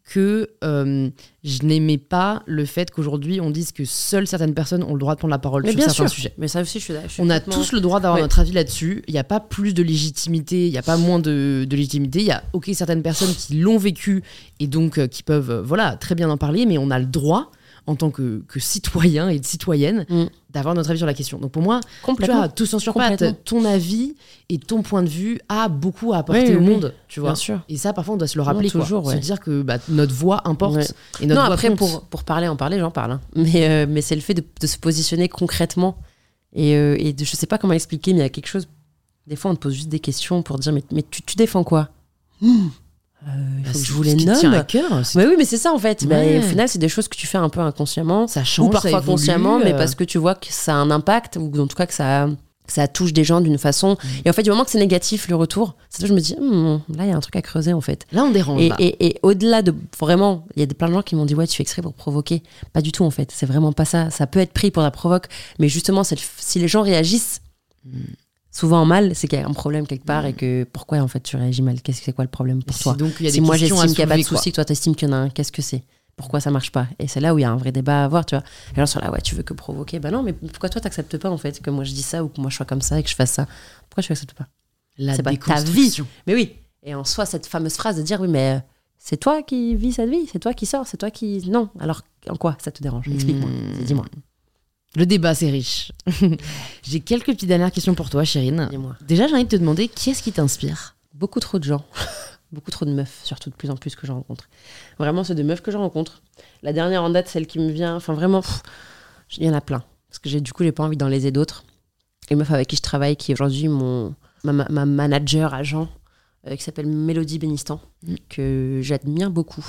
que euh, je n'aimais pas le fait qu'aujourd'hui on dise que seules certaines personnes ont le droit de prendre la parole Mais sur bien certains sûr. sujets. Mais ça aussi, je suis, je suis On a complètement- tous le droit d'avoir Ouais. notre avis là-dessus. Il n'y a pas plus de légitimité, il n'y a pas moins de, de légitimité. Il y a ok certaines personnes qui l'ont vécu et donc euh, qui peuvent euh, voilà très bien en parler, mais on a le droit en tant que, que citoyen et citoyenne Mm. d'avoir notre avis sur la question. Donc pour moi, tu Complètement. vois, tout censure pas, Complètement. ton avis et ton point de vue a beaucoup à apporter Oui, au oui, monde, tu vois. Bien sûr. Et ça, parfois, on doit se le rappeler, Non, toujours, quoi. ouais. Se dire que bah, notre voix importe Ouais. et notre Non, voix après, compte. pour, pour parler, en parler, j'en parle. hein. Mais, euh, mais c'est le fait de, de se positionner concrètement. Et, euh, et de, je sais pas comment expliquer, mais il y a quelque chose. Des fois, on te pose juste des questions pour dire mais, mais tu, tu défends quoi Mmh. Euh, Il Bah, faut que c'est je vous les ce qui te tient à nomme. cœur. c'est- Ouais, oui, mais c'est ça en fait. Bah, Ouais. et au final, c'est des choses que tu fais un peu inconsciemment. Ça change, Ou parfois ça évolue, consciemment, mais euh. parce que tu vois que ça a un impact, ou en tout cas que ça, que ça touche des gens d'une façon. Mm. Et en fait, du moment que c'est négatif, le retour, c'est là je me dis, Hum, là, il y a un truc à creuser en fait. Là, on dérange. Et, là. et, et au-delà de vraiment, il y a des- plein de gens qui m'ont dit, ouais, tu fais exprès pour provoquer. Pas du tout en fait. C'est vraiment pas ça. Ça peut être pris pour la provoque, mais justement, c'est le- si les gens réagissent Mm. souvent mal, c'est qu'il y a un problème quelque part et que pourquoi en fait tu réagis mal Qu'est-ce que c'est quoi le problème pour Si toi donc il y a Si des moi questions à j'estime qu'il n'y a pas de soulever, quoi. souci, que toi t'estimes qu'il y en a un, qu'est-ce que c'est Pourquoi ça marche pas Et c'est là où il y a un vrai débat à avoir, tu vois. Et alors sur là, ouais, tu veux que provoquer Bah non, mais pourquoi toi t'acceptes pas en fait que moi je dis ça ou que moi je sois comme ça et que je fasse ça Pourquoi tu acceptes pas La C'est pas ta déconstruction. Mais oui. Et en soi, cette fameuse phrase de dire oui, mais euh, c'est toi qui vis cette vie, c'est toi qui sors, c'est toi qui. Non. Alors en quoi ça te dérange Explique-moi. Hmm. Dis-moi. Le débat, c'est riche. J'ai quelques petites dernières questions pour toi, Chérine. Dis-moi. Déjà, j'ai envie de te demander qui est-ce qui t'inspire. Beaucoup trop de gens. Beaucoup trop de meufs, surtout de plus en plus que je rencontre. Vraiment, c'est des meufs que je rencontre. La dernière en date, celle qui me vient, enfin vraiment, pff, il y en a plein. Parce que j'ai, du coup, j'ai pas envie d'en léser d'autres. Une meuf avec qui je travaille, qui est aujourd'hui mon, ma, ma- ma manager agent, euh, qui s'appelle Mélodie Bénistan, Mm. que j'admire beaucoup.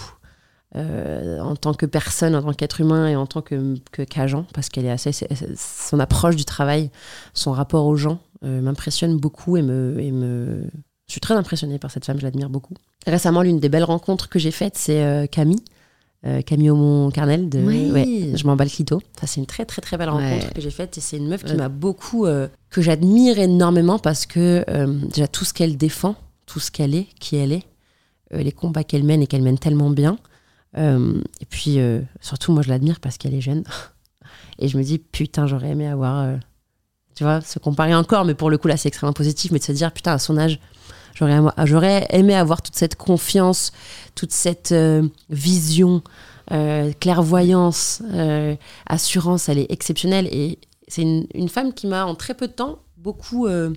euh, en tant que personne, en tant qu'être humain et en tant que, que, qu'agent, parce qu'elle est assez, c'est- c'est- son approche du travail, son rapport aux gens euh, m'impressionne beaucoup et me, et me, je suis très impressionnée par cette femme, je l'admire beaucoup. Récemment, l'une des belles rencontres que j'ai faites, c'est euh, Camille, euh, Camille Aumont-Carnel de Oui. ouais, Je m'emballe Clito. Ça, c'est une très très très belle rencontre Ouais. que j'ai faite et c'est une meuf qui Ouais. m'a beaucoup, euh, que j'admire énormément parce que euh, déjà tout ce qu'elle défend, tout ce qu'elle est, qui elle est, euh, les combats qu'elle mène et qu'elle mène tellement bien. Euh, et puis euh, surtout, moi, je l'admire parce qu'elle est jeune. Et je me dis, putain, j'aurais aimé avoir, euh, tu vois, se comparer encore, mais pour le coup, là, c'est extrêmement positif, mais de se dire, putain, à son âge, j'aurais, j'aurais aimé avoir toute cette confiance, toute cette euh, vision, euh, clairvoyance, euh, assurance, elle est exceptionnelle. Et c'est une, une femme qui m'a, en très peu de temps, beaucoup, euh,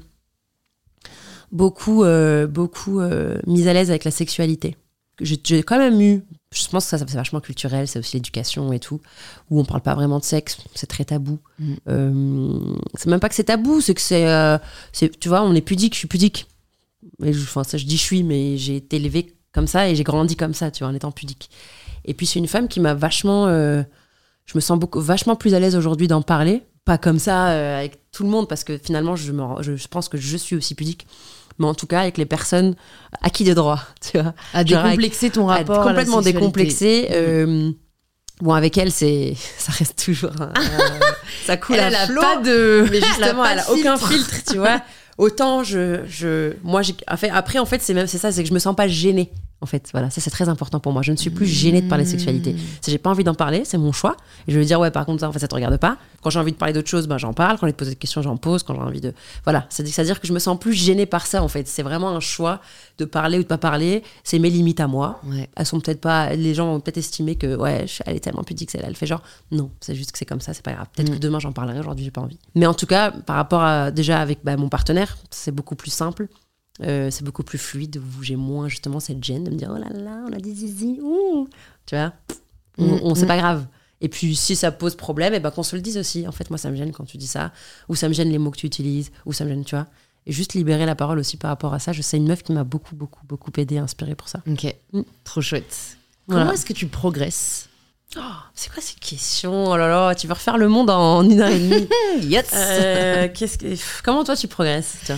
beaucoup, euh, beaucoup euh, mise à l'aise avec la sexualité. J'ai, j'ai quand même eu, je pense que ça, ça c'est vachement culturel, c'est aussi l'éducation et tout, où on parle pas vraiment de sexe, c'est très tabou. Mm. Euh, c'est même pas que c'est tabou, c'est que c'est, euh, c'est, tu vois, on est pudique, je suis pudique. Et je, enfin, ça, je dis je suis, mais j'ai été élevée comme ça et j'ai grandi comme ça, tu vois, en étant pudique. Et puis c'est une femme qui m'a vachement, euh, je me sens beaucoup, vachement plus à l'aise aujourd'hui d'en parler, pas comme ça euh, avec tout le monde, parce que finalement, je, me, rends- je, je pense que je suis aussi pudique, mais en tout cas avec les personnes acquis de droit, tu vois. À Genre avec- décomplexer ton à rapport être complètement à la sexualité. décomplexé. euh, bon, avec elle, c'est, ça reste toujours, un- un- ça coule Elle à a flot. pas de... Mais justement, pas elle de a aucun filtre. filtre, tu vois. Autant je, je, moi, j'ai, après, après, en fait, c'est même, c'est ça, c'est que je me sens pas gênée. En fait, voilà, ça c'est très important pour moi. Je ne suis plus gênée de parler de sexualité. Si j'ai pas envie d'en parler, c'est mon choix. Et je vais dire ouais, par contre ça, en fait, ça te regarde pas. Quand j'ai envie de parler d'autre chose, ben j'en parle. Quand j'ai envie de poser des questions, j'en pose. Quand j'ai envie de, voilà, c'est à dire que je me sens plus gênée par ça. En fait, c'est vraiment un choix de parler ou de pas parler. C'est mes limites à moi. Ouais. Elles sont peut-être pas, les gens vont peut-être estimer que ouais, je- elle est tellement pudique, celle-là, elle fait genre non, c'est juste que c'est comme ça, c'est pas grave. Peut-être Mm. que demain j'en parlerai, aujourd'hui j'ai pas envie. Mais en tout cas, par rapport à déjà avec bah, mon partenaire, c'est beaucoup plus simple. Euh, c'est beaucoup plus fluide, où j'ai moins justement cette gêne de me dire oh là là, on a des zizi, ouh. Tu vois, on, Mm, on- c'est mm. pas grave. Et puis si ça pose problème, et ben qu'on se le dise aussi. En fait, moi ça me gêne quand tu dis ça, ou ça me gêne les mots que tu utilises, ou ça me gêne, tu vois. Et juste libérer la parole aussi par rapport à ça. Je sais une meuf qui m'a beaucoup, beaucoup, beaucoup aidée, inspirée pour ça. Ok, Mm. trop chouette. Voilà. Comment est-ce que tu progresses? Oh, c'est quoi ces questions? Oh là là, tu veux refaire le monde en une heure et demie. Yes. Euh, qu'est-ce que... Comment toi tu progresses? Tiens.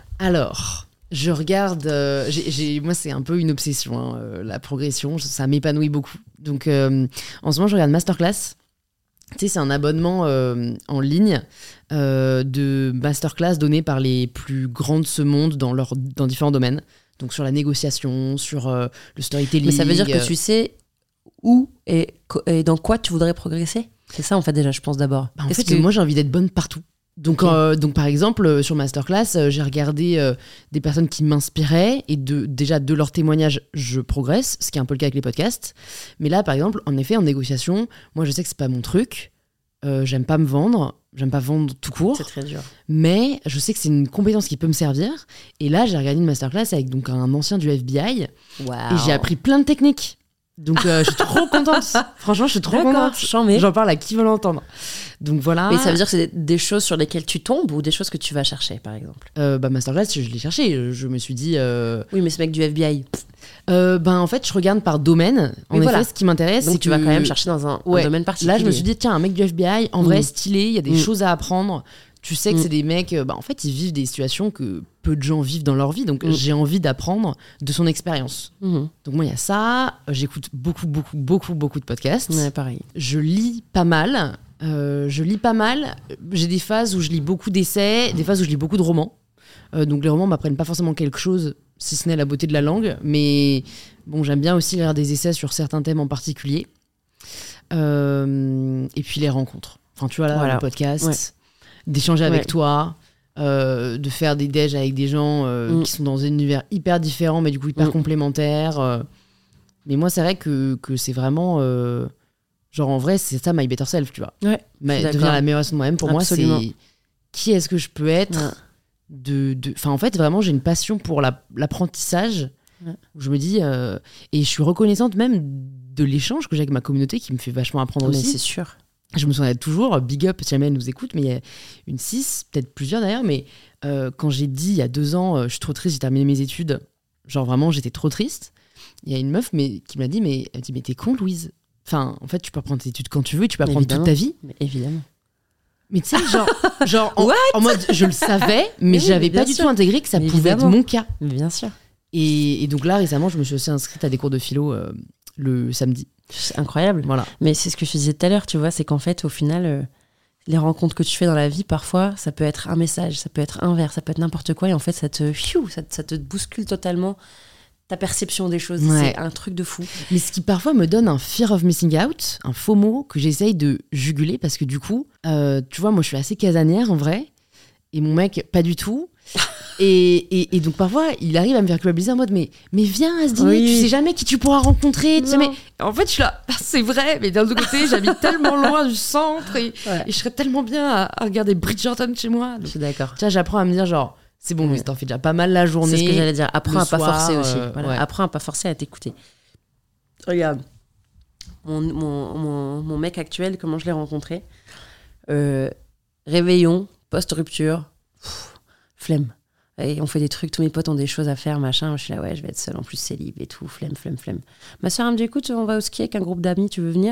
Alors, je regarde. euh, j'ai, j'ai- moi, c'est un peu une obsession, hein, euh, la progression. Ça m'épanouit beaucoup. Donc, euh, en ce moment, je regarde Masterclass. Tu sais, c'est un abonnement euh, en ligne euh, de masterclass donné par les plus grands de ce monde dans, leur, dans différents domaines. Donc sur la négociation, sur euh, le storytelling. Mais ça veut dire que tu sais où et, et dans quoi tu voudrais progresser. C'est ça en fait déjà, je pense d'abord. Bah, en fait, que... moi j'ai envie d'être bonne partout. Donc, okay. euh, donc par exemple, euh, sur Masterclass, euh, j'ai regardé euh, des personnes qui m'inspiraient et de, déjà de leurs témoignages, je progresse, ce qui est un peu le cas avec les podcasts. Mais là, par exemple, en effet, en négociation, moi je sais que c'est pas mon truc. Euh, j'aime pas me vendre, j'aime pas vendre tout court. C'est très dur. Mais je sais que c'est une compétence qui peut me servir. Et là, j'ai regardé une masterclass avec donc un ancien du F B I. Wow. Et j'ai appris plein de techniques. Donc euh, je suis trop contente. Franchement, je suis trop D'accord, contente. J'en parle à qui veut l'entendre. Donc voilà. Mais ça veut dire que c'est des choses sur lesquelles tu tombes ou des choses que tu vas chercher, par exemple. euh, Bah masterclass, je l'ai cherché. Je me suis dit. Euh... Oui, mais ce mec du F B I. Euh, ben en fait je regarde par domaine en effet voilà. Ce qui m'intéresse donc c'est tu que... vas quand même chercher dans un, ouais. un domaine particulier. Là je me suis dit tiens un mec du F B I en mmh. vrai stylé, il y a des mmh. choses à apprendre, tu sais que mmh. c'est des mecs bah, en fait ils vivent des situations que peu de gens vivent dans leur vie, donc mmh. j'ai envie d'apprendre de son expérience. mmh. Donc moi il y a ça, j'écoute beaucoup beaucoup beaucoup beaucoup de podcasts. Ouais, pareil. Je lis pas mal, euh, je lis pas mal, j'ai des phases où je lis beaucoup d'essais, des phases où je lis beaucoup de romans. Euh, donc les romans m'apprennent pas forcément quelque chose si ce n'est la beauté de la langue, mais bon, j'aime bien aussi lire des essais sur certains thèmes en particulier. Euh, et puis les rencontres. Enfin, tu vois, là, voilà. le podcast, ouais. d'échanger avec ouais. toi, euh, de faire des déj avec des gens euh, mm. qui sont dans un univers hyper différent, mais du coup hyper mm. complémentaires. Euh. Mais moi, c'est vrai que, que c'est vraiment... Euh, genre, en vrai, c'est ça, my better self, tu vois. Ouais, mais devenir la meilleure version de moi-même, pour Absolument. moi, c'est... Qui est-ce que je peux être ouais. de, de... Enfin, en fait, vraiment, j'ai une passion pour la, l'apprentissage. Ouais. Où je me dis... Euh... Et je suis reconnaissante même de l'échange que j'ai avec ma communauté qui me fait vachement apprendre mais aussi. C'est sûr. Je me souviens toujours, big up si jamais elle nous écoute, mais il y a une six, peut-être plusieurs d'ailleurs, mais euh, quand j'ai dit il y a deux ans, euh, je suis trop triste, j'ai terminé mes études, genre vraiment, j'étais trop triste. Il y a une meuf mais, qui m'a dit, mais, elle dit, mais t'es con, Louise. Enfin, en fait, tu peux apprendre tes études quand tu veux et tu peux apprendre évidemment. toute ta vie. Mais évidemment. Mais tu sais, genre, genre en, en mode, je le savais, mais, mais j'avais pas sûr. du tout intégré que ça mais pouvait évidemment. être mon cas. Mais bien sûr. Et, et donc là, récemment, je me suis aussi inscrite à des cours de philo euh, le samedi. C'est incroyable. Voilà. Mais c'est ce que je te disais tout à l'heure, tu vois, c'est qu'en fait, au final, euh, les rencontres que tu fais dans la vie, parfois, ça peut être un message, ça peut être un verre, ça peut être n'importe quoi, et en fait, ça te, pfiou, ça, ça te bouscule totalement ta perception des choses. Ouais. C'est un truc de fou. Mais ce qui parfois me donne un fear of missing out, un FOMO que j'essaye de juguler, parce que du coup, euh, tu vois, moi, je suis assez casanière en vrai, et mon mec, pas du tout. Et, et, et donc parfois il arrive à me faire culpabiliser en mode mais, mais viens à ce dîner, oui. tu sais jamais qui tu pourras rencontrer, tu sais, mais en fait je suis là, c'est vrai, mais d'un autre côté j'habite tellement loin du centre et, ouais. et je serais tellement bien à, à regarder Bridgerton chez moi. Donc, je suis d'accord. Tu vois, j'apprends à me dire genre c'est bon, mais ouais. t'en fais déjà pas mal la journée. C'est ce que j'allais dire, apprends à soir, pas forcer aussi. euh, voilà. ouais. Apprends à pas forcer à t'écouter. Regarde, mon, mon, mon, mon mec actuel, comment je l'ai rencontré, euh, réveillon, post-rupture, pff, flemme. Et on fait des trucs, tous mes potes ont des choses à faire, machin. Je suis là, ouais, je vais être seule, en plus célib et tout, flemme, flemme, flemme. Ma soeur, elle me dit, écoute, on va au ski avec un groupe d'amis, tu veux venir ?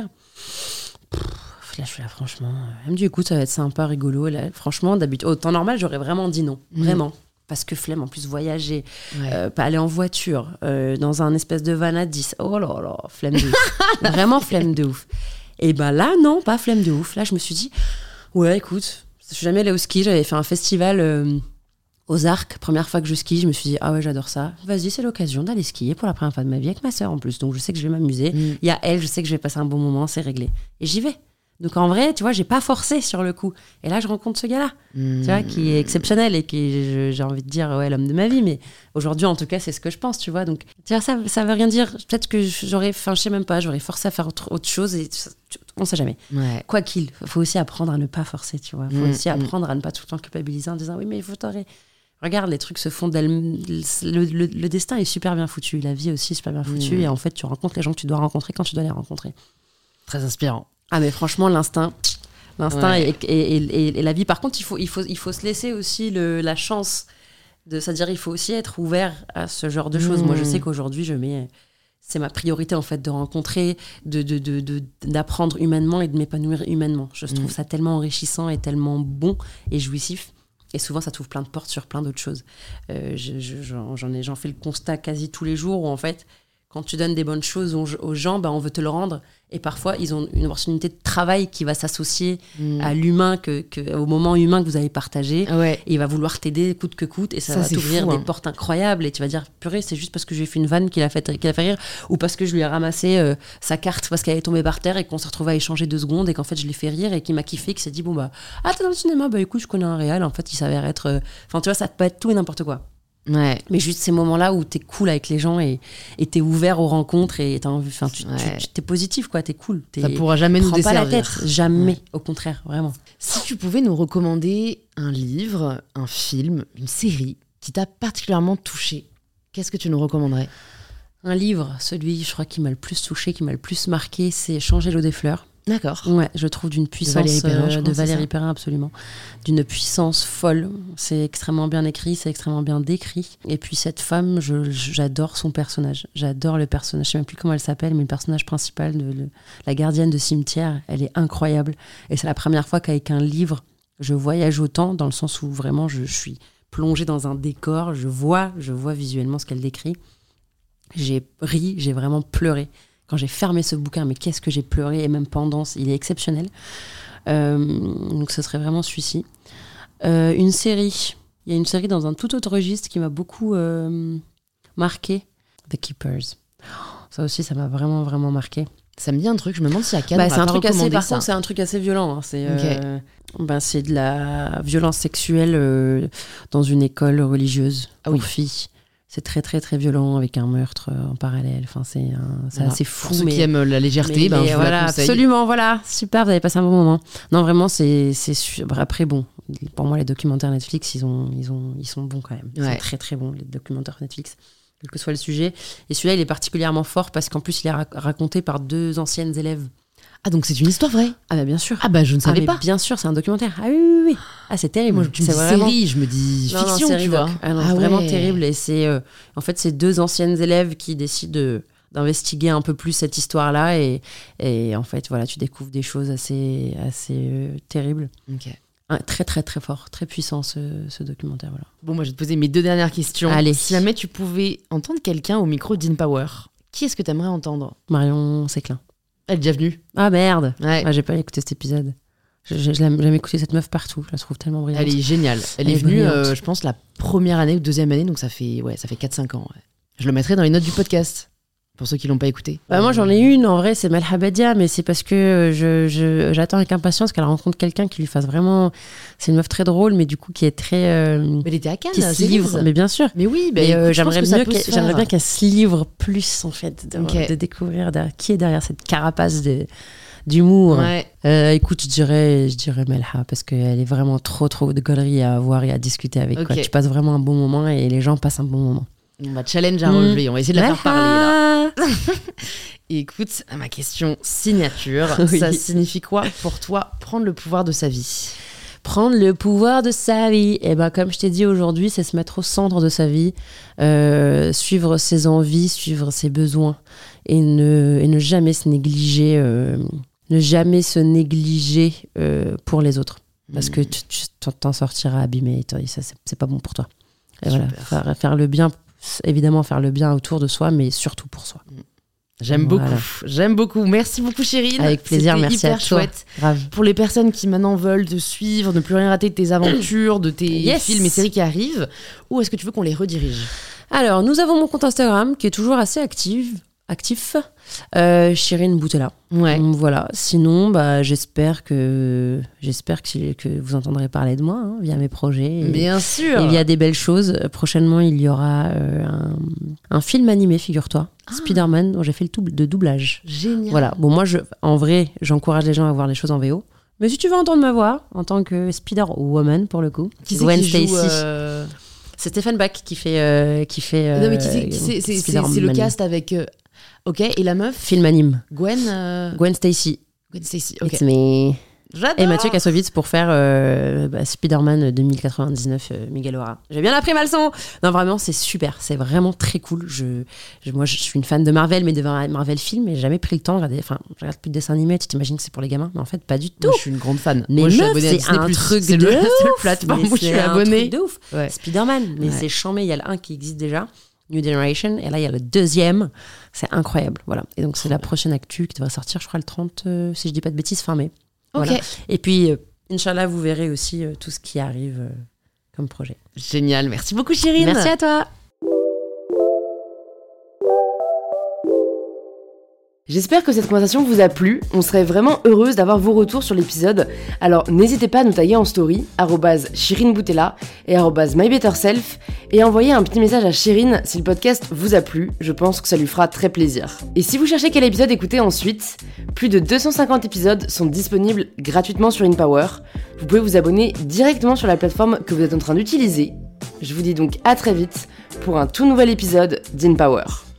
Pff, là, je suis là, franchement. Elle me dit, écoute, ça va être sympa, rigolo. Là, franchement, d'habitude, au temps normal, j'aurais vraiment dit non, mmh. vraiment. Parce que flemme, en plus, voyager, ouais. euh, pas aller en voiture, euh, dans un espèce de van à dix. Oh là là, flemme de ouf. Vraiment flemme de ouf. Et ben là, non, pas flemme de ouf. Là, je me suis dit, ouais, écoute, je suis jamais allée au ski, j'avais fait un festival. Euh, Aux Arcs, première fois que je skie, je me suis dit, ah ouais, j'adore ça. Vas-y, c'est l'occasion d'aller skier pour la première fois de ma vie avec ma sœur en plus. Donc je sais que je vais m'amuser. Il mm. y a elle, je sais que je vais passer un bon moment, c'est réglé. Et j'y vais. Donc en vrai, tu vois, j'ai pas forcé sur le coup. Et là, je rencontre ce gars-là, mm. tu vois, qui est exceptionnel et qui, j'ai envie de dire, ouais, l'homme de ma vie. Mais aujourd'hui, en tout cas, c'est ce que je pense, tu vois. Donc, tu vois, ça, ça veut rien dire. Peut-être que j'aurais, enfin, je sais même pas, j'aurais forcé à faire autre, autre chose et on sait jamais. Ouais. Quoi qu'il, faut aussi apprendre à ne pas forcer, tu vois. Faut mm. aussi apprendre à ne pas tout le temps culpabiliser en disant, oui, mais il faut t'arrêter. Regarde, les trucs se font d'elle. Le, le, le destin est super bien foutu. La vie aussi est super bien foutue. Mmh. Et en fait, tu rencontres les gens que tu dois rencontrer quand tu dois les rencontrer. Très inspirant. Ah, mais franchement, l'instinct. L'instinct ouais. et, et, et, et la vie. Par contre, il faut, il faut, il faut se laisser aussi le, la chance. De, c'est-à-dire, il faut aussi être ouvert à ce genre de choses. Mmh. Moi, je sais qu'aujourd'hui, je mets. C'est ma priorité, en fait, de rencontrer, de, de, de, de, d'apprendre humainement et de m'épanouir humainement. Je trouve mmh. ça tellement enrichissant et tellement bon et jouissif. Et souvent, ça t'ouvre plein de portes sur plein d'autres choses. Euh, je, je, j'en, j'en, ai, j'en fais le constat quasi tous les jours où, en fait, quand tu donnes des bonnes choses aux, aux gens, bah, on veut te le rendre. Et parfois, ils ont une opportunité de travail qui va s'associer mmh. à l'humain, que, que, au moment humain que vous avez partagé. Ouais. Et il va vouloir t'aider coûte que coûte. Et ça, ça va t'ouvrir fou, hein. des portes incroyables. Et tu vas dire, purée, c'est juste parce que j'ai fait une vanne qui l'a fait, qui l'a fait rire. Ou parce que je lui ai ramassé euh, sa carte parce qu'elle est tombée par terre et qu'on s'est retrouvé à échanger deux secondes. Et qu'en fait, je l'ai fait rire et qu'il m'a kiffé. Qu'il s'est dit, bon, bah, ah, t'es dans le cinéma. Bah, écoute, je connais un réal. En fait, il s'avère être. Enfin, euh... tu vois, ça peut être tout et n'importe quoi. Ouais. Mais juste ces moments-là où t'es cool avec les gens et, et t'es ouvert aux rencontres et t'as envie, enfin, tu, ouais. tu, tu, t'es positif, quoi, t'es cool. T'es, ça pourra jamais nous desservir. Prends pas la tête, jamais, ouais. Au contraire, vraiment. Si tu pouvais nous recommander un livre, un film, une série qui t'a particulièrement touché, qu'est-ce que tu nous recommanderais ? Un livre, celui, je crois, qui m'a le plus touché, qui m'a le plus marqué, c'est Changer l'eau des fleurs. D'accord. Ouais, je trouve d'une puissance de Valérie Perrin, euh, de Valérie Perrin absolument, d'une puissance folle. C'est extrêmement bien écrit, c'est extrêmement bien décrit. Et puis cette femme, je, j'adore son personnage. J'adore le personnage. Je sais même plus comment elle s'appelle, mais le personnage principal de le, la gardienne de cimetière, elle est incroyable. Et c'est la première fois qu'avec un livre, je voyage autant, dans le sens où vraiment je, je suis plongée dans un décor. Je vois, je vois visuellement ce qu'elle décrit. J'ai ri, j'ai vraiment pleuré. Quand j'ai fermé ce bouquin, mais qu'est-ce que j'ai pleuré, et même pendant, il est exceptionnel. Euh, donc ce serait vraiment celui-ci. Euh, une série, il y a une série dans un tout autre registre qui m'a beaucoup euh, marqué. The Keepers. Ça aussi, ça m'a vraiment, vraiment marqué. Ça me dit un truc, je me demande si à Cannes bah, on c'est va un pas truc assez, par ça. contre, c'est un truc assez violent. Hein. C'est, okay. euh, bah, c'est de la violence sexuelle euh, dans une école religieuse ah, pour oui. filles. C'est très très très violent avec un meurtre en parallèle. Enfin, c'est, un, c'est voilà. assez fou. Pour ceux mais, qui aiment la légèreté, ben, les, je vous voilà, la conseille. Absolument, voilà, super, vous avez passé un bon moment. Non, vraiment, c'est, c'est après bon. Pour moi, les documentaires Netflix, ils ont, ils ont, ils sont bons quand même. Ils ouais. sont très très bons les documentaires Netflix, quel que soit le sujet. Et celui-là, il est particulièrement fort parce qu'en plus, il est ra- raconté par deux anciennes élèves. Ah, donc c'est une histoire vraie ? Ah, bah bien sûr. Ah, bah je ne savais ah, pas. Bien sûr, c'est un documentaire. Ah oui, oui, oui. Ah, c'est terrible. Moi, tu me c'est dis vraiment... série, je me dis non, fiction, non, tu vois. Ah, non, ah, c'est vraiment ouais. terrible. Et c'est, euh, en fait, c'est deux anciennes élèves qui décident de, d'investiguer un peu plus cette histoire-là. Et, et en fait, voilà, tu découvres des choses assez, assez euh, terribles. Ok. Un, très, très, très fort, très puissant, ce, ce documentaire. Voilà. Bon, moi, je vais te poser mes deux dernières questions. Allez. Si jamais tu pouvais entendre quelqu'un au micro d'InPower, qui est-ce que tu aimerais entendre ? Marion Séclin. Elle est déjà venue. Ah merde, ouais. ah, j'ai pas écouté cet épisode. Je, je, je l'aime, j'aime écouter cette meuf partout, je la trouve tellement brillante. Elle est géniale. Elle, Elle est, est venue, euh, je pense, la première année ou deuxième année, donc ça fait, ouais, ça fait quatre cinq ans. Ouais. Je le mettrai dans les notes du podcast, pour ceux qui l'ont pas écouté. Bah, moi j'en ai une, en vrai, c'est Malhabadia, mais c'est parce que je, je, j'attends avec impatience qu'elle rencontre quelqu'un qui lui fasse vraiment... C'est une meuf très drôle, mais du coup qui est très... Euh, mais elle était à Cannes, qui se livre, mais bien sûr. Mais oui, bah, mais, écoute, euh, j'aimerais, mieux qu'elle, j'aimerais bien qu'elle se livre plus, en fait, de, okay. de découvrir de, qui est derrière cette carapace de... d'humour. Ouais. Euh, écoute, je dirais, je dirais Melha parce qu'elle est vraiment trop, trop de conneries à avoir et à discuter avec. Okay. Quoi. Tu passes vraiment un bon moment et les gens passent un bon moment. On va challenge à relever, mmh. on va essayer de la Melha. Faire parler là. Écoute, ma question signature, oui. Ça signifie quoi pour toi prendre le pouvoir de sa vie ? Prendre le pouvoir de sa vie, et ben comme je t'ai dit aujourd'hui, c'est se mettre au centre de sa vie, euh, suivre ses envies, suivre ses besoins et ne, et ne jamais se négliger. Euh, Ne jamais se négliger euh, pour les autres. Parce mmh. que tu, tu t'en sortiras abîmé. Et ça, c'est, c'est pas bon pour toi. Et voilà, faire, faire le bien, évidemment, faire le bien autour de soi, mais surtout pour soi. J'aime voilà. beaucoup. J'aime beaucoup. Merci beaucoup, Chérine. Avec plaisir, C'était merci hyper à toi. Chouette. Grave. Pour les personnes qui maintenant veulent te suivre, ne plus rien rater de tes aventures, de tes yes. films et séries qui arrivent, où est-ce que tu veux qu'on les redirige ? Alors, nous avons mon compte Instagram qui est toujours assez actif. actif, euh, Chérine Boutella. Ouais. Donc, voilà. Sinon, bah, j'espère que j'espère que, que vous entendrez parler de moi hein, via mes projets. Et, Bien sûr. Et via des belles choses. Prochainement, il y aura euh, un, un film animé, figure-toi, ah. Spider-Man, dont j'ai fait le tout de doublage. Génial. Voilà. Bon, moi, je, en vrai, j'encourage les gens à voir les choses en V O. Mais si tu veux entendre ma voix, en tant que Spider-Woman, pour le coup, qui Gwen qui Stacy. Joue, euh... C'est Stéphane Bach qui fait. Euh, qui fait euh, non, mais qui c'est, qui c'est, c'est, c'est, c'est le cast avec. Euh... Ok, et la meuf ? Film anime. Gwen euh... Gwen Stacy. Gwen Stacy, ok. It's me. J'adore. Et Mathieu Kassovitz pour faire euh, bah, Spider-Man deux mille quatre-vingt-dix-neuf, euh, Miguel O'Hara. J'ai bien appris ma leçon. Non, vraiment, c'est super. C'est vraiment très cool. Je, je, moi, je suis une fan de Marvel, mais de Marvel film, et j'ai jamais pris le temps de regarder. Enfin, je regarde plus de dessins animés. Tu t'imagines que c'est pour les gamins, mais en fait, pas du tout. Moi, je suis une grande fan. Mais moi, je suis meuf, abonnée à c'est un truc c'est de le ouf. seul plateforme où je suis abonnée. De ouf. Ouais. Spider-Man, mais ouais. c'est chambé. Il y a le un qui existe déjà. New Generation. Et là, il y a le deuxième. C'est incroyable. Voilà. Et donc, c'est la prochaine actu qui devrait sortir, je crois, le trente, euh, si je dis pas de bêtises, fin mai. Ok. Voilà. Et puis, euh, Inch'Allah, vous verrez aussi euh, tout ce qui arrive euh, comme projet. Génial. Merci beaucoup, Chérine. Merci à toi. J'espère que cette conversation vous a plu, on serait vraiment heureuse d'avoir vos retours sur l'épisode, alors n'hésitez pas à nous taguer en story, arobase Chirine Boutella et arobase mybetterself, et à envoyer un petit message à Chérine si le podcast vous a plu, je pense que ça lui fera très plaisir. Et si vous cherchez quel épisode écouter ensuite, plus de deux cent cinquante épisodes sont disponibles gratuitement sur InPower, vous pouvez vous abonner directement sur la plateforme que vous êtes en train d'utiliser. Je vous dis donc à très vite pour un tout nouvel épisode d'InPower.